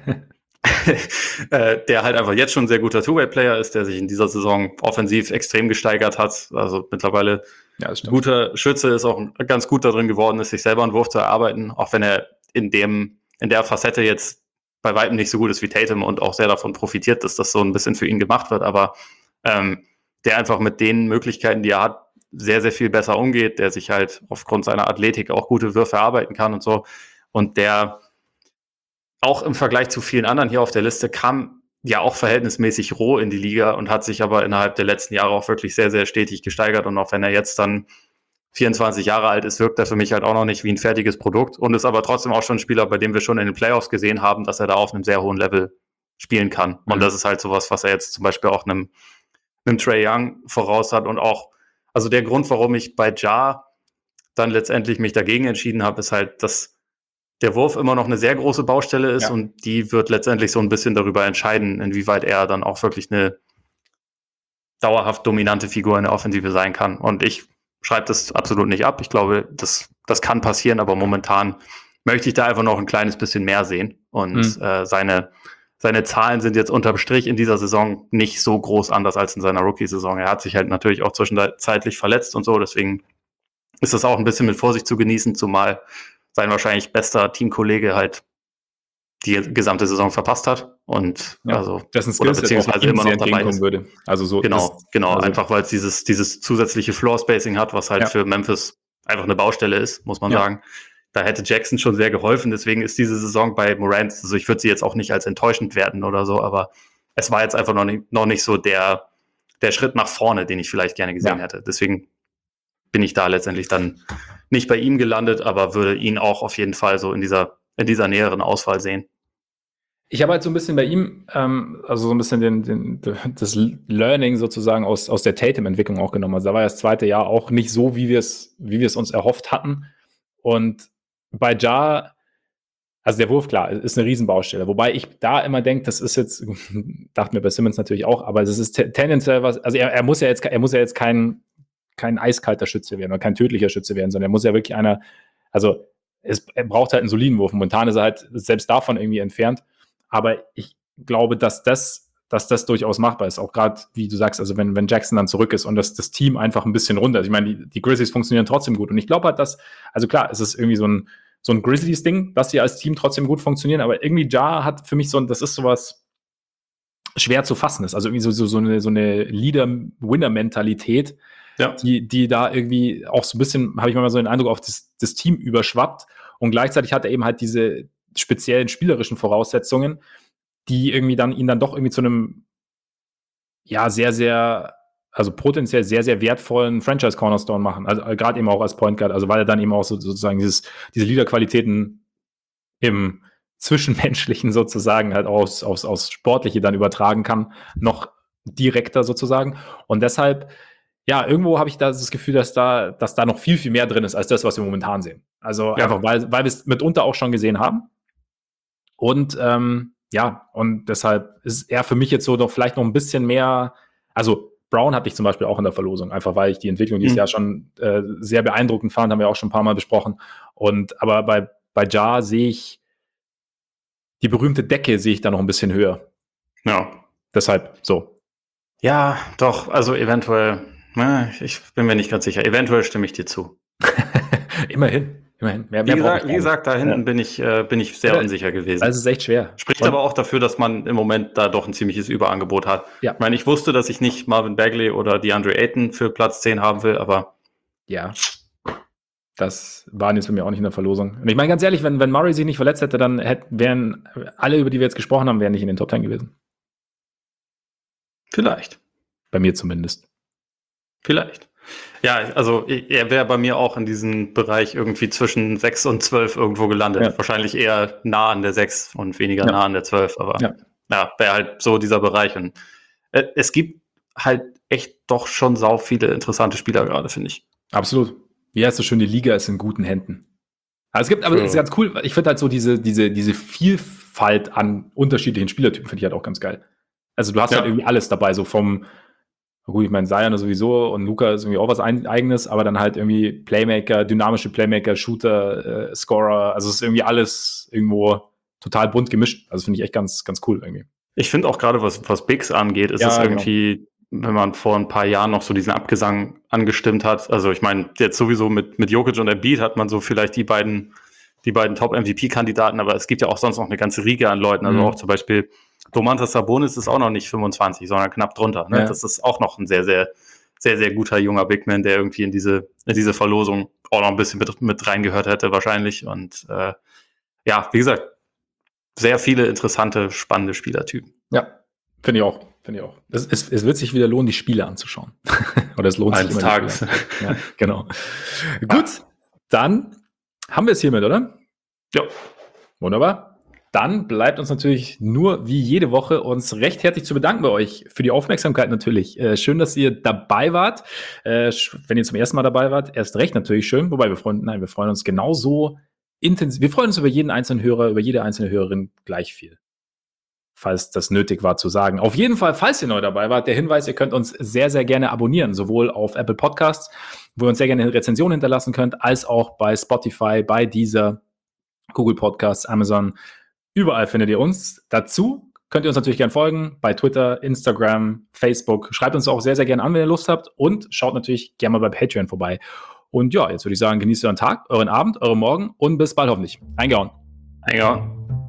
Speaker 2: der halt einfach jetzt schon ein sehr guter Two-Way-Player ist, der sich in dieser Saison offensiv extrem gesteigert hat, also mittlerweile ein guter Schütze ist, auch ganz gut darin geworden ist, sich selber einen Wurf zu erarbeiten, auch wenn er in der Facette jetzt bei weitem nicht so gut ist wie Tatum und auch sehr davon profitiert, dass das so ein bisschen für ihn gemacht wird, aber der einfach mit den Möglichkeiten, die er hat, sehr, sehr viel besser umgeht, der sich halt aufgrund seiner Athletik auch gute Würfe erarbeiten kann und so. Und der auch im Vergleich zu vielen anderen hier auf der Liste kam ja auch verhältnismäßig roh in die Liga und hat sich aber innerhalb der letzten Jahre auch wirklich sehr, sehr stetig gesteigert. Und auch wenn er jetzt dann 24 Jahre alt ist, wirkt er für mich halt auch noch nicht wie ein fertiges Produkt und ist aber trotzdem auch schon ein Spieler, bei dem wir schon in den Playoffs gesehen haben, dass er da auf einem sehr hohen Level spielen kann. Und das ist halt sowas, was er jetzt zum Beispiel auch einem Trae Young voraus hat und auch, also der Grund, warum ich bei Ja dann letztendlich mich dagegen entschieden habe, ist halt, dass der Wurf immer noch eine sehr große Baustelle ist und die wird letztendlich so ein bisschen darüber entscheiden, inwieweit er dann auch wirklich eine dauerhaft dominante Figur in der Offensive sein kann. Und ich schreibe das absolut nicht ab. Ich glaube, das kann passieren, aber momentan möchte ich da einfach noch ein kleines bisschen mehr sehen. Und seine Zahlen sind jetzt unterm Strich in dieser Saison nicht so groß anders als in seiner Rookie-Saison. Er hat sich halt natürlich auch zwischenzeitlich verletzt und so, deswegen ist das auch ein bisschen mit Vorsicht zu genießen, zumal sein wahrscheinlich bester Teamkollege halt die gesamte Saison verpasst hat und
Speaker 1: dessen Skills
Speaker 2: beziehungsweise immer noch dabei ist.
Speaker 1: Würde. Also so
Speaker 2: genau, einfach weil es dieses zusätzliche Floor-Spacing hat, was halt für Memphis einfach eine Baustelle ist, muss man sagen. Da hätte Jackson schon sehr geholfen, deswegen ist diese Saison bei Morant, also ich würde sie jetzt auch nicht als enttäuschend werten oder so, aber es war jetzt einfach noch nicht so der Schritt nach vorne, den ich vielleicht gerne gesehen hätte. Deswegen bin ich da letztendlich dann nicht bei ihm gelandet, aber würde ihn auch auf jeden Fall so in dieser näheren Auswahl sehen.
Speaker 1: Ich habe halt so ein bisschen bei ihm, also so ein bisschen das Learning sozusagen aus der Tatum-Entwicklung auch genommen. Also da war ja das zweite Jahr auch nicht so, wie wir es uns erhofft hatten. Und bei Ja, also der Wurf, klar, ist eine Riesenbaustelle. Wobei ich da immer denke, das ist jetzt, dachte mir bei Simmons natürlich auch, aber es ist tendenziell was, also er muss ja jetzt kein eiskalter Schütze werden oder kein tödlicher Schütze werden, sondern er muss ja wirklich also er braucht halt einen soliden Wurf. Momentan ist er halt selbst davon irgendwie entfernt. Aber ich glaube, dass das durchaus machbar ist. Auch gerade, wie du sagst, also wenn Jackson dann zurück ist und das Team einfach ein bisschen runter. Ich meine, die Grizzlies funktionieren trotzdem gut. Und ich glaube halt, also klar, es ist irgendwie so ein Grizzlies-Ding, dass sie als Team trotzdem gut funktionieren. Aber irgendwie Ja hat für mich das ist sowas schwer zu fassen ist. Also irgendwie so eine Leader-Winner-Mentalität, die da irgendwie auch so ein bisschen, habe ich manchmal so den Eindruck, auf das Team überschwappt. Und gleichzeitig hat er eben halt diese speziellen spielerischen Voraussetzungen, die irgendwie ihn dann doch irgendwie zu einem sehr, sehr, also potenziell sehr, sehr wertvollen Franchise-Cornerstone machen. Also gerade eben auch als Point Guard, also weil er dann eben auch sozusagen diese Leader-Qualitäten im Zwischenmenschlichen sozusagen halt aufs Sportliche dann übertragen kann, noch direkter sozusagen. Und deshalb, irgendwo habe ich da das Gefühl, dass da noch viel, viel mehr drin ist, als das, was wir momentan sehen. Also einfach, weil wir es mitunter auch schon gesehen haben. Und und deshalb ist er für mich jetzt so noch vielleicht noch ein bisschen mehr, also Brown hatte ich zum Beispiel auch in der Verlosung, einfach weil ich die Entwicklung dieses Jahr schon sehr beeindruckend fand, haben wir auch schon ein paar Mal besprochen. Aber bei Ja sehe ich die berühmte Decke da noch ein bisschen höher.
Speaker 2: Ja.
Speaker 1: Deshalb so.
Speaker 2: Ja, doch, also eventuell, ich bin mir nicht ganz sicher, eventuell stimme ich dir zu.
Speaker 1: Immerhin.
Speaker 2: Wie gesagt, da hinten bin ich sehr unsicher gewesen.
Speaker 1: Das ist echt schwer.
Speaker 2: Spricht aber auch dafür, dass man im Moment da doch ein ziemliches Überangebot hat.
Speaker 1: Ja.
Speaker 2: Ich meine, ich wusste, dass ich nicht Marvin Bagley oder DeAndre Ayton für Platz 10 haben will, aber
Speaker 1: ja, das waren jetzt für mich auch nicht in der Verlosung. Und ich meine, ganz ehrlich, wenn Murray sich nicht verletzt hätte, dann wären alle, über die wir jetzt gesprochen haben, wären nicht in den Top 10 gewesen.
Speaker 2: Vielleicht.
Speaker 1: Bei mir zumindest.
Speaker 2: Vielleicht. Ja, also er wäre bei mir auch in diesem Bereich irgendwie zwischen 6 und 12 irgendwo gelandet. Ja. Wahrscheinlich eher nah an der 6 und weniger nah an der 12, aber wäre halt so dieser Bereich. Und es gibt halt echt doch schon sau viele interessante Spieler gerade, finde ich.
Speaker 1: Absolut. Wie heißt so schön, die Liga ist in guten Händen. Also es ist ganz cool, ich finde halt so diese Vielfalt an unterschiedlichen Spielertypen finde ich halt auch ganz geil. Also du hast halt irgendwie alles dabei, so gut, ich meine, Zion sowieso und Luka ist irgendwie auch was Eigenes, aber dann halt irgendwie Playmaker, dynamische Playmaker, Shooter, Scorer, also es ist irgendwie alles irgendwo total bunt gemischt. Also finde ich echt ganz, ganz cool irgendwie.
Speaker 2: Ich finde auch gerade, was Bigs angeht, ist es irgendwie, wenn man vor ein paar Jahren noch so diesen Abgesang angestimmt hat, also ich meine, jetzt sowieso mit Jokic und Embiid hat man so vielleicht die beiden Top-MVP-Kandidaten, aber es gibt ja auch sonst noch eine ganze Riege an Leuten, also auch zum Beispiel Domantas Sabonis ist auch noch nicht 25, sondern knapp drunter. Ne? Ja. Das ist auch noch ein sehr, sehr, sehr, sehr guter junger Big Man, der irgendwie in diese Verlosung auch noch ein bisschen mit reingehört hätte wahrscheinlich. Und wie gesagt, sehr viele interessante, spannende Spielertypen.
Speaker 1: Ja, finde ich auch. Es wird sich wieder lohnen, die Spiele anzuschauen. Oder es lohnt sich immer.
Speaker 2: Tages.
Speaker 1: Ja, genau. Gut, dann haben wir es hiermit, oder?
Speaker 2: Ja.
Speaker 1: Wunderbar. Dann bleibt uns natürlich nur wie jede Woche uns recht herzlich zu bedanken bei euch für die Aufmerksamkeit natürlich. Schön, dass ihr dabei wart. Wenn ihr zum ersten Mal dabei wart, erst recht natürlich schön. Wobei wir freuen uns genauso intensiv. Wir freuen uns über jeden einzelnen Hörer, über jede einzelne Hörerin gleich viel. Falls das nötig war zu sagen. Auf jeden Fall, falls ihr neu dabei wart, der Hinweis, ihr könnt uns sehr, sehr gerne abonnieren. Sowohl auf Apple Podcasts, wo ihr uns sehr gerne eine Rezension hinterlassen könnt, als auch bei Spotify, bei Deezer, Google Podcasts, Amazon, Überall findet ihr uns. Dazu könnt ihr uns natürlich gerne folgen bei Twitter, Instagram, Facebook. Schreibt uns auch sehr, sehr gerne an, wenn ihr Lust habt. Und schaut natürlich gerne mal bei Patreon vorbei. Und ja, jetzt würde ich sagen, genießt euren Tag, euren Abend, euren Morgen und bis bald hoffentlich. Eingehauen.
Speaker 2: Eingehauen.